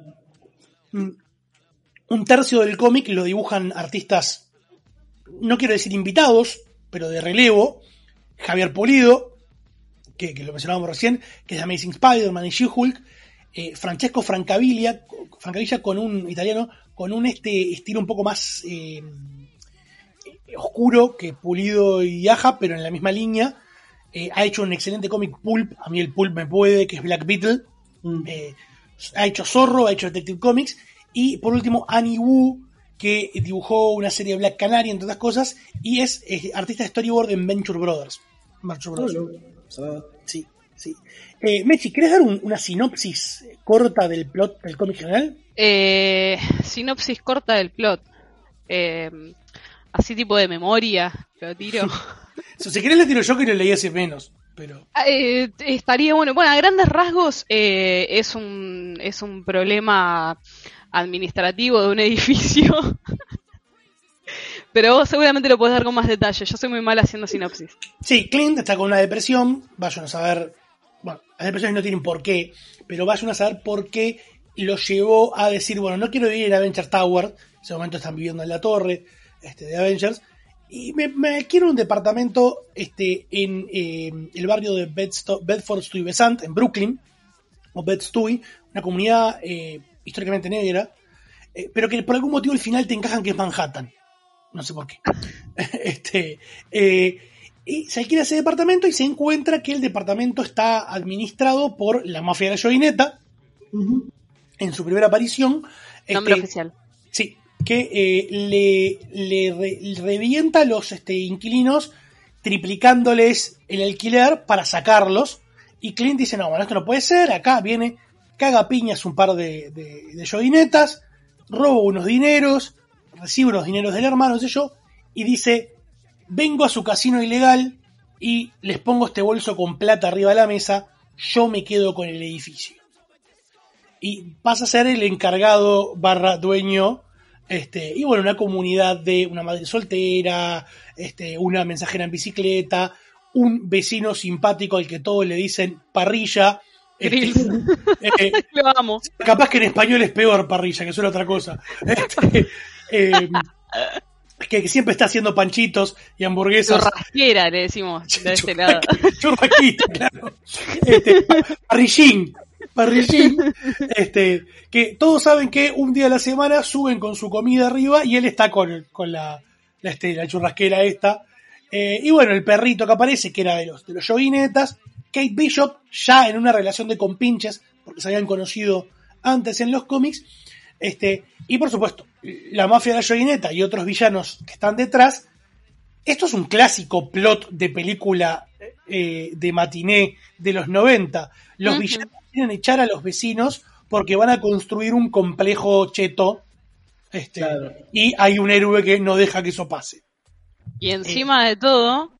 Un tercio del cómic lo dibujan artistas, no quiero decir invitados, pero de relevo. Javier Pulido, que, que lo mencionábamos recién, que es Amazing Spider-Man y She-Hulk. Eh, Francesco Francavilla, Francavilla con un italiano, con un este estilo un poco más eh, oscuro que Pulido y Aja, pero en la misma línea. Eh, ha hecho un excelente cómic pulp, a mí el pulp me puede, que es Black Beetle. Mm. Eh, ha hecho Zorro, ha hecho Detective Comics. Y por último, Annie Wu, que dibujó una serie de Black Canary, entre otras cosas, y es, es artista de storyboard en Venture Brothers. Venture Brothers. Oh, no. Sí, sí. Eh, Mechi, ¿querés dar un, una sinopsis corta del plot del cómic general? Eh, sinopsis corta del plot. Eh, así tipo de memoria, lo tiro. Si querés le tiro yo, que lo leí hace menos. Pero... Eh, estaría bueno. Bueno, a grandes rasgos eh, es un es un problema administrativo de un edificio. Pero vos seguramente lo podés dar con más detalle. Yo soy muy mal haciendo sinopsis. Sí, Clint está con una depresión. Vayan a saber... Bueno, las depresiones no tienen por qué, pero vayan a saber por qué lo llevó a decir, bueno, no quiero vivir en Avengers Tower. En ese momento están viviendo en la torre este, de Avengers. Y me, me quiero un departamento este, en eh, el barrio de Bedsto- Bedford-Stuyvesant, en Brooklyn, o Bed-Stuy, una comunidad eh, históricamente negra, eh, pero que por algún motivo al final te encajan que es Manhattan. No sé por qué. este, eh, y se alquila ese departamento y se encuentra que el departamento está administrado por la mafia de la Jovineta. Uh-huh. En su primera aparición. Nombre este, oficial. Sí. Que eh, le, le, re, le revienta a los este, inquilinos triplicándoles el alquiler para sacarlos. Y Clint dice, no, bueno, esto no puede ser. Acá viene, caga piñas un par de, de, de joguinetas, roba unos dineros, recibe unos dineros del hermano, no sé yo, y dice, vengo a su casino ilegal y les pongo este bolso con plata arriba de la mesa, yo me quedo con el edificio. Y pasa a ser el encargado barra dueño. Este, y bueno, una comunidad de una madre soltera, este, una mensajera en bicicleta, un vecino simpático al que todos le dicen parrilla. Este, eh, Lo amo. Capaz que en español es peor parrilla, que suena otra cosa. Este, eh, que, que siempre está haciendo panchitos y hamburguesas. Churrasquera, le decimos de este lado. Churrasquita, claro. Este, parrillín. Parrillín, este, que todos saben que un día a la semana suben con su comida arriba y él está con, con la, la, este, la churrasquera esta. Eh, y bueno, el perrito que aparece, que era de los, de los joguinetas, Kate Bishop, ya en una relación de compinches, porque se habían conocido antes en los cómics, Este, y por supuesto, la mafia de la yoguineta y otros villanos que están detrás. Esto es un clásico plot de película eh, de matiné de los noventa. Los uh-huh. villanos quieren echar a los vecinos porque van a construir un complejo cheto. Este, claro. Y hay un héroe que no deja que eso pase. Y encima eh. de todo,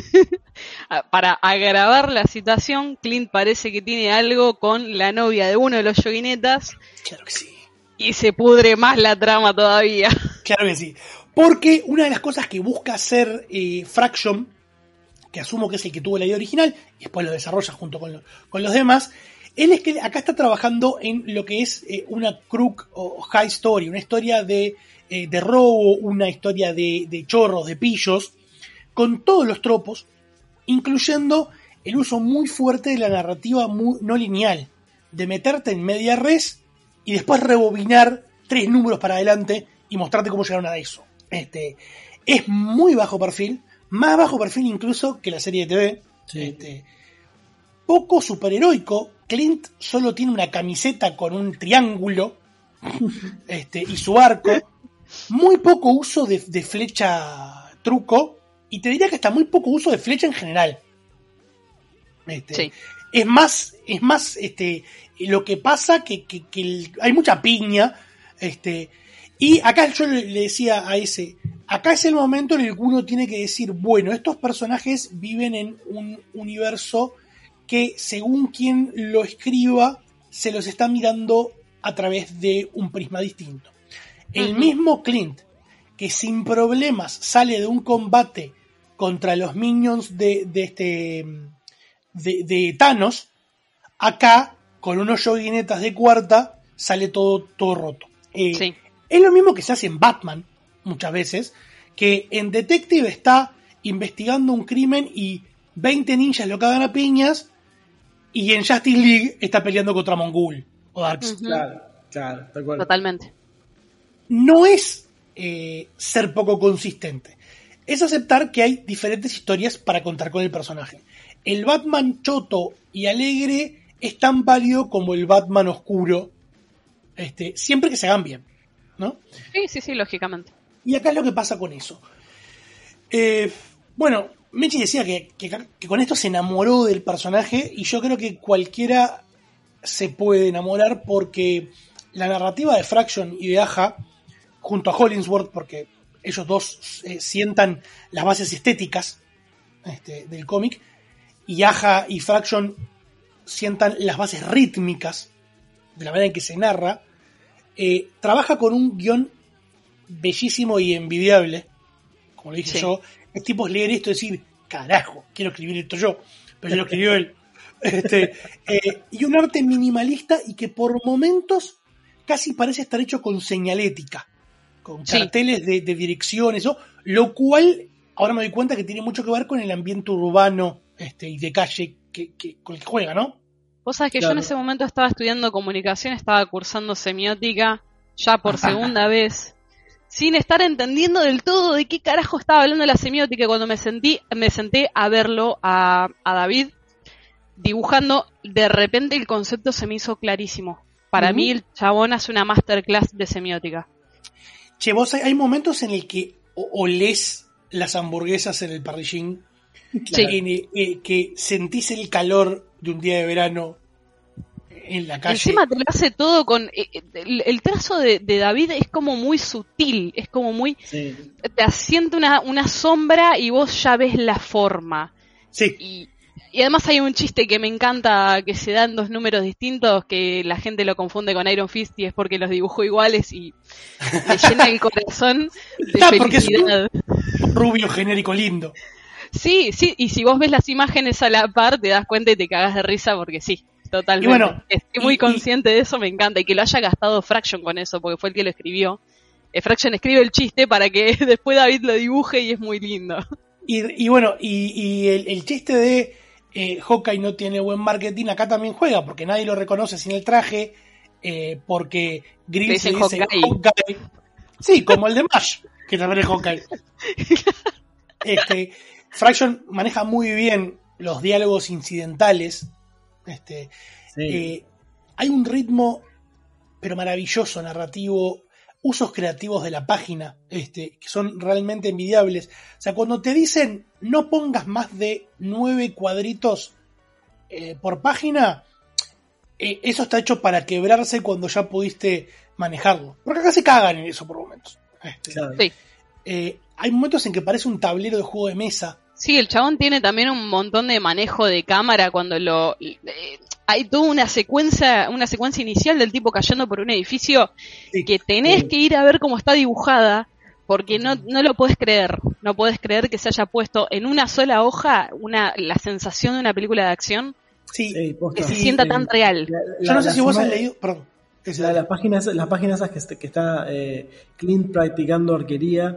para agravar la situación, Clint parece que tiene algo con la novia de uno de los yoguinetas. Claro que sí. Y se pudre más la trama todavía. Claro que sí. Porque una de las cosas que busca hacer eh, Fraction, que asumo que es el que tuvo la idea original, y después lo desarrolla junto con, lo, con los demás, él es que acá está trabajando en lo que es eh, una crook o high story, una historia de, eh, de robo, una historia de, de chorros, de pillos, con todos los tropos, incluyendo el uso muy fuerte de la narrativa muy, no lineal, de meterte en media res y después rebobinar tres números para adelante y mostrarte cómo llegaron a eso. Este, es muy bajo perfil, más bajo perfil incluso que la serie de T V. Sí. Este, poco superheroico. Clint solo tiene una camiseta con un triángulo este, y su arco. Muy poco uso de, de flecha truco. Y te diría que hasta muy poco uso de flecha en general. Este, sí. Es más, es más este, lo que pasa que, que, que el, hay mucha piña. Este, y acá yo le decía a ese, acá es el momento en el que uno tiene que decir, bueno, estos personajes viven en un universo que según quien lo escriba, se los está mirando a través de un prisma distinto. El uh-huh. mismo Clint, que sin problemas sale de un combate contra los minions de, de este de, de Thanos, acá, con unos yoguinetas de cuarta, sale todo, todo roto. Eh, sí. Es lo mismo que se hace en Batman, muchas veces, que en Detective está investigando un crimen y veinte ninjas lo cagan a piñas, y en Justice League está peleando contra Mongul o Darkseid. Uh-huh. Claro, claro, de acuerdo. Totalmente. No es eh, ser poco consistente. Es aceptar que hay diferentes historias para contar con el personaje. El Batman choto y alegre es tan válido como el Batman oscuro, este, siempre que se hagan bien, ¿no? Sí, sí, sí, lógicamente. Y acá es lo que pasa con eso. Eh, bueno, Mechi decía que, que, que con esto se enamoró del personaje, y yo creo que cualquiera se puede enamorar porque la narrativa de Fraction y de Aja, junto a Hollingsworth, porque ellos dos eh, sientan las bases estéticas este, del cómic, y Aja y Fraction sientan las bases rítmicas de la manera en que se narra, eh, trabaja con un guión bellísimo y envidiable, como lo dije sí. yo. Es tipo leer esto y decir, carajo, quiero escribir esto yo, pero ya lo escribió él. Este, eh, y un arte minimalista y que por momentos casi parece estar hecho con señalética, con sí. carteles de, de dirección, eso, lo cual ahora me doy cuenta que tiene mucho que ver con el ambiente urbano este, y de calle que, que, con el que juega, ¿no? Vos sabés que claro. yo en ese momento estaba estudiando comunicación, estaba cursando semiótica, ya por segunda vez, sin estar entendiendo del todo de qué carajo estaba hablando la semiótica. Cuando me sentí, me senté a verlo a, a David dibujando, de repente el concepto se me hizo clarísimo. Para uh-huh. mí el chabón hace una masterclass de semiótica. Che, vos hay, hay momentos en el que o, olés las hamburguesas en el parrillín, claro. en el, eh, que sentís el calor de un día de verano en la calle. Encima te lo hace todo con... Eh, el, el trazo de, de David es como muy sutil, es como muy... Sí. Te asienta una, una sombra y vos ya ves la forma. Sí. Y, y además hay un chiste que me encanta, que se da en dos números distintos, que la gente lo confunde con Iron Fist y es porque los dibujó iguales y me llena el corazón de ah, felicidad. Porque es un rubio genérico lindo. Sí, sí, y si vos ves las imágenes a la par te das cuenta y te cagás de risa porque sí. Totalmente. Y bueno, estoy muy y, consciente y, de eso, me encanta. Y que lo haya gastado Fraction con eso, porque fue el que lo escribió. Eh, Fraction escribe el chiste para que después David lo dibuje y es muy lindo. Y, y bueno, y, y el, el chiste de eh, Hawkeye no tiene buen marketing, acá también juega, porque nadie lo reconoce sin el traje, eh, porque Grill se dice Hawkeye. Hawkeye. Sí, como el de Mash, que también es Hawkeye. Este, Fraction maneja muy bien los diálogos incidentales. Este, sí. eh, hay un ritmo pero maravilloso, narrativo, usos creativos de la página, este, que son realmente envidiables. O sea, cuando te dicen no pongas más de nueve cuadritos eh, por página, eh, eso está hecho para quebrarse cuando ya pudiste manejarlo. Porque acá se cagan en eso por momentos. Este, sí. eh, hay momentos en que parece un tablero de juego de mesa. Sí, el chabón tiene también un montón de manejo de cámara cuando lo... Eh, hay toda una secuencia, una secuencia inicial del tipo cayendo por un edificio sí, que tenés sí. que ir a ver cómo está dibujada, porque no, no lo podés creer. No podés creer que se haya puesto en una sola hoja una la sensación de una película de acción sí, que posta, se sí, sienta sí, tan real. La, la, Yo no sé si vos has leído... Perdón. La, las páginas las páginas esas que, está, que está eh, Clint practicando arquería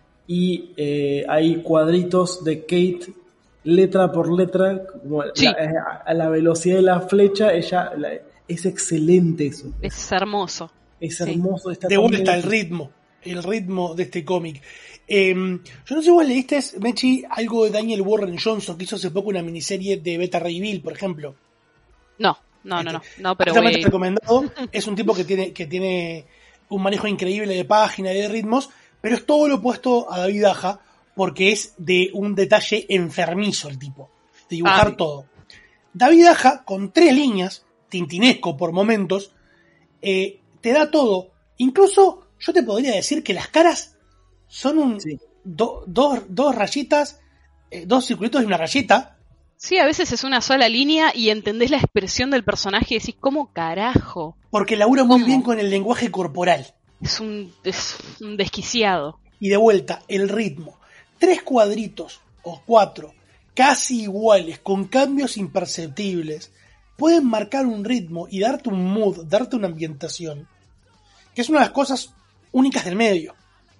y eh, hay cuadritos de Kate letra por letra como sí. la, a la velocidad de la flecha. Ella la, es excelente eso, es hermoso es hermoso sí. De vuelta el ritmo el ritmo de este cómic. eh, yo no sé si vos leíste, Mechi, algo de Daniel Warren Johnson, que hizo hace poco una miniserie de Beta Ray Bill, por ejemplo. No No, no, no, no, pero voy... recomendado. Es un tipo que tiene, que tiene un manejo increíble de página y de ritmos, pero es todo lo opuesto a David Aja, porque es de un detalle enfermizo el tipo, de dibujar ah, todo. David Aja, con tres líneas, tintinesco por momentos, eh, te da todo. Incluso yo te podría decir que las caras son un sí. do, dos, dos rayitas, eh, dos circulitos y una rayita. Sí, a veces es una sola línea y entendés la expresión del personaje y decís, ¿cómo carajo? Porque labura muy ¿Cómo? bien con el lenguaje corporal. Es un, es un desquiciado. Y de vuelta, el ritmo. Tres cuadritos o cuatro, casi iguales, con cambios imperceptibles, pueden marcar un ritmo y darte un mood, darte una ambientación, que es una de las cosas únicas del medio.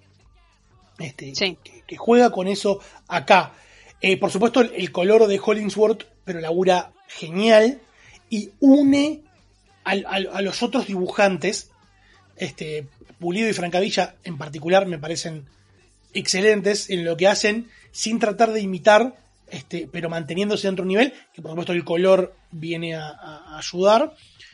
Este, sí. que, que juega con eso acá. Eh, por supuesto, el, el color de Hollingsworth, pero labura genial y une al, al, a los otros dibujantes. Este, Pulido y Francavilla en particular me parecen excelentes en lo que hacen, sin tratar de imitar, este, pero manteniéndose dentro de un nivel, que por supuesto el color viene a, a ayudar.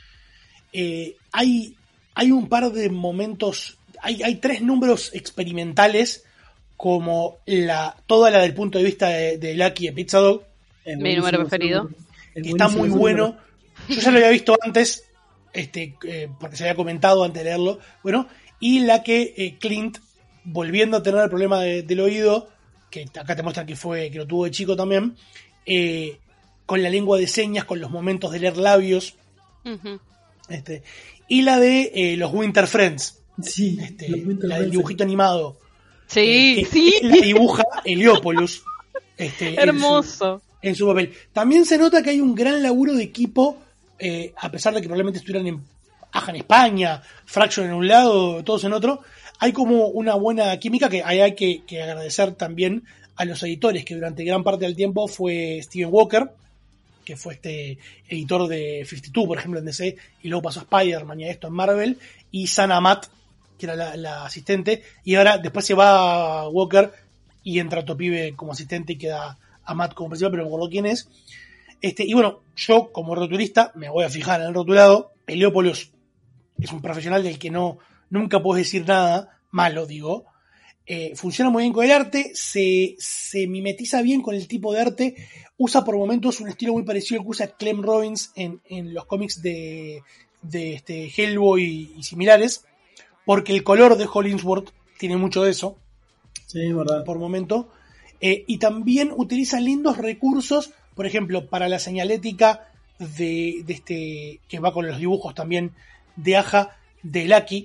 Eh, hay, hay un par de momentos, hay, hay tres números experimentales, como la toda la del punto de vista de, de Lucky y Pizza Dog. Mi número preferido. Que está muy bueno. Yo ya lo había visto antes, este, eh, porque se había comentado antes de leerlo. Bueno, y la que eh, Clint, volviendo a tener el problema de, del oído, que acá te muestran que fue, que lo tuvo de chico también, eh, con la lengua de señas, con los momentos de leer labios. Uh-huh. Este, y la de eh, los Winter Friends. Sí, este, Winter la del dibujito animado. Sí, eh, sí. La dibuja Heliópolis. Este, Hermoso. En su, en su papel. También se nota que hay un gran laburo de equipo, eh, a pesar de que probablemente estuvieran en Aja en España, Fraction en un lado, todos en otro. Hay como una buena química que hay, hay que, que agradecer también a los editores, que durante gran parte del tiempo fue Steven Walker, que fue este editor de cincuenta y dos, por ejemplo, en D C, y luego pasó a Spider-Man y a esto en Marvel, y Sana Amat, que era la, la asistente, y ahora después se va a Walker y entra otro pibe como asistente y queda Amat como principal, pero no me acuerdo quién es. Este, y bueno, yo como rotulista me voy a fijar en el rotulado. Heliópolis es un profesional del que no nunca puedes decir nada malo, digo. Eh, funciona muy bien con el arte, se, se mimetiza bien con el tipo de arte, usa por momentos un estilo muy parecido al que usa Clem Robbins en, en los cómics de, de este Hellboy y similares, porque el color de Hollingsworth tiene mucho de eso. Sí, verdad. Por momento. Eh, y también utiliza lindos recursos, por ejemplo, para la señalética de, de este, que va con los dibujos también de Aja, de Lucky,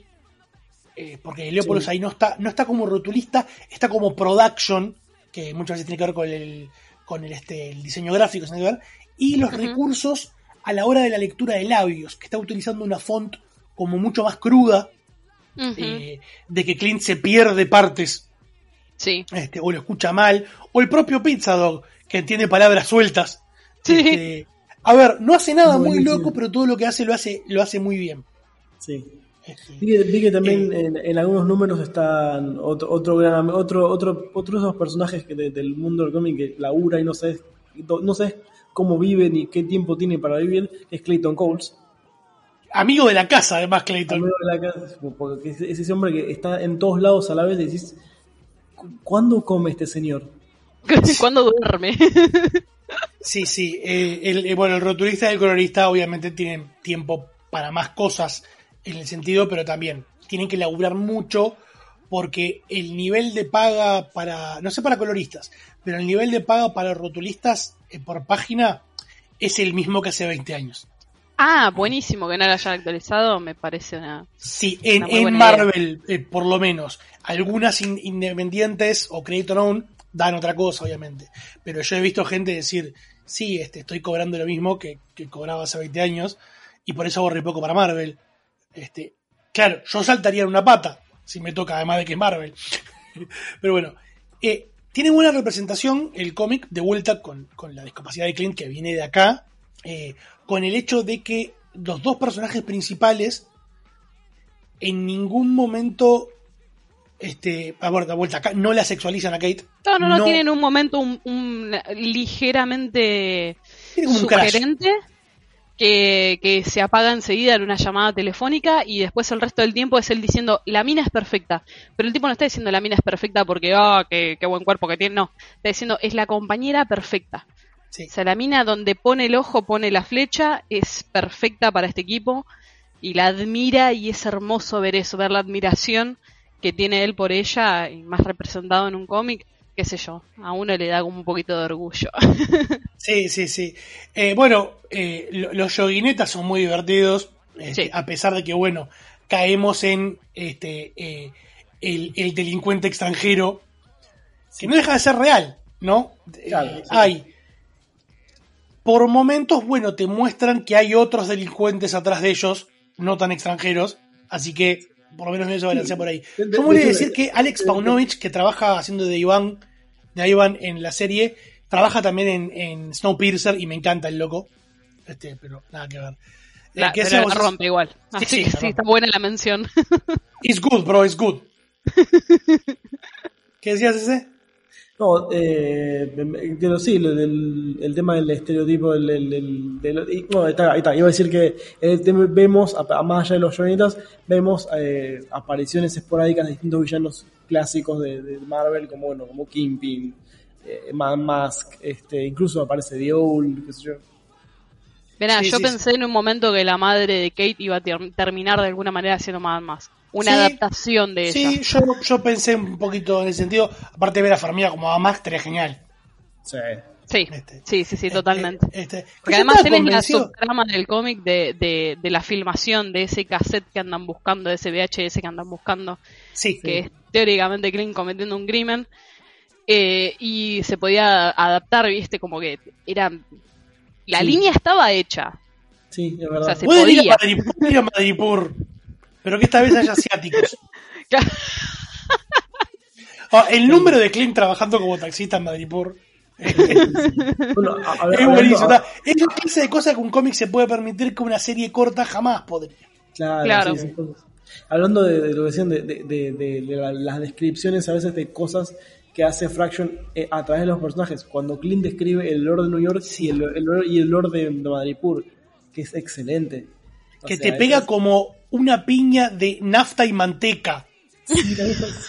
eh, porque Heliópolis sí. ahí no está, no está como rotulista, está como production, que muchas veces tiene que ver con el, con el, este, el diseño gráfico, ¿sí? Y los uh-huh. recursos a la hora de la lectura de labios, que está utilizando una font como mucho más cruda, uh-huh. eh, de que Clint se pierde partes, sí. este, o lo escucha mal, o el propio Pizza Dog, que tiene palabras sueltas. Sí. Este, a ver, no hace nada muy, muy loco, sí. pero todo lo que hace lo hace, lo hace muy bien. Sí. Vi que, vi que también eh, en, en algunos números están otro otro gran, otro otro otros de esos personajes que de, del mundo del cómic que labura y no sé no sé cómo vive ni qué tiempo tiene para vivir, es Clayton Coles. Amigo de la casa, además, Clayton. Amigo de la casa, porque es ese hombre que está en todos lados a la vez y decís, ¿cuándo come este señor? ¿Cuándo duerme? Sí, sí. Eh, el, eh, bueno, el rotulista y el colorista obviamente tienen tiempo para más cosas en el sentido, pero también tienen que laburar mucho porque el nivel de paga para, no sé para coloristas, pero el nivel de paga para rotulistas eh, por página es el mismo que hace veinte años. Ah, buenísimo que no lo hayan actualizado, me parece una... Sí, en, una muy en buena Marvel, eh, por lo menos, algunas in- independientes o Creator Own dan otra cosa, obviamente. Pero yo he visto gente decir, sí, este, estoy cobrando lo mismo que, que cobraba hace veinte años y por eso ahorré poco para Marvel. Este, claro, yo saltaría en una pata si me toca, además de que es Marvel. Pero bueno, eh, tiene buena representación el cómic, de vuelta con, con la discapacidad de Clint que viene de acá, eh, con el hecho de que los dos personajes principales en ningún momento, este, a ver, de vuelta acá, no la sexualizan a Kate. No, no, no, no tienen un momento un, un ligeramente un sugerente que, que se apaga enseguida en una llamada telefónica y después el resto del tiempo es él diciendo la mina es perfecta, pero el tipo no está diciendo la mina es perfecta porque ah, oh, qué, qué buen cuerpo que tiene, no, está diciendo es la compañera perfecta. Sí. O sea, la mina donde pone el ojo, pone la flecha, es perfecta para este equipo y la admira y es hermoso ver eso, ver la admiración que tiene él por ella, y más representado en un cómic, qué sé yo, a uno le da como un poquito de orgullo. Sí, sí, sí. Eh, bueno, eh, lo, los yoguinetas son muy divertidos, este, sí. A pesar de que, bueno, caemos en este eh, el, el delincuente extranjero, que no deja de ser real, ¿no? Claro, eh, sí. Hay... Por momentos, bueno, te muestran que hay otros delincuentes atrás de ellos, no tan extranjeros, así que por lo menos eso balancea por ahí. Yo me voy a decir que Alex Paunovic, que trabaja haciendo de Iván, de Ivan en la serie, trabaja también en, en Snowpiercer y me encanta el loco. Este, pero nada que ver. La, eh, ¿qué pero la rompe igual. Sí, Así sí, que sí, está buena la mención. It's good, bro, it's good. ¿Qué decías ese? No, eh, entiendo, sí, el, el, el tema del estereotipo del, del, del, del no, está, ahí está, iba a decir que el tema, vemos, a, a más allá de los Joanitas, vemos eh, apariciones esporádicas de distintos villanos clásicos de, de Marvel, como bueno, como Kingpin, eh, Man Mask, este, incluso aparece The Owl, qué sé yo. Verá, Sí, yo sí, pensé en un momento que la madre de Kate iba a ter- terminar de alguna manera siendo Man Mask. Una Sí, adaptación de Sí, ella. yo, yo pensé un poquito en ese sentido. Aparte de ver a Fermina como a Max, estaría genial. Sí. Sí, Este, sí, sí, sí, totalmente. Este, Porque yo además estaba él es la convencido- subtrama del cómic de, de, de la filmación de ese cassette que andan buscando, de ese V H S que andan buscando, Sí, que es teóricamente Clint cometiendo un crimen, eh, y se podía adaptar, viste, como que era... La Sí. línea estaba hecha. Sí, es O verdad. sea, se pueden ir a podía. Madrid, pueden ir a Madripur, pero que esta vez haya asiáticos. Ah, el número de Clint trabajando como taxista en Madripur Bueno, a- a- es hablando- buenísimo. a- Es la clase de cosas que un cómic se puede permitir que una serie corta jamás podría. Claro, Claro. sí, esas cosas. Hablando de, de lo que decían de, de, de, de la- las descripciones a veces de cosas que hace Fraction eh, a través de los personajes. Cuando Clint describe el Lord de New York y, el, el Lord- y el Lord de, de Madripoor, que es excelente. O Que sea, te pega es- como una piña de nafta y manteca. Sí, también es-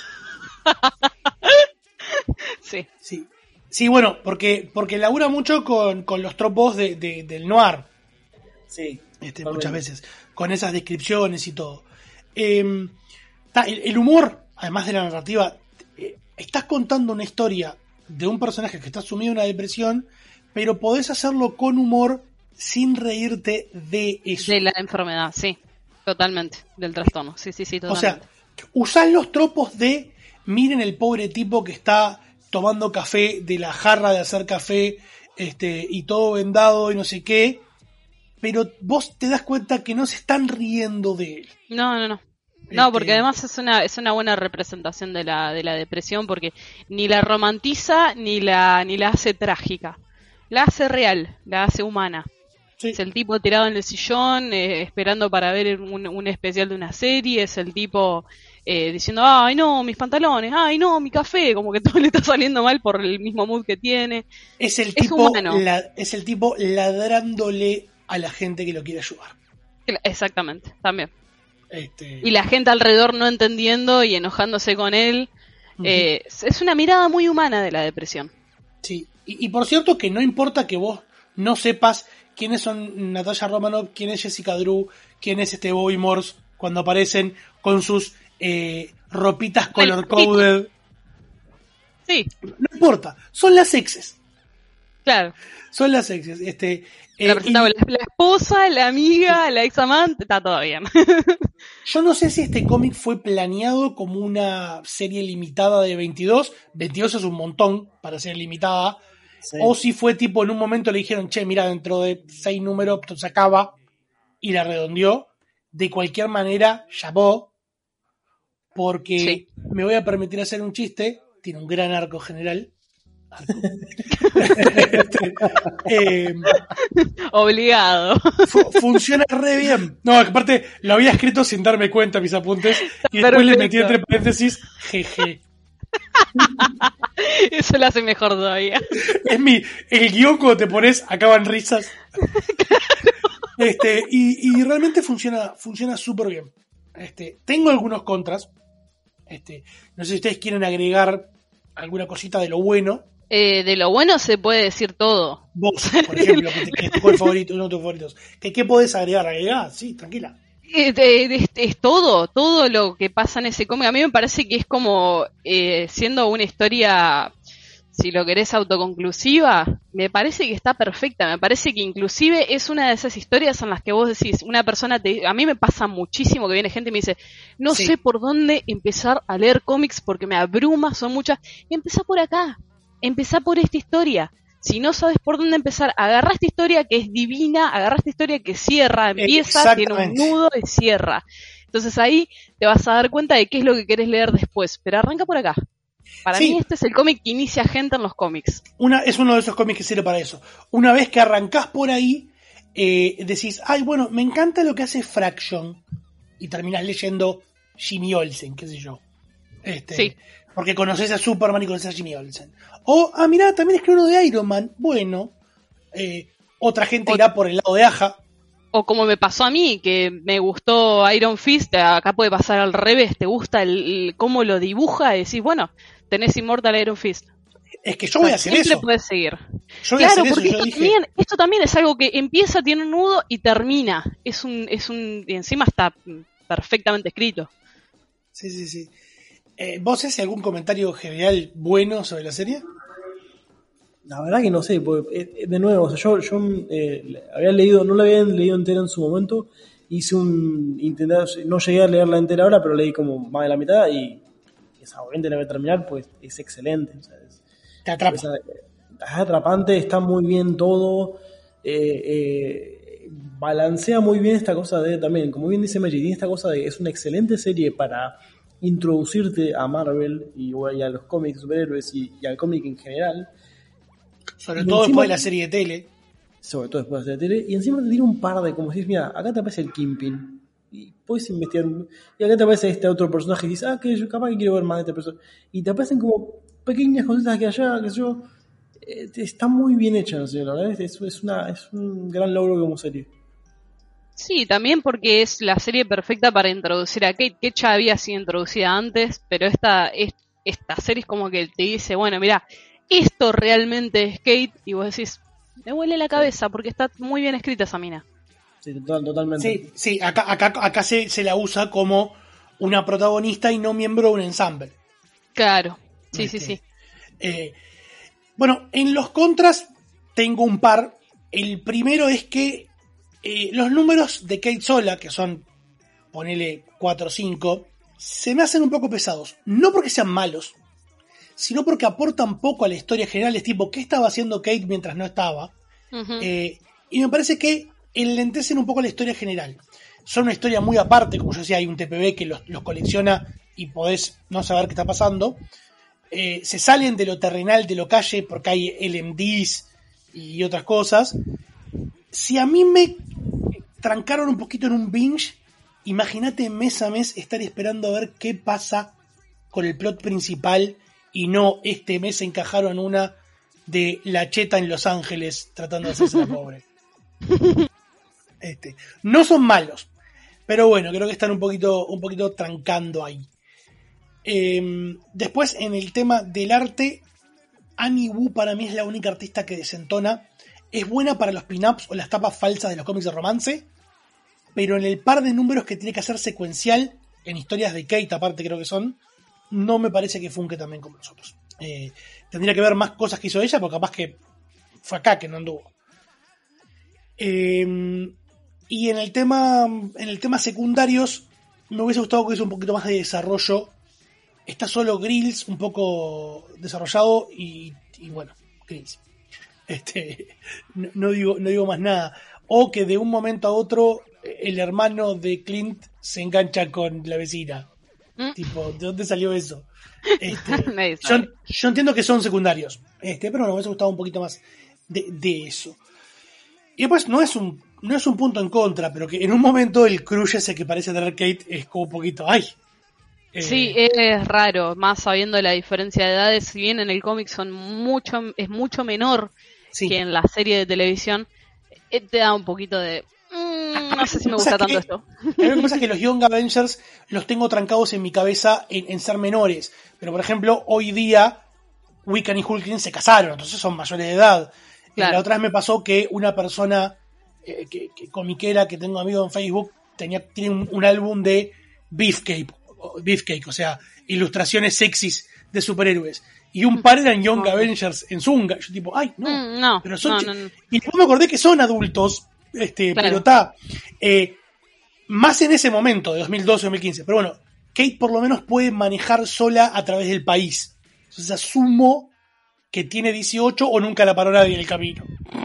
Sí. Sí, sí, bueno, porque, porque labura mucho con, con los tropos de, de- del noir. sí, Este, totalmente. muchas veces, con esas descripciones y todo. Eh, ta, el, el humor, además de la narrativa, eh, estás contando una historia de un personaje que está sumido en una depresión, pero podés hacerlo con humor sin reírte de eso. De la enfermedad, sí. Totalmente. Del trastorno. Sí, sí, sí, O totalmente. sea, usás los tropos de, miren el pobre tipo que está tomando café de la jarra de hacer café, este, y todo vendado y no sé qué, pero vos te das cuenta que no se están riendo de él. No, no, no. No, Este- porque además es una es una buena representación de la de la depresión, porque ni la romantiza ni la ni la hace trágica. La hace real, la hace humana. Sí. Es el tipo tirado en el sillón, eh, esperando para ver un, un especial de una serie, es el tipo eh, diciendo, ay no, mis pantalones, ay no, mi café, como que todo le está saliendo mal por el mismo mood que tiene. Es el Es tipo, humano. la- es el tipo ladrándole a la gente que lo quiere ayudar. Exactamente, también. Este... Y la gente alrededor no entendiendo y enojándose con él. Uh-huh. eh, es una mirada muy humana de la depresión. Sí, y, y por cierto que no importa que vos no sepas quiénes son Natasha Romanoff, quién es Jessica Drew, quién es este Bobby Morse, cuando aparecen con sus eh, ropitas color-coded. Sí. No importa, son las exes. Claro. Son las exes. Este, la, eh, y... la esposa, la amiga, la ex amante, está todo bien. Yo no sé si este cómic fue planeado como una serie limitada de veintidós. veintidós es un montón para ser limitada. Sí. O si fue tipo en un momento le dijeron, che, mira, dentro de seis números se acaba y la redondeó. De cualquier manera, llamó. Porque sí. Me voy a permitir hacer un chiste. Tiene un gran arco general. este, eh, Obligado. Fu- funciona re bien. No, aparte lo había escrito sin darme cuenta mis apuntes. Y después le metí entre paréntesis jeje. Eso lo hace mejor todavía. Es mi, el guión cuando te pones acaban risas. Este, y, y realmente funciona, funciona súper bien. Este, tengo algunos contras. Este, no sé si ustedes quieren agregar alguna cosita de lo bueno. Eh, de lo bueno se puede decir todo. Vos, por ejemplo, que, te, que es tu favorito, uno de tus favoritos. ¿Qué, qué podés agregar? ¿Agregar? Sí, tranquila. Es, es, es todo, todo lo que pasa en ese cómic. A mí me parece que es como eh, siendo una historia, si lo querés, autoconclusiva, me parece que está perfecta. Me parece que inclusive es una de esas historias en las que vos decís, una persona te... A mí me pasa muchísimo que viene gente y me dice, no sí. sé por dónde empezar a leer cómics porque me abruma, son muchas. Y empezá por acá, empezá por esta historia. Si no sabes por dónde empezar, agarrá esta historia que es divina, agarrá esta historia que cierra, empieza, tiene un nudo y cierra. Entonces ahí te vas a dar cuenta de qué es lo que querés leer después. Pero arranca por acá. Para sí. mí este es el cómic que inicia gente en los cómics. Una, es uno de esos cómics que sirve para eso. Una vez que arrancás por ahí, eh, decís, ay, bueno, me encanta lo que hace Fraction. Y terminás leyendo Jimmy Olsen, qué sé yo. Este, sí. Porque conoces a Superman y conoces a Jimmy Olsen. O, ah, mirá, también escribe uno de Iron Man. Bueno, eh, otra gente o, irá por el lado de Aja. O como me pasó a mí, que me gustó Iron Fist, acá puede pasar al revés. Te gusta el, el cómo lo dibuja y decís, bueno, tenés Immortal Iron Fist. Es que yo voy a hacer siempre eso. Puedes seguir. Yo voy claro, a hacer porque eso, esto, dije... también, esto también es algo que empieza, tiene un nudo y termina. Es un, es un, y encima está perfectamente escrito. Sí, sí, sí. Eh, ¿Vos haces algún comentario general bueno sobre la serie? La verdad que no sé, porque de nuevo, o sea, yo, yo eh, había leído, no la había leído entera en su momento, hice un intentar, no llegué a leerla entera ahora, pero leí como más de la mitad y esa obviamente la voy a terminar, pues es excelente. O sea, es, Te atrapa. Es, es atrapante, está muy bien todo, eh, eh, balancea muy bien esta cosa de, también, como bien dice Meji, tiene esta cosa de, es una excelente serie para introducirte a Marvel y, y a los cómics de superhéroes y, y al cómic en general. Sobre y todo encima, después de la serie de tele. Sobre todo después de la serie de tele. Y encima te tira un par de, como decís, mira, acá te aparece el Kingpin. Y puedes investigar. Y acá te aparece este otro personaje y dices, ah, que yo capaz que quiero ver más de este personaje. Y te aparecen como pequeñas cositas aquí allá, que yo. Eh, está muy bien hecha, ¿no? La verdad es, es, una, es un gran logro como serie. Sí, también porque es la serie perfecta para introducir a Kate, que ya había sido introducida antes, pero esta, es, esta serie es como que te dice, bueno, mira, esto realmente es Kate, y vos decís, me huele la cabeza, porque está muy bien escrita esa mina. Sí, total, totalmente. Sí, sí, acá, acá, acá se, se la usa como una protagonista y no miembro de un ensamble. Claro, sí, este, sí, sí. Eh, bueno, en los contras tengo un par. El primero es que Eh, los números de Kate sola, que son, ponele cuatro o cinco, se me hacen un poco pesados. No porque sean malos, sino porque aportan poco a la historia general. Es tipo, ¿qué estaba haciendo Kate mientras no estaba? Uh-huh. Eh, y me parece que enlentecen un poco la historia general. Son una historia muy aparte, como yo decía, hay un T P B que los, los colecciona y podés no saber qué está pasando. Eh, se salen de lo terrenal, de lo calle, porque hay L M Ds y otras cosas. Si a mí me trancaron un poquito en un binge, imagínate mes a mes estar esperando a ver qué pasa con el plot principal y no este mes encajaron una de la cheta en Los Ángeles tratando de hacerse la pobre. Este, no son malos, pero bueno, creo que están un poquito, un poquito trancando ahí. Eh, después, en el tema del arte, Annie Wu para mí es la única artista que desentona. Es buena para los pin-ups o las tapas falsas de los cómics de romance, pero en el par de números que tiene que hacer secuencial, en historias de Kate aparte creo que son, no me parece que funque también como los otros. Eh, tendría que ver más cosas que hizo ella, porque capaz que fue acá que no anduvo. Eh, y en el tema en el tema secundarios, me hubiese gustado que hubiese un poquito más de desarrollo. Está solo Grills, un poco desarrollado, y, y bueno, Grills. Este, no, no, digo, no digo más nada. O que de un momento a otro el hermano de Clint se engancha con la vecina. ¿Mm? Tipo, ¿de dónde salió eso? Este, yo, yo entiendo que son secundarios, este, pero bueno, me hubiese gustado un poquito más de, de eso. Y después no es un no es un punto en contra, pero que en un momento el crush ese que parece tener Kate es como un poquito, ¡ay! Eh, sí, es raro, más sabiendo la diferencia de edades, si bien en el cómic son mucho es mucho menor sí. que en la serie de televisión, te da un poquito de... Mmm, no sé si me gusta tanto que, esto. A mí me pasa que los Young Avengers los tengo trancados en mi cabeza en, en ser menores, pero por ejemplo, hoy día Wiccan y Hulkling se casaron, entonces son mayores de edad. Claro. La otra vez me pasó que una persona eh, que, que comiquera que tengo amigo en Facebook tenía, tiene un, un álbum de Beefcake, Beefcake, o sea, ilustraciones sexys de superhéroes. Y un par eran Young no. Avengers en Zunga. Yo tipo, ay, no. Mm, no, pero son no, ch- no, no. Y después me acordé que son adultos, este, claro. pero está. Eh, más en ese momento, de dos mil doce, dos mil quince. Pero bueno, Kate por lo menos puede manejar sola a través del país. Entonces asumo que tiene dieciocho o nunca la paró nadie en el camino.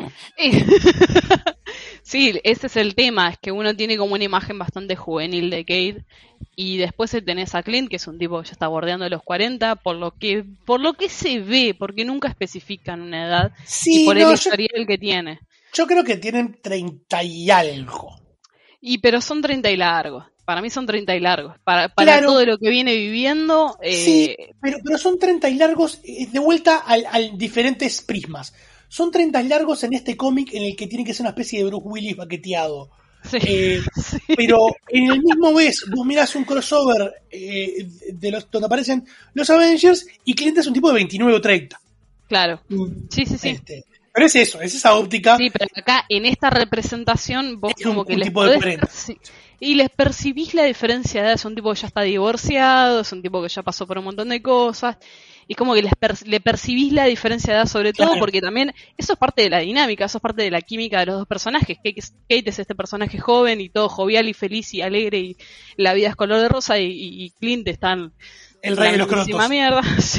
Sí, ese es el tema, es que uno tiene como una imagen bastante juvenil de Kate, y después tenés a Clint, que es un tipo que ya está bordeando los cuarenta, por lo que por lo que se ve, porque nunca especifican una edad, sí, y por no, el historial yo, que tiene. Yo creo que tienen treinta y algo. Y pero son treinta y largos. Para mí son treinta y largos. Para, para claro. todo lo que viene viviendo. Eh... Sí, pero, pero son treinta y largos de vuelta al, al diferentes prismas. Son treinta y largos en este cómic en el que tiene que ser una especie de Bruce Willis baqueteado. Sí, eh, sí. Pero en el mismo mes, vos mirás un crossover eh, de los, donde aparecen los Avengers y Clint es un tipo de veintinueve o treinta. Claro. Sí, sí, sí. Este, pero es eso, es esa óptica. Sí, pero acá en esta representación vos es como un, que un les tipo de podés perci- y les percibís la diferencia de edad. Es un tipo que ya está divorciado, es un tipo que ya pasó por un montón de cosas. Y como que les per- le percibís la diferencia de edad, sobre todo, claro. porque también eso es parte de la dinámica, eso es parte de la química de los dos personajes. Kate es, Kate es este personaje joven y todo jovial y feliz y alegre y la vida es color de rosa, y, y Clint están el rey de los crotos. Mierda.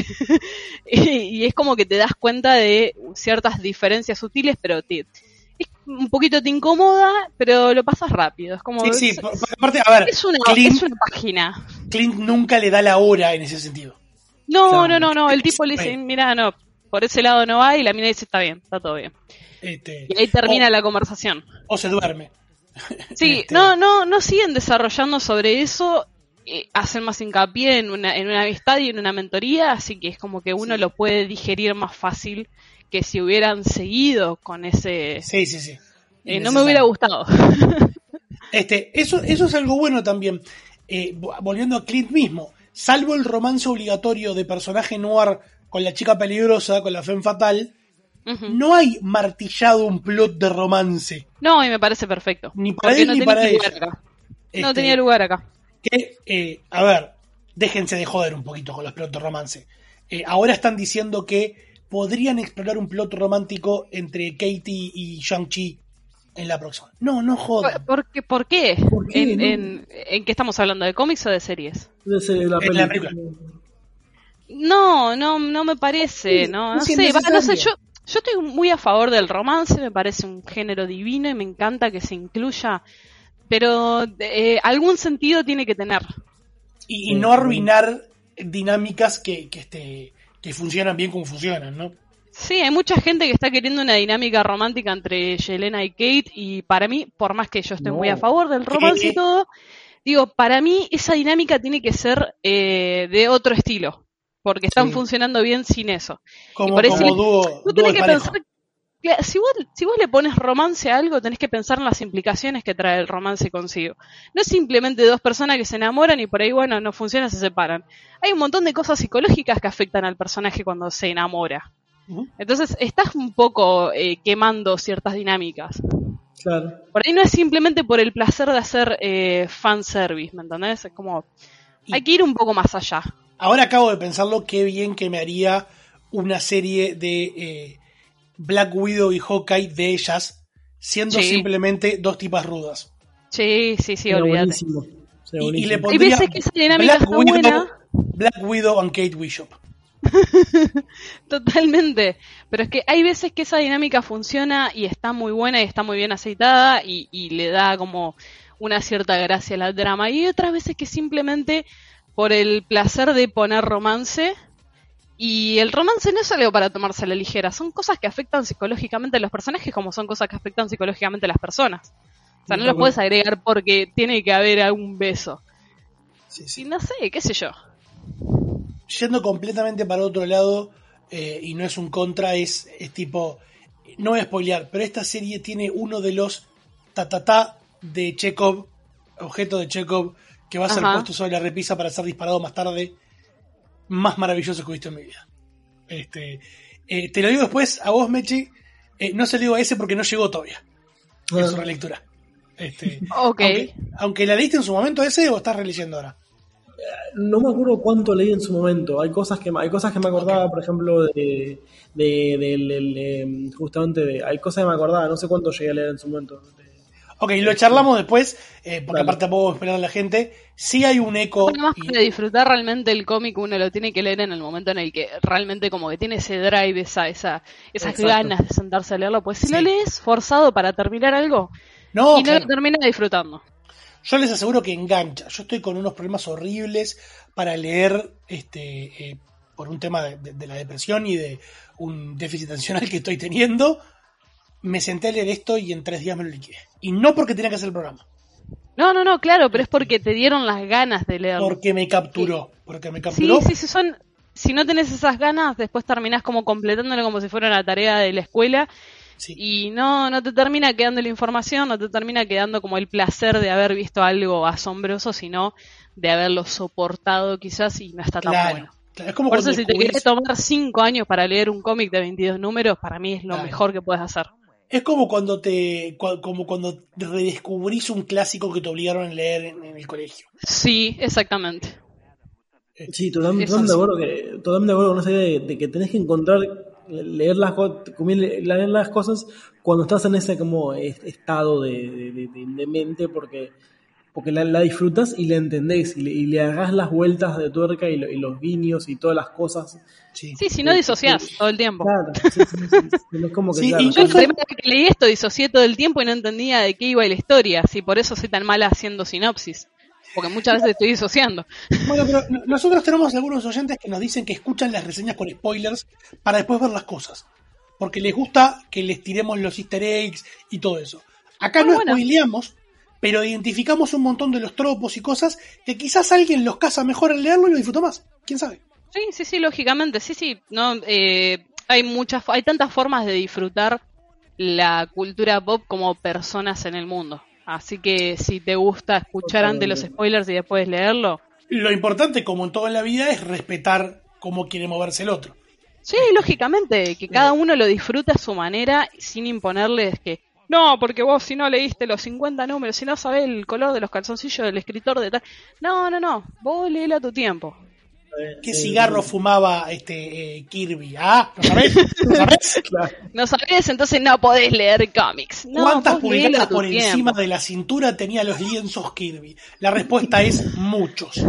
y, y es como que te das cuenta de ciertas diferencias sutiles, pero te, es un poquito te incomoda, pero lo pasas rápido. Es como sí, sí, es, por, por aparte, a ver, es una, Clint, es una página. Clint nunca le da la hora en ese sentido. No, claro. no, no, no, el tipo le dice, mira, no, por ese lado no va, y la mina dice, está bien, está todo bien. Este, y ahí termina o, la conversación. O se duerme. Sí, este. no, no, no siguen desarrollando sobre eso, eh, hacen más hincapié en una, en una amistad y en una mentoría, así que es como que uno sí. lo puede digerir más fácil que si hubieran seguido con ese... Sí, sí, sí. Eh, no me hubiera gustado. este, eso, eso es algo bueno también. Eh, volviendo a Clint mismo, salvo el romance obligatorio de personaje noir con la chica peligrosa, con la femme fatal, uh-huh. no hay martillado un plot de romance. No, y me parece perfecto. Ni para él no ni para ella. Este, no tenía lugar acá. Que, eh, a ver, déjense de joder un poquito con los plots de romance. Eh, ahora están diciendo que podrían explorar un plot romántico entre Katie y Shang-Chi en la próxima. No, no jodan. ¿Por qué? ¿Por qué? ¿Por qué? ¿En, No. en, ¿En qué estamos hablando? ¿De cómics o de series? De serie, la en la película. No, no, no me parece, sí, no, no sí, sé, va, no sé, yo, yo estoy muy a favor del romance, me parece un género divino y me encanta que se incluya, pero eh, algún sentido tiene que tener. Y, y no arruinar dinámicas que, que, este, que funcionan bien como funcionan, ¿no? Sí, hay mucha gente que está queriendo una dinámica romántica entre Yelena y Kate, y para mí, por más que yo esté no. muy a favor del romance y todo, digo, para mí esa dinámica tiene que ser eh, de otro estilo, porque están sí. funcionando bien sin eso. Como, y por como eso dúo, tú tenés que parejo. pensar, Si vos, si vos le pones romance a algo, tenés que pensar en las implicaciones que trae el romance consigo. No es simplemente dos personas que se enamoran y por ahí, bueno, no funciona, se separan. Hay un montón de cosas psicológicas que afectan al personaje cuando se enamora. Uh-huh. Entonces, estás un poco eh, quemando ciertas dinámicas. Claro. Por ahí no es simplemente por el placer de hacer eh, fanservice, ¿me entendés? Es como, hay que ir un poco más allá. Ahora acabo de pensarlo, qué bien que me haría una serie de... Eh, Black Widow y Hawkeye de ellas, siendo sí. simplemente dos tipas rudas. Sí, sí, sí, olvídate. Y, y le pondría Hay veces que esa dinámica Black está Widow, buena. Black Widow and Kate Bishop. Totalmente. Pero es que hay veces que esa dinámica funciona y está muy buena y está muy bien aceitada y, y le da como una cierta gracia a la trama. Y hay otras veces que simplemente por el placer de poner romance... Y el romance no es algo para tomarse a la ligera, son cosas que afectan psicológicamente a los personajes como son cosas que afectan psicológicamente a las personas. O sea, no lo puedes agregar porque tiene que haber algún beso. Sí, sí. Y no sé, qué sé yo. Yendo completamente para otro lado, eh, y no es un contra, es, es tipo... No voy a spoilear, pero esta serie tiene uno de los tatatá de Chekhov, objeto de Chekhov, que va a ser Ajá. puesto sobre la repisa para ser disparado más tarde. Más maravilloso que he visto en mi vida. Este, eh, te lo digo después a vos, Mechi. Eh, no se lo digo a ese porque no llegó todavía bueno. en su relectura. Este, okay. aunque, aunque la leíste en su momento ese o estás releyendo ahora. No me acuerdo cuánto leí en su momento. Hay cosas que hay cosas que me acordaba, okay. por ejemplo, de, de, de, de, de justamente de, hay cosas que me acordaba. No sé cuánto llegué a leer en su momento. Ok, lo charlamos después, eh, porque Dale. aparte puedo esperar a la gente. Sí hay un eco. Bueno, más y... para disfrutar realmente el cómic, uno lo tiene que leer en el momento en el que realmente como que tiene ese drive, esa, esa, esas Exacto. ganas de sentarse a leerlo. Pues si sí. lo lees forzado para terminar algo no, y claro. no lo termina disfrutando. Yo les aseguro que engancha. Yo estoy con unos problemas horribles para leer este eh, por un tema de, de, de la depresión y de un déficit atencional que estoy teniendo. Me senté a leer esto y en tres días me lo liquidé. Y no porque tenía que hacer el programa. No, no, no, claro, pero es porque te dieron las ganas de leerlo. Porque me capturó. Porque me capturó. Sí, sí, sí, son... Si no tenés esas ganas, después terminás como completándolo como si fuera una tarea de la escuela. Sí. Y no, no te termina quedando la información, no te termina quedando como el placer de haber visto algo asombroso, sino de haberlo soportado quizás y no está tan claro. bueno. Claro, es como Por eso si descubrís... te querés tomar cinco años para leer un cómic de veintidós números, para mí es lo claro. mejor que puedes hacer. Es como cuando te como cuando redescubrís un clásico que te obligaron a leer en, en el colegio. Sí, exactamente. Sí, totalmente, totalmente de acuerdo que totalmente de acuerdo con esa idea de, de que tenés que encontrar leer las leer las cosas cuando estás en ese como estado de, de, de, de mente porque porque la, la disfrutas y la entendés y le, y le hagas las vueltas de tuerca y, lo, y los guiños y todas las cosas. Sí, sí si no disociás todo el tiempo. Claro, sí, sí, sí, sí. No es como que, sí, claro, y yo la primera vez que leí esto disocié todo el tiempo y no entendía de qué iba la historia, si por eso soy tan mala haciendo sinopsis. Porque muchas veces estoy disociando. Bueno, pero nosotros tenemos algunos oyentes que nos dicen que escuchan las reseñas con spoilers para después ver las cosas. Porque les gusta que les tiremos los easter eggs y todo eso. Acá ah, no bueno. spoileamos, pero identificamos un montón de los tropos y cosas que quizás alguien los caza mejor al leerlo y lo disfruta más. ¿Quién sabe? Sí, sí, sí, lógicamente. Sí, sí. No, eh, hay muchas, hay tantas formas de disfrutar la cultura pop como personas en el mundo. Así que si te gusta escuchar antes los spoilers y después leerlo. Lo importante, como en todo en la vida, es respetar cómo quiere moverse el otro. Sí, lógicamente, que cada uno lo disfrute a su manera sin imponerles que no, porque vos si no leíste los cincuenta números, si no sabés el color de los calzoncillos del escritor de tal. No, no, no, vos léelo a tu tiempo. ¿Qué cigarro fumaba este eh, Kirby? ¿Ah? ¿No sabés? ¿No sabés? Claro. No sabés, entonces no podés leer cómics. No, ¿cuántas pulgadas por tiempo. Encima de la cintura tenía los lienzos Kirby? La respuesta es muchos.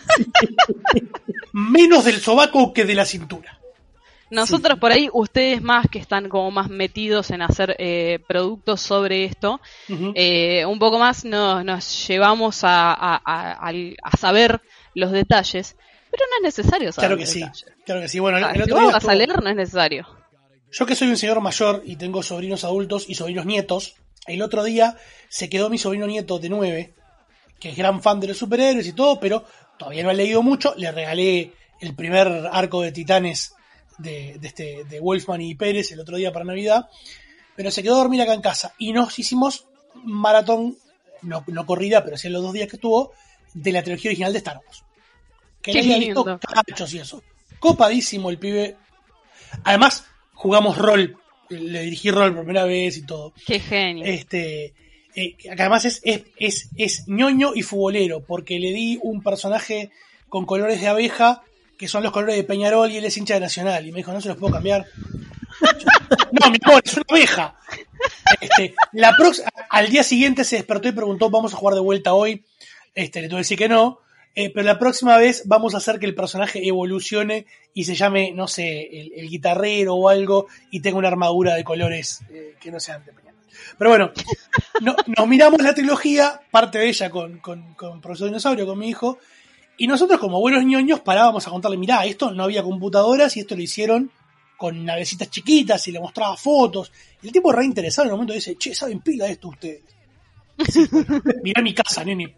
Menos del sobaco que de la cintura. Nosotros sí. por ahí, ustedes más que están como más metidos en hacer eh, productos sobre esto, uh-huh. eh, un poco más nos, nos llevamos a, a, a, a saber los detalles. Pero no es necesario saber. Claro que sí, detalles. Claro que sí. Bueno, el, el si otro vos día vas estuvo... a leer, no es necesario. Yo que soy un señor mayor y tengo sobrinos adultos y sobrinos nietos, el otro día se quedó mi sobrino nieto de nueve, que es gran fan de los superhéroes y todo, pero todavía no ha leído mucho. Le regalé el primer arco de Titanes de, de, este, de Wolfman y Pérez el otro día para Navidad, pero se quedó a dormir acá en casa y nos hicimos maratón, no, no corrida, pero sí en los dos días que estuvo, de la trilogía original de Star Wars. Que le había visto cachos y eso. Copadísimo el pibe. Además, jugamos rol, le dirigí rol por primera vez y todo. Qué genio. Este, eh, además es, es, es, es ñoño y futbolero, porque le di un personaje con colores de abeja, que son los colores de Peñarol, y él es hincha de Nacional. Y me dijo, no se los puedo cambiar. No, mi amor, es una abeja. Este, la prox- al día siguiente se despertó y preguntó, ¿vamos a jugar de vuelta hoy? Este, le tuve que decir que no. Eh, pero la próxima vez vamos a hacer que el personaje evolucione y se llame, no sé, el, el guitarrero o algo, y tenga una armadura de colores eh, que no sean de Peñarol. Pero bueno, no, nos miramos la trilogía, parte de ella con, con, con Profesor Dinosaurio, con mi hijo, y nosotros como buenos ñoños parábamos a contarle, mirá, esto no había computadoras y esto lo hicieron con navecitas chiquitas y le mostraba fotos. Y el tipo re interesado en el momento dice, che, ¿saben pila de esto ustedes? Sí, bueno, mirá mi casa, nene.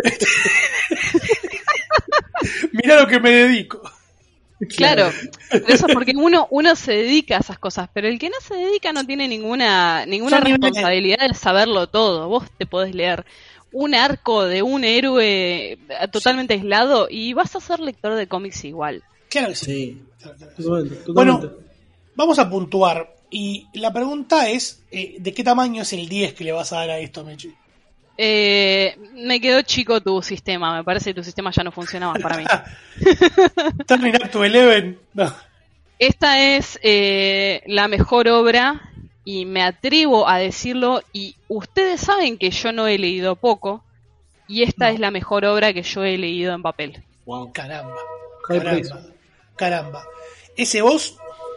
Mirá lo que me dedico. Claro, pero eso es porque uno, uno se dedica a esas cosas, pero el que no se dedica no tiene ninguna, ninguna Son responsabilidad de saberlo todo. Vos te podés leer un arco de un héroe totalmente aislado y vas a ser lector de cómics igual. Claro que sí. Sí, Claro, claro que sí. totalmente, totalmente. Bueno, vamos a puntuar. Y la pregunta es, eh, ¿de qué tamaño es el diez que le vas a dar a esto, Mechi? Eh, me quedó chico tu sistema, me parece que tu sistema ya no funciona más para mí. Turning up to eleven. No. Esta es eh, la mejor obra y me atrevo a decirlo, y ustedes saben que yo no he leído poco y esta No. es la mejor obra que yo he leído en papel. Wow. Caramba. High Caramba. praise. Caramba. Ese vos,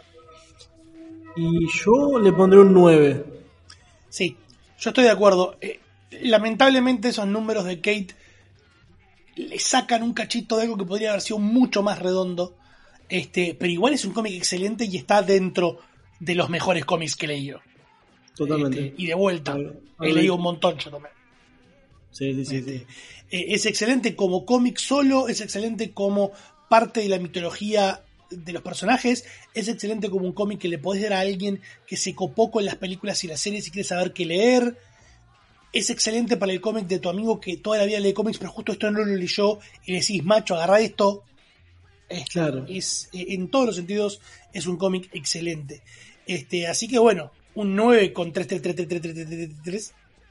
Y yo le pondré un nueve. sí, yo estoy de acuerdo. Eh, lamentablemente esos números de Kate le sacan un cachito de algo que podría haber sido mucho más redondo. Este, pero igual es un cómic excelente y está dentro de los mejores cómics que he leído. Totalmente. Este, y de vuelta, Al- he al- leído un montón yo también. Sí, sí, sí. Este, sí. eh, es excelente como cómic solo, es excelente como parte de la mitología de los personajes, es excelente como un cómic que le podés dar a alguien que se copó con las películas y las series y quiere saber qué leer. Es excelente para el cómic de tu amigo que toda la vida lee cómics, pero justo esto no lo leyó y le decís, macho, agarrá esto. Este, Claro. es, eh, en todos los sentidos es un cómic excelente. Este, así que bueno, un nueve con tres tres tres tres tres tres tres tres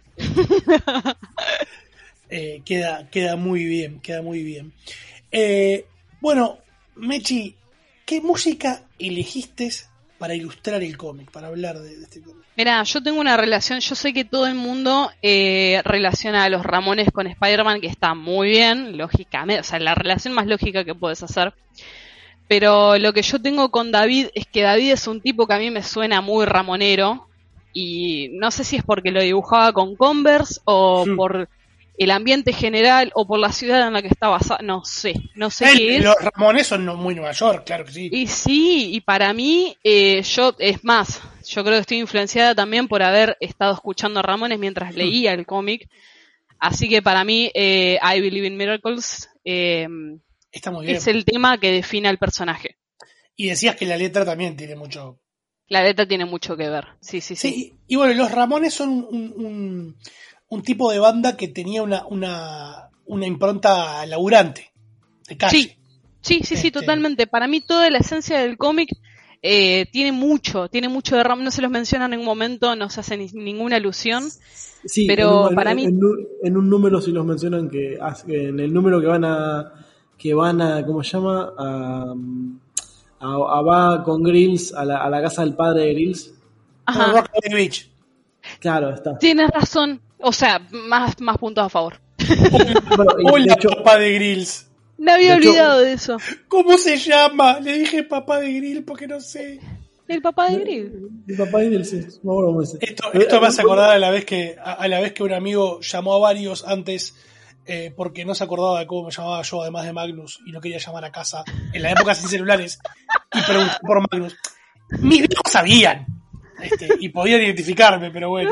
eh, queda, queda muy bien, queda muy bien. Eh, bueno, Mechi, ¿qué música elegiste para ilustrar el cómic, para hablar de, de este cómic? Mira, yo tengo una relación, yo sé que todo el mundo eh, relaciona a los Ramones con Spider-Man, que está muy bien, lógicamente, o sea, la relación más lógica que puedes hacer. Pero lo que yo tengo con David es que David es un tipo que a mí me suena muy ramonero, y no sé si es porque lo dibujaba con Converse o Mm. por el ambiente general o por la ciudad en la que está basada, no sé, no sé El- qué es. los Ramones son no- muy Nueva York, claro que sí. Y sí, y para mí, eh, yo, es más, yo creo que estoy influenciada también por haber estado escuchando a Ramones mientras leía el cómic. Así que para mí, eh, I Believe in Miracles eh, Está muy bien. es el tema que define al personaje. Y decías que la letra también tiene mucho... La letra tiene mucho que ver. Sí, sí, sí. Sí, y, y bueno, los Ramones son un, un, un- un tipo de banda que tenía una, una, una impronta laburante, de calle. Sí, sí, sí, sí, Este- totalmente. Para mí toda la esencia del cómic eh, tiene mucho, tiene mucho de Ramones. No se los menciona en ningún momento, no se hace ni- ninguna alusión. Sí, Pero en un, para en- mí- en un, en un número sí los mencionan que hace- que en el número que van a que van a ¿cómo se llama? A, a, a- va con Grills a la, a la casa del padre de Grills. Ajá. Rockaway Beach. Claro, está. Tienes razón. O sea, más, más puntos a favor. Bueno, y de Hola, hecho, papá de Grills. Me había De hecho- olvidado de eso. ¿Cómo se llama? Le dije papá de Grill porque no sé. El papá de Grill. mi papá y del sí, no me acuerdo cómo dice. Esto, esto me hace acordar a la vez que a, a la vez que un amigo llamó a varios antes eh, porque no se acordaba de cómo me llamaba yo, además de Magnus, y no quería llamar a casa en la época sin celulares, y preguntó por Magnus. Mis viejos sabían este, y podían identificarme, pero bueno.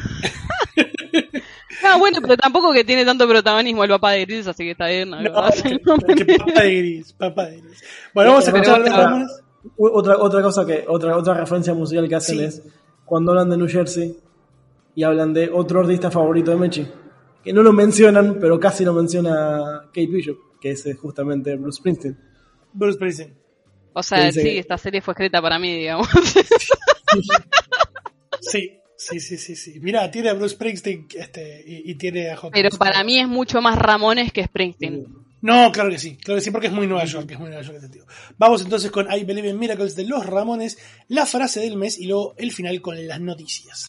Ah, bueno, pero tampoco que tiene tanto protagonismo el papá de Grills, así que está bien. No, No, no, que, que papá de Gris, papá de Gris. Bueno, vamos a Pero escuchar a bueno, los Ramones. Otra, otra cosa que, otra, otra referencia musical que hacen Sí. es cuando hablan de New Jersey y hablan de otro artista favorito de Mechi, que no lo mencionan, pero casi lo menciona Kate Bishop, que es eh, justamente Bruce Springsteen. Bruce Springsteen. O sea, Dice sí, que- esta serie fue escrita para mí, digamos. Sí, sí, sí, sí, sí. Mirá, tiene a Bruce Springsteen este, y, y tiene a Hot Pero Wheels. para mí es mucho más Ramones que Springsteen. No, claro que sí, claro que sí, porque es muy Nueva York, es muy Nueva York este tío. Vamos entonces con I Believe in Miracles de los Ramones, la frase del mes y luego el final con las noticias.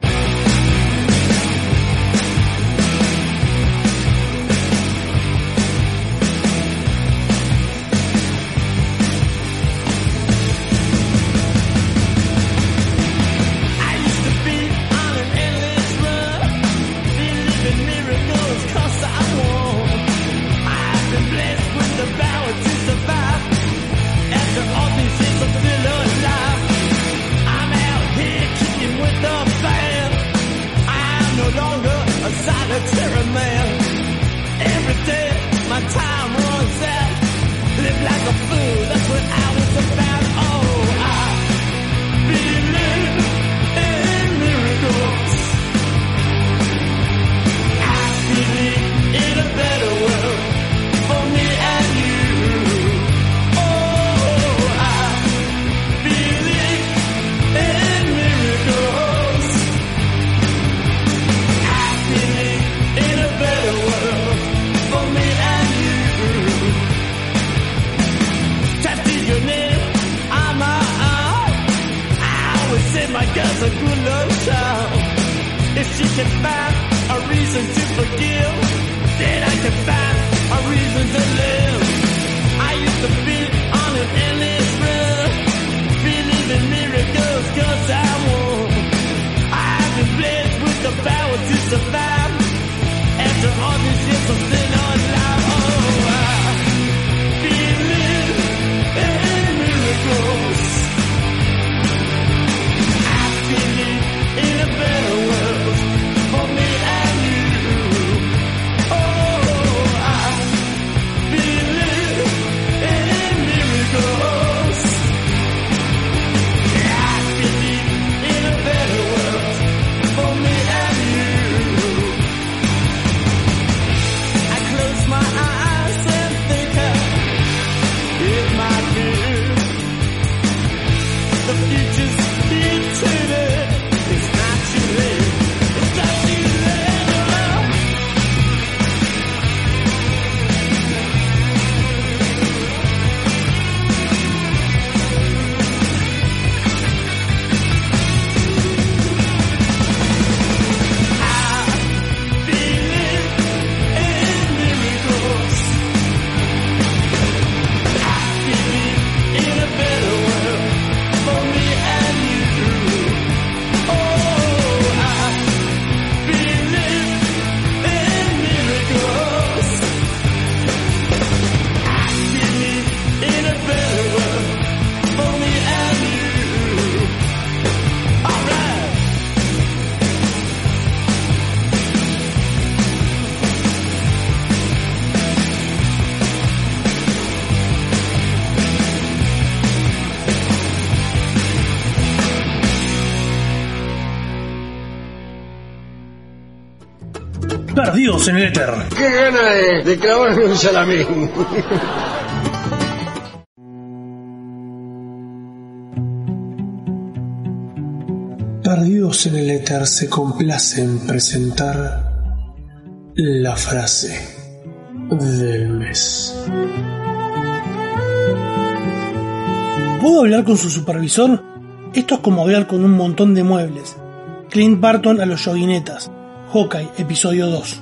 Perdidos en el éter. ¡Qué gana de, de clavarme un salamín! Perdidos en el éter se complace en presentar la frase del mes. ¿Puedo hablar con su supervisor? Esto es como hablar con un montón de muebles. Clint Barton a los yoguinetas. Hawkeye, episodio dos.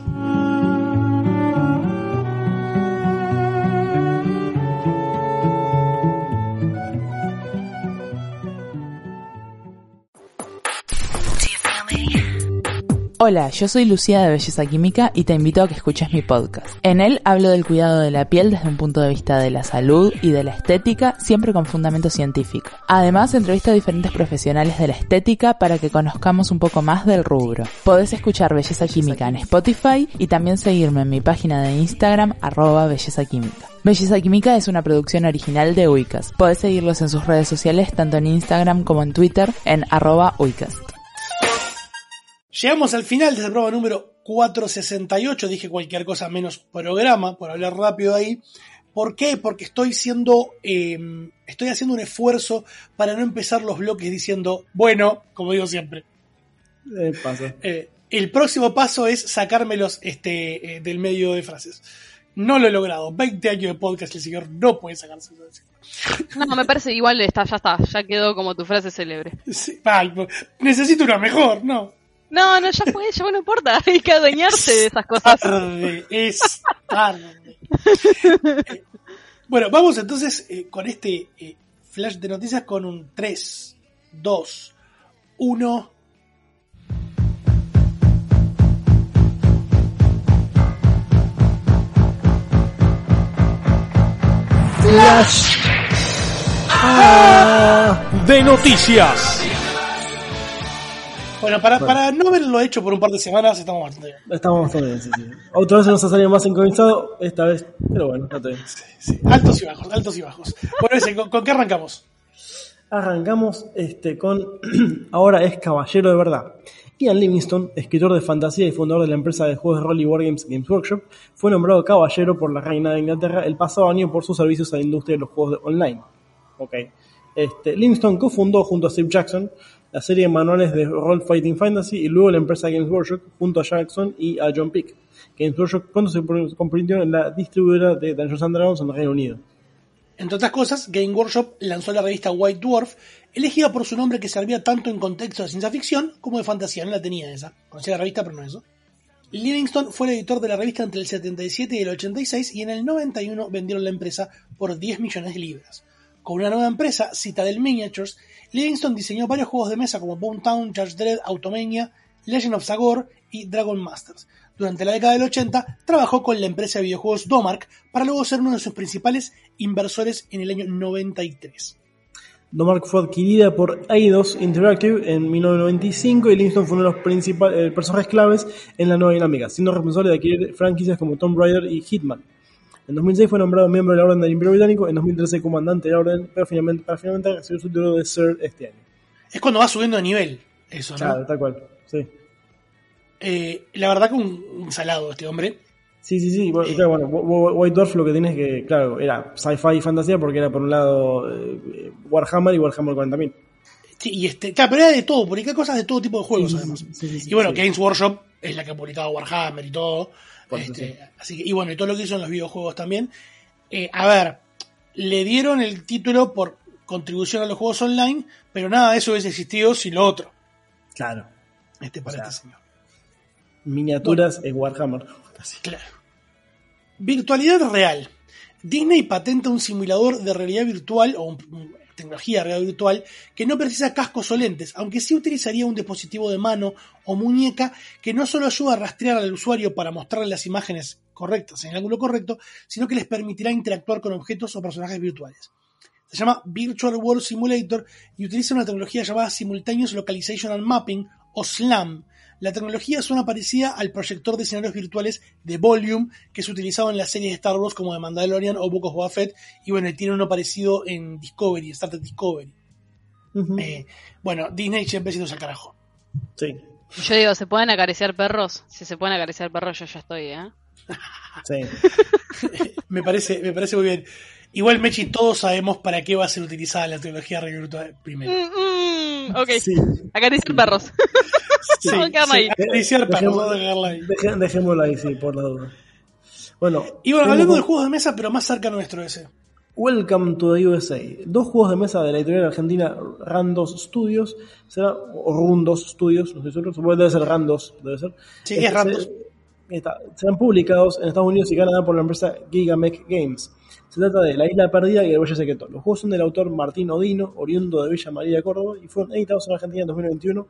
Hola, yo soy Lucía de Belleza Química y te invito a que escuches mi podcast. En él hablo del cuidado de la piel desde un punto de vista de la salud y de la estética, siempre con fundamento científico. Además, entrevisto a diferentes profesionales de la estética para que conozcamos un poco más del rubro. Podés escuchar Belleza Química en Spotify y también seguirme en mi página de Instagram, arroba Belleza Química. Belleza Química es una producción original de Uicast. Podés seguirlos en sus redes sociales, tanto en Instagram como en Twitter, en arroba Uicast. Llegamos al final del programa número cuatrocientos sesenta y ocho. Dije cualquier cosa menos programa, por hablar rápido ahí. ¿Por qué? Porque estoy siendo, eh, estoy haciendo un esfuerzo para no empezar los bloques diciendo, bueno, como digo siempre. Eh, pasa. Eh, el próximo paso es sacármelos este, eh, del medio de frases. No lo he logrado. veinte años de podcast, el señor no puede sacarse de encima. No, me parece igual, está, ya está, ya quedó como tu frase célebre. Sí, ay, necesito una mejor, ¿no? No, no, ya fue, ya no importa, hay que adueñarse de esas cosas. Tarde, es tarde. eh, bueno, vamos entonces eh, con este eh, flash de noticias con un tres, dos, uno... Flash ah, de noticias. Bueno, para, bueno, para no haberlo hecho por un par de semanas, estamos bastante bien. Estamos bastante bien, sí, sí. Otra vez nos ha salido más sincronizado, esta vez, pero bueno, está bien. Sí, sí. Altos y bajos, altos y bajos. Bueno, ese, ¿con, ¿con qué arrancamos? Arrancamos este con, ahora es caballero de verdad. Ian Livingstone, escritor de fantasía y fundador de la empresa de juegos de rol y wargames Games Workshop, fue nombrado caballero por la reina de Inglaterra el pasado año por sus servicios a la industria de los juegos de online. Okay. Este, Livingstone cofundó junto a Steve Jackson la serie de manuales de Role Fighting Fantasy y luego la empresa Games Workshop junto a Jackson y a John Peake. Games Workshop pronto se convirtió en la distribuidora de Dungeons and Dragons en el Reino Unido. Entre otras cosas, Game Workshop lanzó la revista White Dwarf, elegida por su nombre que servía tanto en contexto de ciencia ficción como de fantasía. No la tenía esa. Conocía la revista, pero no eso. Livingstone fue el editor de la revista entre el setenta y siete y el ochenta y seis y en el noventa y uno vendieron la empresa por diez millones de libras. Con una nueva empresa, Citadel Miniatures, Livingstone diseñó varios juegos de mesa como Boomtown, Judge Dredd, Automania, Legend of Zagor y Dragon Masters. Durante la década del ochenta, trabajó con la empresa de videojuegos Domark para luego ser uno de sus principales inversores en el año noventa y tres. Domark fue adquirida por Eidos Interactive en mil novecientos noventa y cinco y Livingstone fue uno de los principales eh, personajes claves en la nueva dinámica, siendo responsable de adquirir franquicias como Tomb Raider y Hitman. En dos mil seis fue nombrado miembro de la Orden del Imperio Británico, en dos mil trece comandante de la Orden, pero finalmente, para finalmente recibir su título de Sir este año. Es cuando va subiendo de nivel, eso, ¿no? Claro, tal cual, sí. Eh, la verdad que un, un salado este hombre. Sí, sí, sí. Bueno, eh, claro, bueno, White Dwarf lo que tiene es que, claro, era sci-fi y fantasía porque era por un lado eh, Warhammer y Warhammer cuarenta mil. Sí, y este, claro, pero era de todo, publicaba cosas de todo tipo de juegos, sí, además. Sí, sí, sí, y bueno, sí. Games Workshop es la que ha publicado Warhammer y todo. Este, sí. Así que, y bueno, y todo lo que hizo en los videojuegos también. Eh, a ver, le dieron el título por contribución a los juegos online, pero nada de eso hubiese existido sin lo otro. Claro. Este para o sea, este señor. Miniaturas bueno, en Warhammer. Así. Claro. Virtualidad real. Disney patenta un simulador de realidad virtual o un, un, tecnología de realidad virtual que no precisa cascos o lentes, aunque sí utilizaría un dispositivo de mano o muñeca que no solo ayuda a rastrear al usuario para mostrarle las imágenes correctas en el ángulo correcto, sino que les permitirá interactuar con objetos o personajes virtuales. Se llama Virtual World Simulator y utiliza una tecnología llamada Simultaneous Localization and Mapping o SLAM. La tecnología suena parecida al proyector de escenarios virtuales de Volume que se utilizaba en las series de Star Wars como The Mandalorian o Book of Boba Fett, y bueno, tiene uno parecido en Discovery, Star Trek Discovery. Uh-huh. Eh, bueno, Disney siempre siendo al carajo. Sí. Yo digo, ¿se pueden acariciar perros? Si se pueden acariciar perros, yo ya estoy, ¿eh? Sí. me parece, me parece muy bien. Igual, Mechi, todos sabemos para qué va a ser utilizada la tecnología virtual primero. Mm, mm, ok, sí. Acariciar sí. perros. Sí, no, sí. ahí. Acariciar perros, vamos a dejarla ahí. Deje, dejémoslo ahí, sí, por la duda. Bueno, y bueno, hablando de juegos de mesa, pero más cerca nuestro ese. Welcome to the U S A. Dos juegos de mesa de la editorial argentina Randos Studios, será, o Rundos Studios, no sé si seguro debe ser Randos, debe ser. Sí, este, es Randos. Está, serán publicados en Estados Unidos y Canadá por la empresa Gigamech Games. Se trata de La Isla Perdida y El Valle Secreto. Los juegos son del autor Martín Odino, oriundo de Villa María de Córdoba, y fueron editados en Argentina en dos mil veintiuno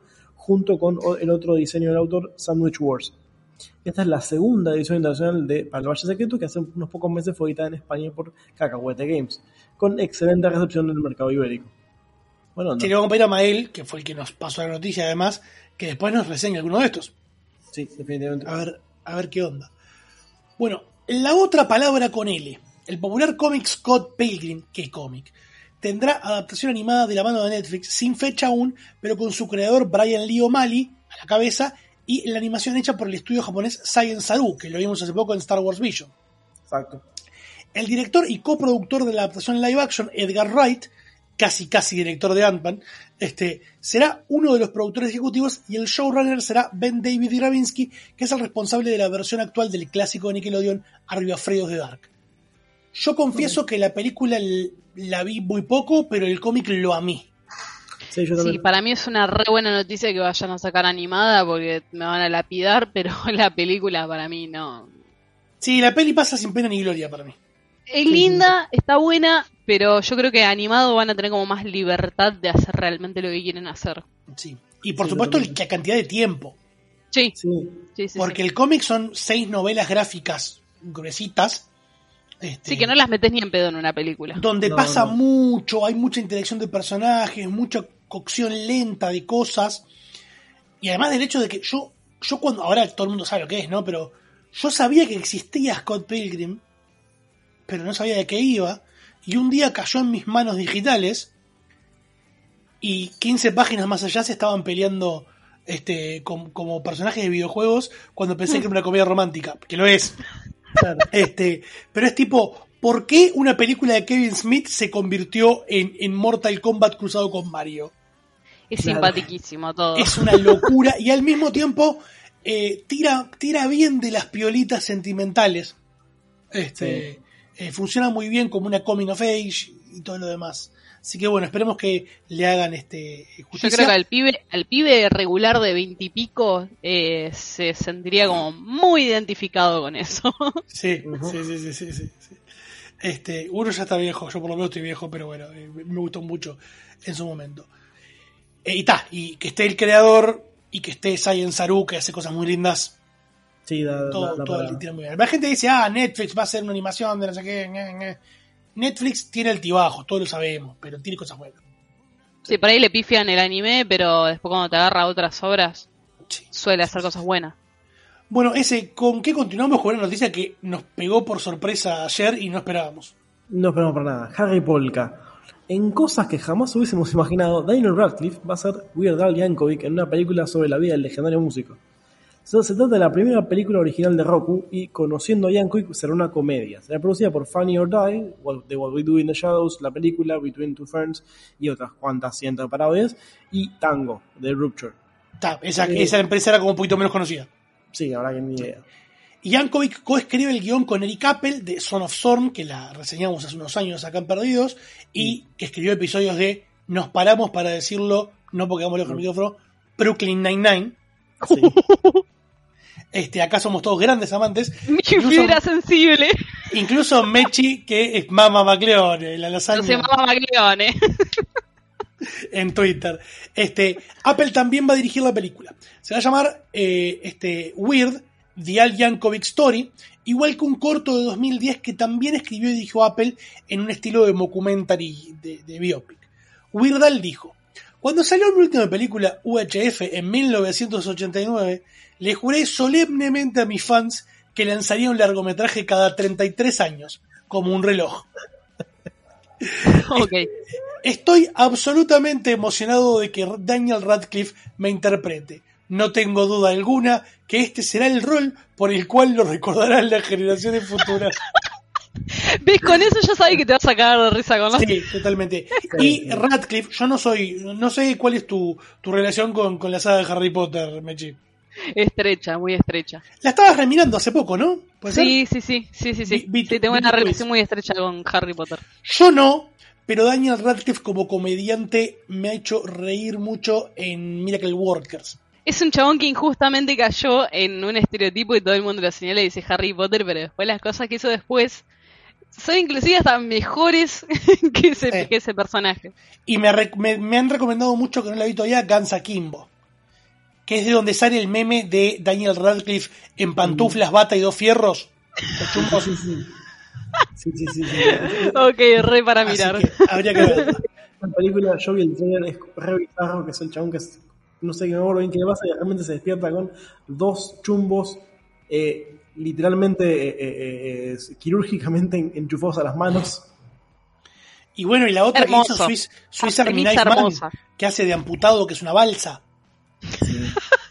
junto con el otro diseño del autor, Sandwich Wars. Esta es la segunda edición internacional de Para el Valle Secreto, que hace unos pocos meses fue editada en España por Cacahuete Games, con excelente recepción en el mercado ibérico. Bueno, no. Sí, le vamos a pedir a Mael, que fue el que nos pasó la noticia además, que después nos reseñe alguno de estos. Sí, definitivamente. A ver, a ver qué onda. Bueno, la otra palabra con L. El popular cómic Scott Pilgrim, ¿qué cómic? Tendrá adaptación animada de la mano de Netflix, sin fecha aún, pero con su creador Brian Lee O'Malley a la cabeza, y la animación hecha por el estudio japonés Science Saru, que lo vimos hace poco en Star Wars Vision. Exacto. El director y coproductor de la adaptación live action, Edgar Wright, casi casi director de Ant-Man, este, será uno de los productores ejecutivos, y el showrunner será Ben David Ravinsky, que es el responsable de la versión actual del clásico de Nickelodeon, Arribafredos de Dark. Yo confieso okay. que la película la vi muy poco, pero el cómic lo amé. Sí, yo sí, para mí es una re buena noticia que vayan a sacar animada, porque me van a lapidar, pero la película para mí no. Sí, la peli pasa sin pena ni gloria para mí. Es linda, está buena, pero yo creo que animado van a tener como más libertad de hacer realmente lo que quieren hacer. Sí, y por sí, supuesto la cantidad de tiempo. Sí, sí, sí, sí porque sí. el cómic son seis novelas gráficas gruesitas. Este, sí, que no las metes ni en pedo en una película. Donde no, pasa no. mucho, hay mucha interacción de personajes, mucha cocción lenta de cosas. Y además del hecho de que yo, yo cuando, ahora todo el mundo sabe lo que es, ¿no? Pero yo sabía que existía Scott Pilgrim, pero no sabía de qué iba. Y un día cayó en mis manos digitales y quince páginas más allá se estaban peleando este, com, como personajes de videojuegos cuando pensé que era una comedia romántica, que lo es. Claro. Este, pero es tipo, ¿por qué una película de Kevin Smith se convirtió en, en Mortal Kombat cruzado con Mario? Es claro. Simpatiquísimo todo. Es una locura y al mismo tiempo eh, tira, tira bien de las piolitas sentimentales. Este, sí. eh, funciona muy bien como una coming of age y todo lo demás. Así que bueno, esperemos que le hagan este justicia. Yo creo que al pibe, al pibe regular de veintipico eh, se sentiría como muy identificado con eso. Sí, uh-huh. sí, sí, sí, sí, sí, sí. Este, uno ya está viejo, yo por lo menos estoy viejo, pero bueno, eh, me gustó mucho en su momento. Eh, y está, y que esté el creador y que esté Science Saru, que hace cosas muy lindas. Sí, da, todo, da, da, todo da. el tira muy bien. La gente dice, ah, Netflix va a hacer una animación de no sé qué, ñe, ñe. Netflix tiene altibajos, todos lo sabemos, pero tiene cosas buenas. Sí, por ahí le pifian el anime, pero después cuando te agarra otras obras, sí. suele hacer cosas buenas. Bueno, ese, ¿con qué continuamos con una noticia que nos pegó por sorpresa ayer y no esperábamos? No esperamos para nada. Harry Polka. En cosas que jamás hubiésemos imaginado, Daniel Radcliffe va a ser Weird Al Yankovic en una película sobre la vida del legendario músico. Se trata de la primera película original de Roku y, conociendo a Yankovic, será una comedia. Será producida por Funny or Die, de What We Do in the Shadows, la película Between Two Ferns y otras cuantas cientos de parodias, y Tango, de Rupture. Ta, esa, eh, esa empresa era como un poquito menos conocida. Sí, la verdad que ni idea. Y Yankovic coescribe el guión con Eric Appel de Son of Storm, que la reseñamos hace unos años acá en Perdidos, y que escribió episodios de, nos paramos para decirlo, no porque hagamos lejos el micrófono, Brooklyn Nine-Nine. Sí. Este, acá somos todos grandes amantes. Mi fibra sensible. Incluso Mechi, que es Mama Macleone, la lasaña. No sé, Mama Macleone. En Twitter. Este, Apple también va a dirigir la película. Se va a llamar eh, este, Weird, The Al Yankovic Story, igual que un corto de dos mil diez que también escribió y dirigió Apple en un estilo de mockumentary, de, de biopic. Weird Al dijo: cuando salió mi última película, U H F, en mil novecientos ochenta y nueve, le juré solemnemente a mis fans que lanzaría un largometraje cada treinta y tres años, como un reloj. Okay. Estoy absolutamente emocionado de que Daniel Radcliffe me interprete. No tengo duda alguna que este será el rol por el cual lo recordarán las generaciones futuras. ¿Ves? Con eso ya sabes que te vas a cagar de risa con los... Sí, totalmente. Y Radcliffe, yo no soy, no sé cuál es tu, tu relación con, con la saga de Harry Potter, Mechi. Estrecha, muy estrecha. La estabas remirando hace poco, ¿no? Sí, sí, sí, sí, sí, sí. Vi, sí tengo una vi, relación muy estrecha con Harry Potter. Yo no, pero Daniel Radcliffe como comediante me ha hecho reír mucho en Miracle Workers. Es un chabón que injustamente cayó en un estereotipo y todo el mundo lo señala y dice Harry Potter, pero después las cosas que hizo después son inclusive hasta mejores que ese, que ese personaje. Y me, me, me han recomendado mucho, que no la he visto todavía, Guns Akimbo, que es de donde sale el meme de Daniel Radcliffe en pantuflas, bata y dos fierros. Los chumbos. Sí, sí. Sí, sí, sí, sí. Ok, re para Así mirar. que habría que verla. La película, yo vi el trailer, es re bizarro, que es el chabón que es, no sé qué me acuerdo bien qué le pasa, y realmente se despierta con dos chumbos eh, literalmente eh, eh, eh, quirúrgicamente en, enchufados a las manos. Y bueno, y la otra Hermoso. que hizo Swiss, Swiss Army Premisa Knife Man, hermosa. que hace de amputado, que es una balsa. Sí.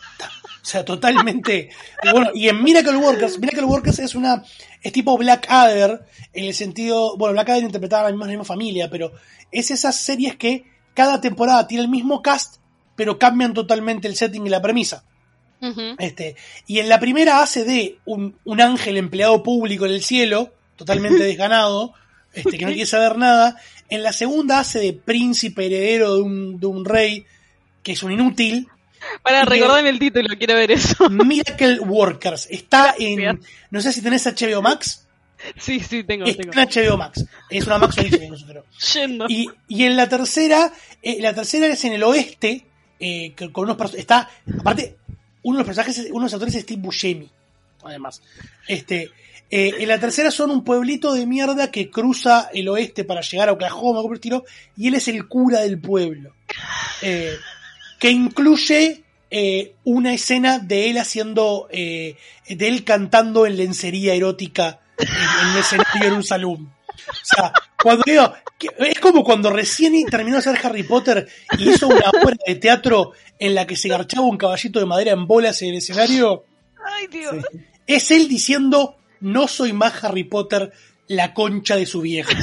O sea, totalmente. Y bueno, y en Miracle Workers, Miracle Workers es una, es tipo Black Adder, en el sentido, bueno, Black Adder interpretaba a la misma, la misma familia, pero es esas series que cada temporada tiene el mismo cast, pero cambian totalmente el setting y la premisa. Ujú. Este, y en la primera hace de un, un ángel empleado público en el cielo, totalmente desganado, este, que no quiere saber nada. En la segunda hace de príncipe heredero de un, de un rey, que es un inútil. Para Y recordarme el título, quiero ver eso. Miracle Workers. Está en, no sé si tenés H B O Max. Sí, sí, tengo, Está tengo. en H B O Max. Es una Max Original, nosotros. Yendo. Y, y en la tercera, eh, la tercera es en el oeste, eh, que- con unos perso- está, aparte, uno de los personajes, es- uno de los actores es Steve Buscemi, además. Este, eh, en la tercera son un pueblito de mierda que cruza el oeste para llegar a Oklahoma, por el estilo, y él es el cura del pueblo. Eh, que incluye eh, una escena de él haciendo, eh, de él cantando en lencería erótica en, en el escenario en un salón. O sea, cuando digo, que- es como cuando recién terminó de hacer Harry Potter y hizo una obra de teatro en la que se garchaba un caballito de madera en bolas en el escenario. Ay, Dios. Es él diciendo, no soy más Harry Potter, la concha de su vieja.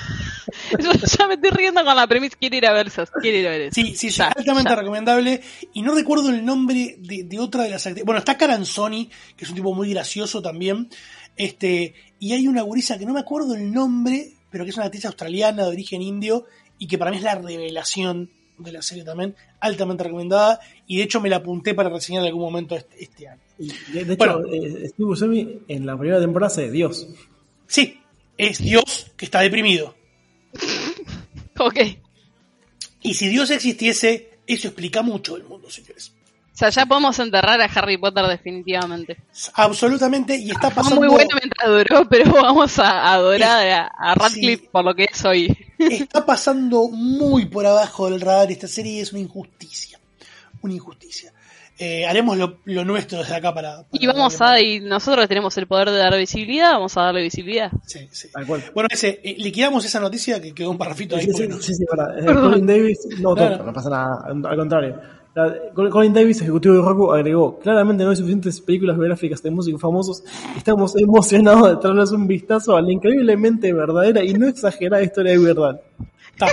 Yo ya me estoy riendo con la premisa. Quiero ir a ver eso. Quiero ir a ver eso. Sí, sí, sí, Ya, altamente ya. recomendable. Y no recuerdo el nombre de, de otra de las actrices. Bueno, está Caranzoni, que es un tipo muy gracioso también. Este, y hay una gurisa que no me acuerdo el nombre, pero que es una actriz australiana de origen indio y que para mí es la revelación de la serie también. Altamente recomendada. Y de hecho me la apunté para reseñar en algún momento este, este año. Y de, de hecho, Bueno. eh, Steve Buscemi en la primera temporada hace de Dios. Sí, es Dios que está deprimido. Ok. Y si Dios existiese, eso explica mucho del mundo, señores. O sea, ya podemos enterrar a Harry Potter definitivamente. Absolutamente, y está Fue pasando... muy bueno mientras duró, pero vamos a adorar a, a Radcliffe Sí. por lo que es hoy. Está pasando muy por abajo del radar esta serie y es una injusticia. Una injusticia. Eh, haremos lo, lo nuestro desde acá para... para Y vamos darle a, y nosotros tenemos el poder de dar visibilidad, vamos a darle visibilidad. más. Sí, sí. Tal cual. Bueno, ese, eh, liquidamos esa noticia que quedó un parrafito ahí. Sí, sí, porque no- sí, sí, para, eh, Perdón. Colin Davis, no, No, tonto, no. no pasa nada, al contrario. La- Col- Colin Davis, ejecutivo de Roku, agregó: claramente no hay suficientes películas biográficas de músicos famosos. Estamos emocionados de traerles un vistazo a la increíblemente verdadera y no exagerada historia de Weird Al. Está.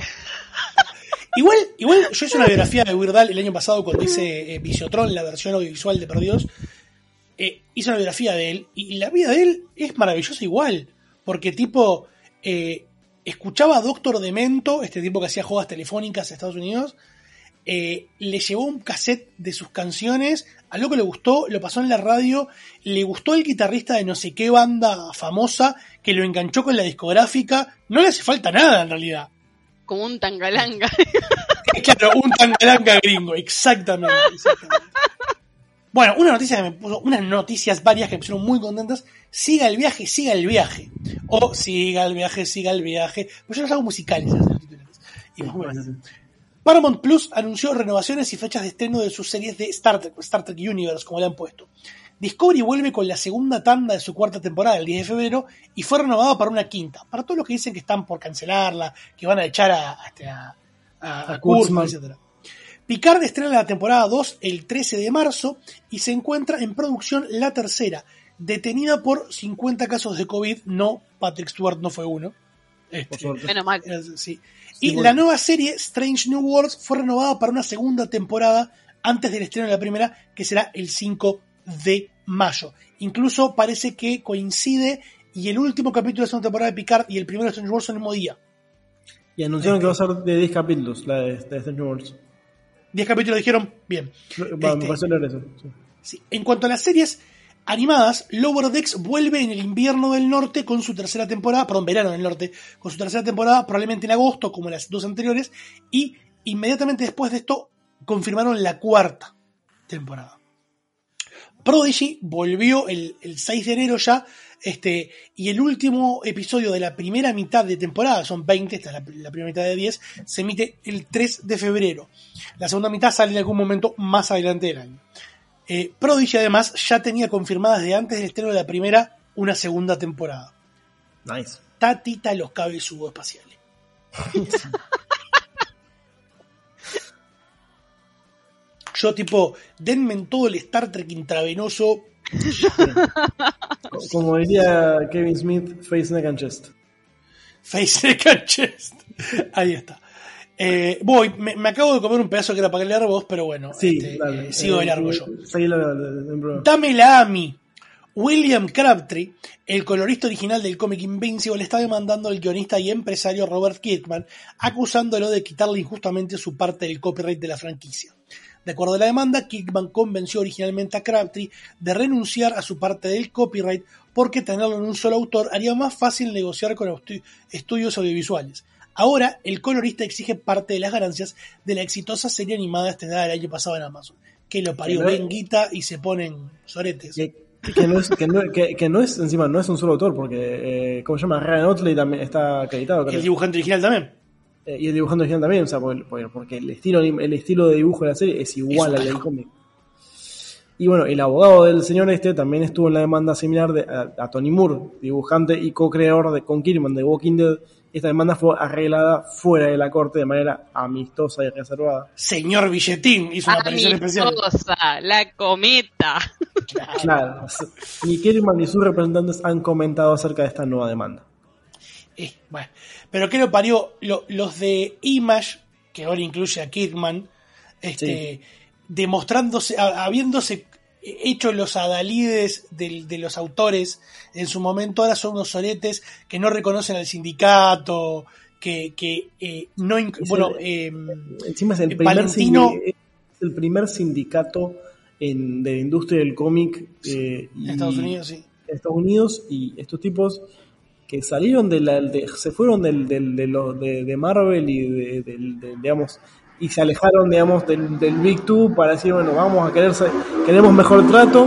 Igual, igual yo hice una biografía de Weird Al el año pasado cuando hice eh, Visiotron, la versión audiovisual de Perdidos. Eh, hice una biografía de él y la vida de él es maravillosa igual. Porque tipo, eh, escuchaba a Doctor Demento, este tipo que hacía jodas telefónicas en Estados Unidos, eh, le llevó un cassette de sus canciones, a lo que le gustó, lo pasó en la radio, le gustó el guitarrista de no sé qué banda famosa, que lo enganchó con la discográfica, no le hace falta nada en realidad. Como un tangalanga. Claro, un tangalanga gringo, exactamente, exactamente. Bueno, una noticia que me puso, unas noticias varias que me pusieron muy contentas. Siga el viaje, siga el viaje. O siga el viaje, siga el viaje. Pues yo los hago musicales. Los titulares. Y más bueno. Paramount Plus anunció renovaciones y fechas de estreno de sus series de Star Trek, Star Trek Universe, como le han puesto. Discovery vuelve con la segunda tanda de su cuarta temporada el diez de febrero y fue renovada para una quinta. Para todos los que dicen que están por cancelarla, que van a echar a, a, a, a, a Kurtzman, etcétera. Picard estrena la temporada dos el trece de marzo y se encuentra en producción la tercera, detenida por cincuenta casos de COVID. No, Patrick Stewart no fue uno. Este, Menos mal. sí. Y sí, la nueva serie Strange New Worlds fue renovada para una segunda temporada antes del estreno de la primera, que será el cinco de mayo. Incluso parece que coincide y el último capítulo de la segunda temporada de Picard y el primero de Strange Worlds son el mismo día. Y anunciaron este, que va a ser de diez capítulos la de, de Strange Worlds. diez capítulos dijeron, bien. Va, este, me pareció leer eso. Sí. Sí. En cuanto a las series animadas, Lower Decks vuelve en el invierno del norte con su tercera temporada, perdón, verano del norte, con su tercera temporada, probablemente en agosto, como las dos anteriores, y inmediatamente después de esto confirmaron la cuarta temporada. Prodigy volvió el, el seis de enero ya, este, y el último episodio de la primera mitad de temporada, son veinte, esta es la, la primera mitad de diez, se emite el tres de febrero. La segunda mitad sale en algún momento más adelante del año. Eh, Prodigy además ya tenía confirmada desde antes del estreno de la primera una segunda temporada. Nice. Tatita los cabezudos espaciales. Yo tipo, denme en todo el Star Trek intravenoso. Como diría Kevin Smith, face, neck and chest. Face, neck and chest. Ahí está. Eh, voy, me, me acabo de comer un pedazo que era para que le a vos, pero bueno, sí, este, dale, eh, sigo de eh, largo eh, yo. Dale, Dámela a mí. William Crabtree, el colorista original del cómic Invincible, está demandando al guionista y empresario Robert Kirkman, acusándolo de quitarle injustamente su parte del copyright de la franquicia. De acuerdo a la demanda, Kirkman convenció originalmente a Crabtree de renunciar a su parte del copyright porque tenerlo en un solo autor haría más fácil negociar con estu- estudios audiovisuales. Ahora, el colorista exige parte de las ganancias de la exitosa serie animada estrenada el año pasado en Amazon. Que lo parió Pero, Ben Guita y se ponen soretes. Que, que, no es, que, no, que, que no es, encima, no es un solo autor, porque, eh, ¿cómo se llama? Ryan Otley también está acreditado. Creo. El dibujante original también. Eh, y el dibujante original también, o sea, porque, porque el, estilo, el estilo de dibujo de la serie es igual es al del cómic. Y bueno, el abogado del señor este también estuvo en la demanda similar de, a, a Tony Moore, dibujante y co-creador de con Kirkman de Walking Dead. Esta demanda fue arreglada fuera de la corte de manera amistosa y reservada. Señor Billetín hizo una aparición especial. Amistosa, la cometa. Claro. claro. Ni Kirkman ni sus representantes han comentado acerca de esta nueva demanda. Eh, bueno, pero ¿qué lo parió? Lo, los de Image, que ahora incluye a Kirkman, este, sí. demostrándose, a, habiéndose hecho los adalides de, de los autores en su momento, ahora son unos soretes que no reconocen al sindicato, que, que eh, no... Inc- bueno, el, eh, encima es el, primer Valentino, sindi- es el primer sindicato en, de la industria del cómic eh, en Estados Unidos, sí. Estados Unidos, y estos tipos que salieron de la... De, se fueron del, del, de, lo, de, de Marvel y de, de, de, digamos... y se alejaron, digamos, del, del Big Two para decir, bueno, vamos a quererse, queremos mejor trato.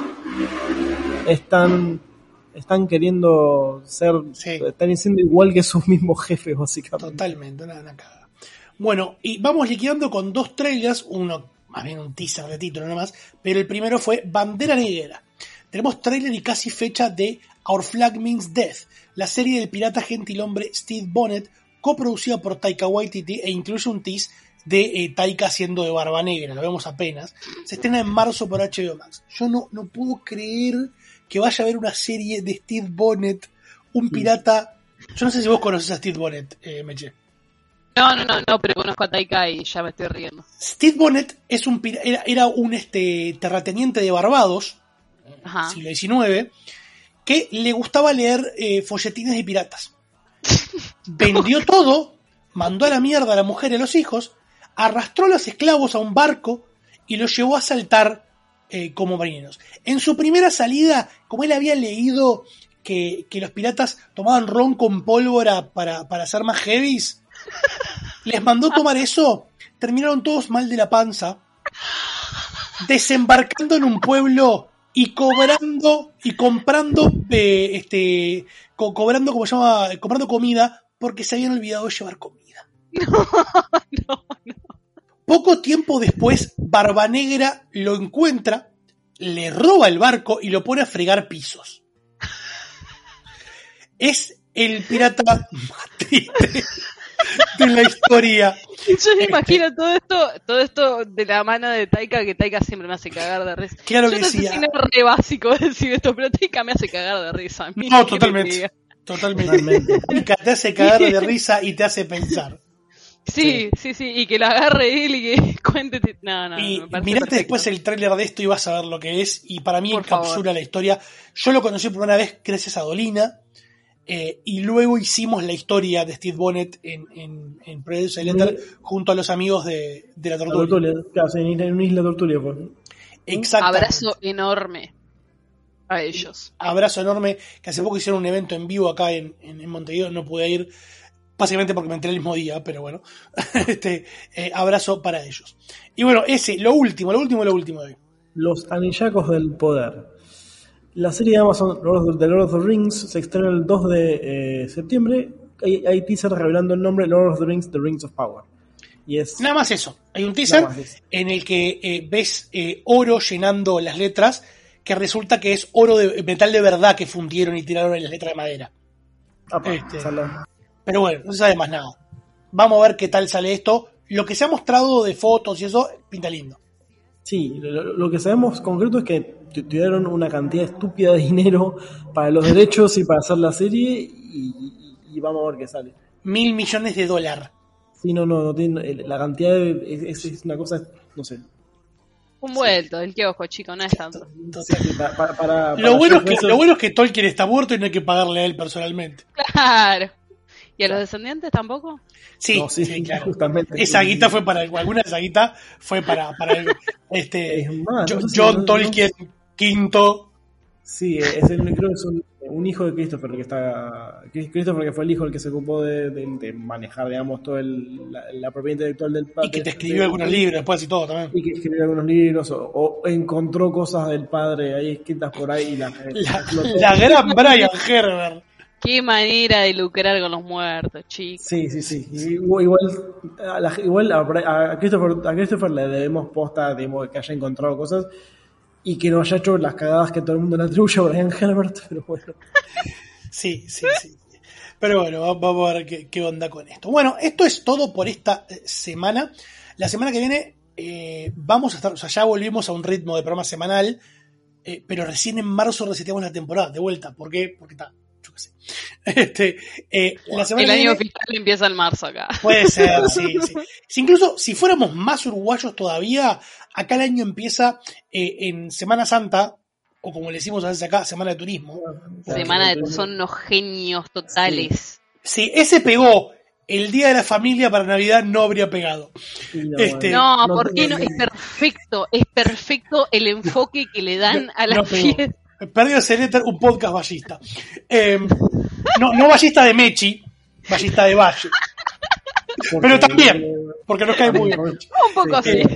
Están están queriendo ser, sí. están siendo igual que sus mismos jefes, básicamente. Totalmente, una, una cagada. Bueno, y vamos liquidando con dos trailers, uno, más bien un teaser de título nomás, pero el primero fue Bandera Negra. Tenemos trailer y casi fecha de Our Flag Means Death, la serie del pirata gentilhombre Steve Bonnet, coproducida por Taika Waititi, e incluye un tease de eh, Taika haciendo de Barba Negra, lo vemos apenas. Se estrena en marzo por H B O Max. Yo no, no puedo creer que vaya a haber una serie de Steve Bonnet, un pirata. Yo no sé si vos conoces a Steve Bonnet, eh, Meche. No, no, no, no, pero conozco a Taika y ya me estoy riendo. Steve Bonnet es un pir- era, era un este, terrateniente de Barbados, Ajá. siglo diecinueve, que le gustaba leer eh, folletines de piratas. Vendió todo, mandó a la mierda a la mujer y a los hijos, arrastró a los esclavos a un barco y los llevó a saltar eh, como marineros. En su primera salida, como él había leído que, que los piratas tomaban ron con pólvora para, para ser más heavies, les mandó tomar eso, terminaron todos mal de la panza, desembarcando en un pueblo y cobrando y comprando eh, este co- cobrando como se llama comprando comida porque se habían olvidado de llevar comida. No, no, no. Poco tiempo después, Barba Negra lo encuentra, le roba el barco y lo pone a fregar pisos. Es el pirata más triste de la historia. Yo me imagino todo esto, todo esto de la mano de Taika, que Taika siempre me hace cagar de risa. Claro Yo que no sí. sé si no es re básico decir esto, pero Taika me hace cagar de risa. No, totalmente. Totalmente. Taika te hace cagar de risa y te hace pensar. Sí, sí, sí, sí, y que lo agarre él y que cuente. No, no, y me parece mirate perfecto. después el tráiler de esto y vas a ver lo que es. Y para mí Por encapsula favor. la historia. Yo lo conocí por una vez gracias a Dolina. Eh, y luego hicimos la historia de Steve Bonnet en, en, en Produce Letter junto a los amigos de, de la Tortuga. Tortulia, claro, en, en una isla Tortulia. Pues. Exactamente. Abrazo enorme a ellos. Abrazo enorme, que hace poco hicieron un evento en vivo acá en, en, en Montevideo, no pude ir. básicamente porque me enteré el mismo día, pero bueno, este eh, abrazo para ellos. Y bueno, ese, lo último, lo último, lo último de hoy. Los Anillacos del Poder. La serie de Amazon The Lord of the Rings se estrena el dos de eh, septiembre. Hay, hay teaser revelando el nombre Lord of the Rings, The Rings of Power. Y es nada más eso. Hay un teaser en el que eh, ves eh, oro llenando las letras, que resulta que es oro de metal de verdad que fundieron y tiraron en las letras de madera. Apa, este, pero bueno, no se sabe más nada. Vamos a ver qué tal sale esto. Lo que se ha mostrado de fotos y eso pinta lindo. Sí, lo, lo que sabemos concreto es que tuvieron una cantidad estúpida de dinero para los derechos y para hacer la serie y, y, y vamos a ver qué sale. Mil millones de dólares. Sí, no, no, no tiene, la cantidad de, es, es una cosa, no sé. Un vuelto del kiosco, chico, no es tanto. Entonces, para, para, para, lo, bueno es que, eso... lo bueno es que Tolkien está muerto y no hay que pagarle a él personalmente. Claro. ¿Y a los descendientes tampoco? Sí, no, sí, sí, claro. Justamente. Esa guita fue para, alguna de esa guita fue para, para el, este, es más, John, no sé, John no, Tolkien no, quinto. Sí, es el, creo que es un, un hijo de Christopher que está. Christopher que fue el hijo el que se ocupó de, de, de manejar, digamos, toda la, la propiedad intelectual del padre. Y que te escribió de, algunos de, libros después y todo también. Y que escribió algunos libros o, o encontró cosas del padre ahí escritas por ahí. Y la, la, la gran Brian Herbert. Qué manera de lucrar con los muertos, chicos. Sí, sí, sí. Igual, a, la, igual a, a, Christopher, a Christopher le debemos posta, digamos, que haya encontrado cosas y que no haya hecho las cagadas que todo el mundo le atribuye a Brian Herbert, pero bueno. Sí, sí, sí. Pero bueno, vamos a ver qué, qué onda con esto. Bueno, esto es todo por esta semana. La semana que viene eh, vamos a estar, o sea, ya volvimos a un ritmo de programa semanal, eh, pero recién en marzo reseteamos la temporada, de vuelta. ¿Por qué? Porque está... Yo qué sé. Este, eh, la semana el año viene, fiscal empieza en marzo acá. Puede ser, sí, sí. Si incluso si fuéramos más uruguayos todavía, acá el año empieza eh, en Semana Santa, o como le decimos a veces acá, Semana de Turismo. Semana de son unos genios totales. Sí, sí, ese pegó. El Día de la Familia para Navidad no habría pegado. No, este, no, no ¿por qué no? Es perfecto, es perfecto el enfoque que le dan no, a la no fiesta. Perdido Cereter, un podcast ballista. Eh, no, no ballista de Mechi, ballista de Valle. Porque, pero también, porque nos cae muy bien. Un poco así. Eh,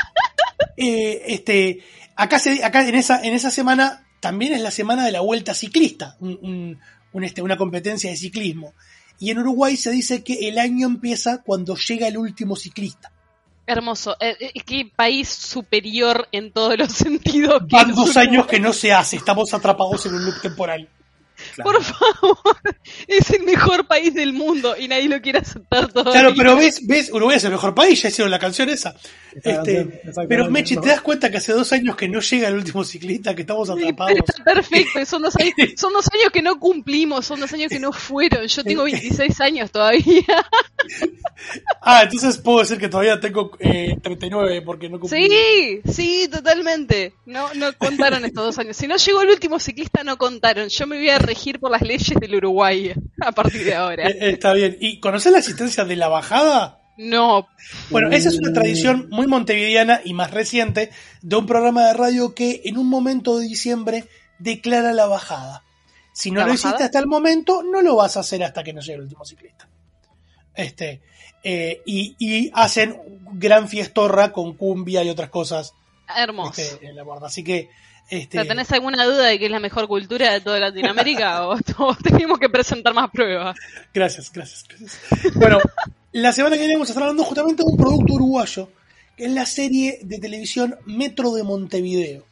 eh, este, acá, se, acá en, esa, en esa semana también es la semana de la Vuelta Ciclista, un, un, un, este, una competencia de ciclismo. Y en Uruguay se dice que el año empieza cuando llega el último ciclista. Hermoso. Eh, qué país superior en todos los sentidos. Van dos años que no se hace. Estamos atrapados en un loop temporal. Claro. Por favor. Es el mejor país del mundo y nadie lo quiere aceptar todavía. Claro, pero ves, ves, Uruguay es el mejor país. Ya hicieron la canción esa. Este, pero Mechi, ¿te das cuenta que hace dos años que no llega el último ciclista? Que estamos atrapados. Sí, está perfecto. Son dos, años, son dos años que no cumplimos. Son dos años que no fueron. Yo tengo veintiséis años todavía. Ah, entonces puedo decir que todavía tengo eh, treinta y nueve porque no cumplí. Sí, sí, totalmente. No, no contaron estos dos años. Si no llegó el último ciclista, no contaron. Yo me voy a regir por las leyes del Uruguay a partir de ahora. Eh, está bien. ¿Y conocés la existencia de la bajada? No. Bueno, esa es una tradición muy montevideana y más reciente de un programa de radio que en un momento de diciembre declara la bajada. Si no lo hiciste hasta el momento, no lo vas a hacer hasta que no llegue el último ciclista. Este, eh, y, y hacen gran fiestorra con cumbia y otras cosas. Hermoso. Este, en la guarda. Así que este... ¿Pero tenés alguna duda de que es la mejor cultura de toda Latinoamérica o, o tenemos que presentar más pruebas? Gracias, gracias, gracias. Bueno, la semana que viene vamos a estar hablando justamente de un producto uruguayo, que es la serie de televisión Metro de Montevideo.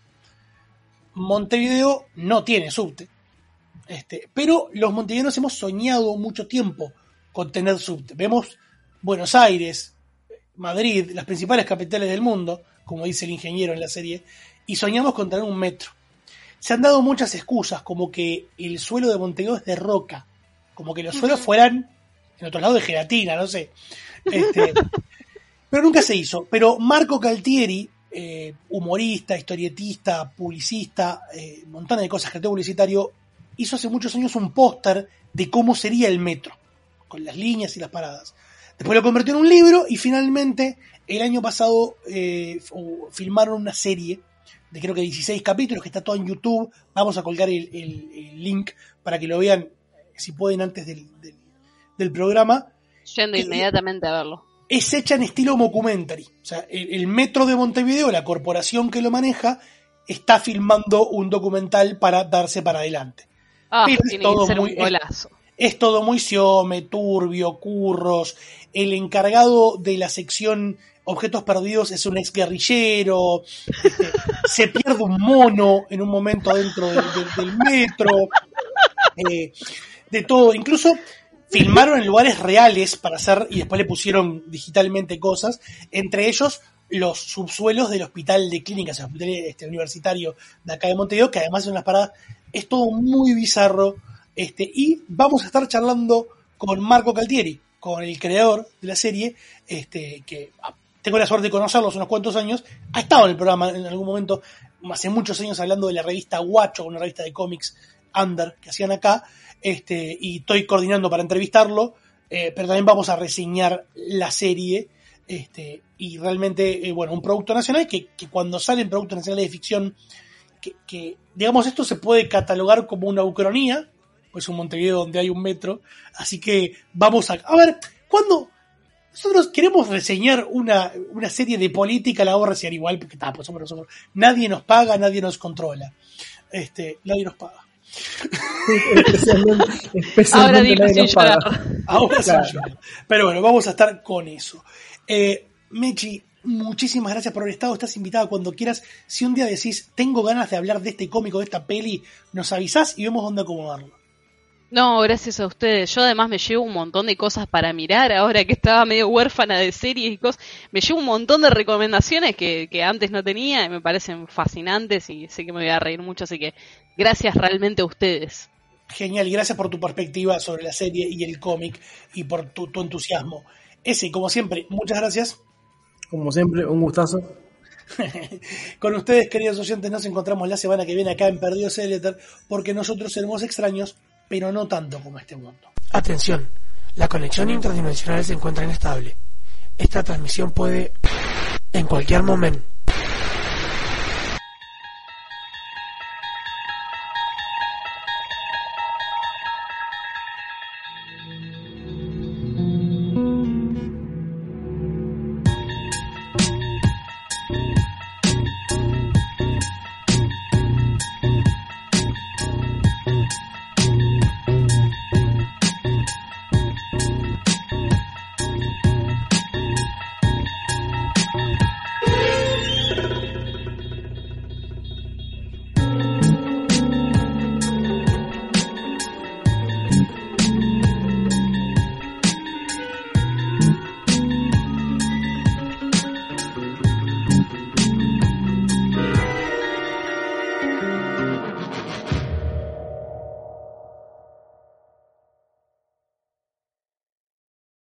Montevideo no tiene subte, este, pero los montevideanos hemos soñado mucho tiempo con tener subte. Vemos Buenos Aires, Madrid, las principales capitales del mundo, como dice el ingeniero en la serie, y soñamos con tener un metro. Se han dado muchas excusas, como que el suelo de Montevideo es de roca, como que los suelos fueran en otro lado de gelatina, no sé. Este, pero nunca se hizo. Pero Marco Caltieri, eh, humorista, historietista, publicista, eh, un montón de cosas, creativo publicitario, hizo hace muchos años un póster de cómo sería el metro, con las líneas y las paradas. Después lo convirtió en un libro y finalmente el año pasado eh, filmaron una serie de creo que dieciséis capítulos que está todo en YouTube. Vamos a colgar el, el, el link para que lo vean si pueden antes del, del, del programa. Yendo inmediatamente a verlo. Es hecha en estilo mockumentary. O sea, el, el Metro de Montevideo, la corporación que lo maneja, está filmando un documental para darse para adelante. Ah, Pero tiene que ser muy, un golazo. Es, es todo muy siome, turbio, curros. El encargado de la sección Objetos Perdidos es un ex guerrillero. Este, se pierde un mono en un momento dentro del, del, del metro. Eh, de todo. Incluso filmaron en lugares reales para hacer, y después le pusieron digitalmente cosas, entre ellos los subsuelos del hospital de clínicas, el hospital este, universitario de acá de Montevideo, que además es unas paradas, es todo muy bizarro, este, y vamos a estar charlando con Marco Caltieri, con el creador de la serie, este, que tengo la suerte de conocerlo hace unos cuantos años, ha estado en el programa en algún momento, hace muchos años, hablando de la revista Guacho, una revista de cómics under que hacían acá, este, y estoy coordinando para entrevistarlo, eh, pero también vamos a reseñar la serie, este, y realmente, eh, bueno, un producto nacional que, que cuando salen productos nacionales de ficción, que, que, digamos, esto se puede catalogar como una ucronía, pues un Montevideo donde hay un metro, así que vamos a... A ver, ¿cuándo? Nosotros queremos reseñar una, una serie de política, la vamos a reseñar igual, porque tá, pues somos nosotros. Nadie nos paga, nadie nos controla. Este, nadie nos paga. especialmente, especialmente ahora digo sin llorar. Ahora claro. sin llorar. Pero bueno, vamos a estar con eso. Eh, Mechi, muchísimas gracias por haber estado. Estás invitada cuando quieras. Si un día decís, tengo ganas de hablar de este cómico, de esta peli, nos avisás y vemos dónde acomodarlo. No, gracias a ustedes. Yo además me llevo un montón de cosas para mirar ahora que estaba medio huérfana de series y cosas. Me llevo un montón de recomendaciones que, que antes no tenía y me parecen fascinantes y sé que me voy a reír mucho, así que gracias realmente a ustedes. Genial, y gracias por tu perspectiva sobre la serie y el cómic y por tu, tu entusiasmo. Ese, como siempre, muchas gracias. Como siempre, un gustazo. Con ustedes, queridos oyentes, nos encontramos la semana que viene acá en Perdidos en el Éter, porque nosotros seremos extraños, pero no tanto como este mundo. Atención, la conexión interdimensional se encuentra inestable. Esta transmisión puede, en cualquier momento,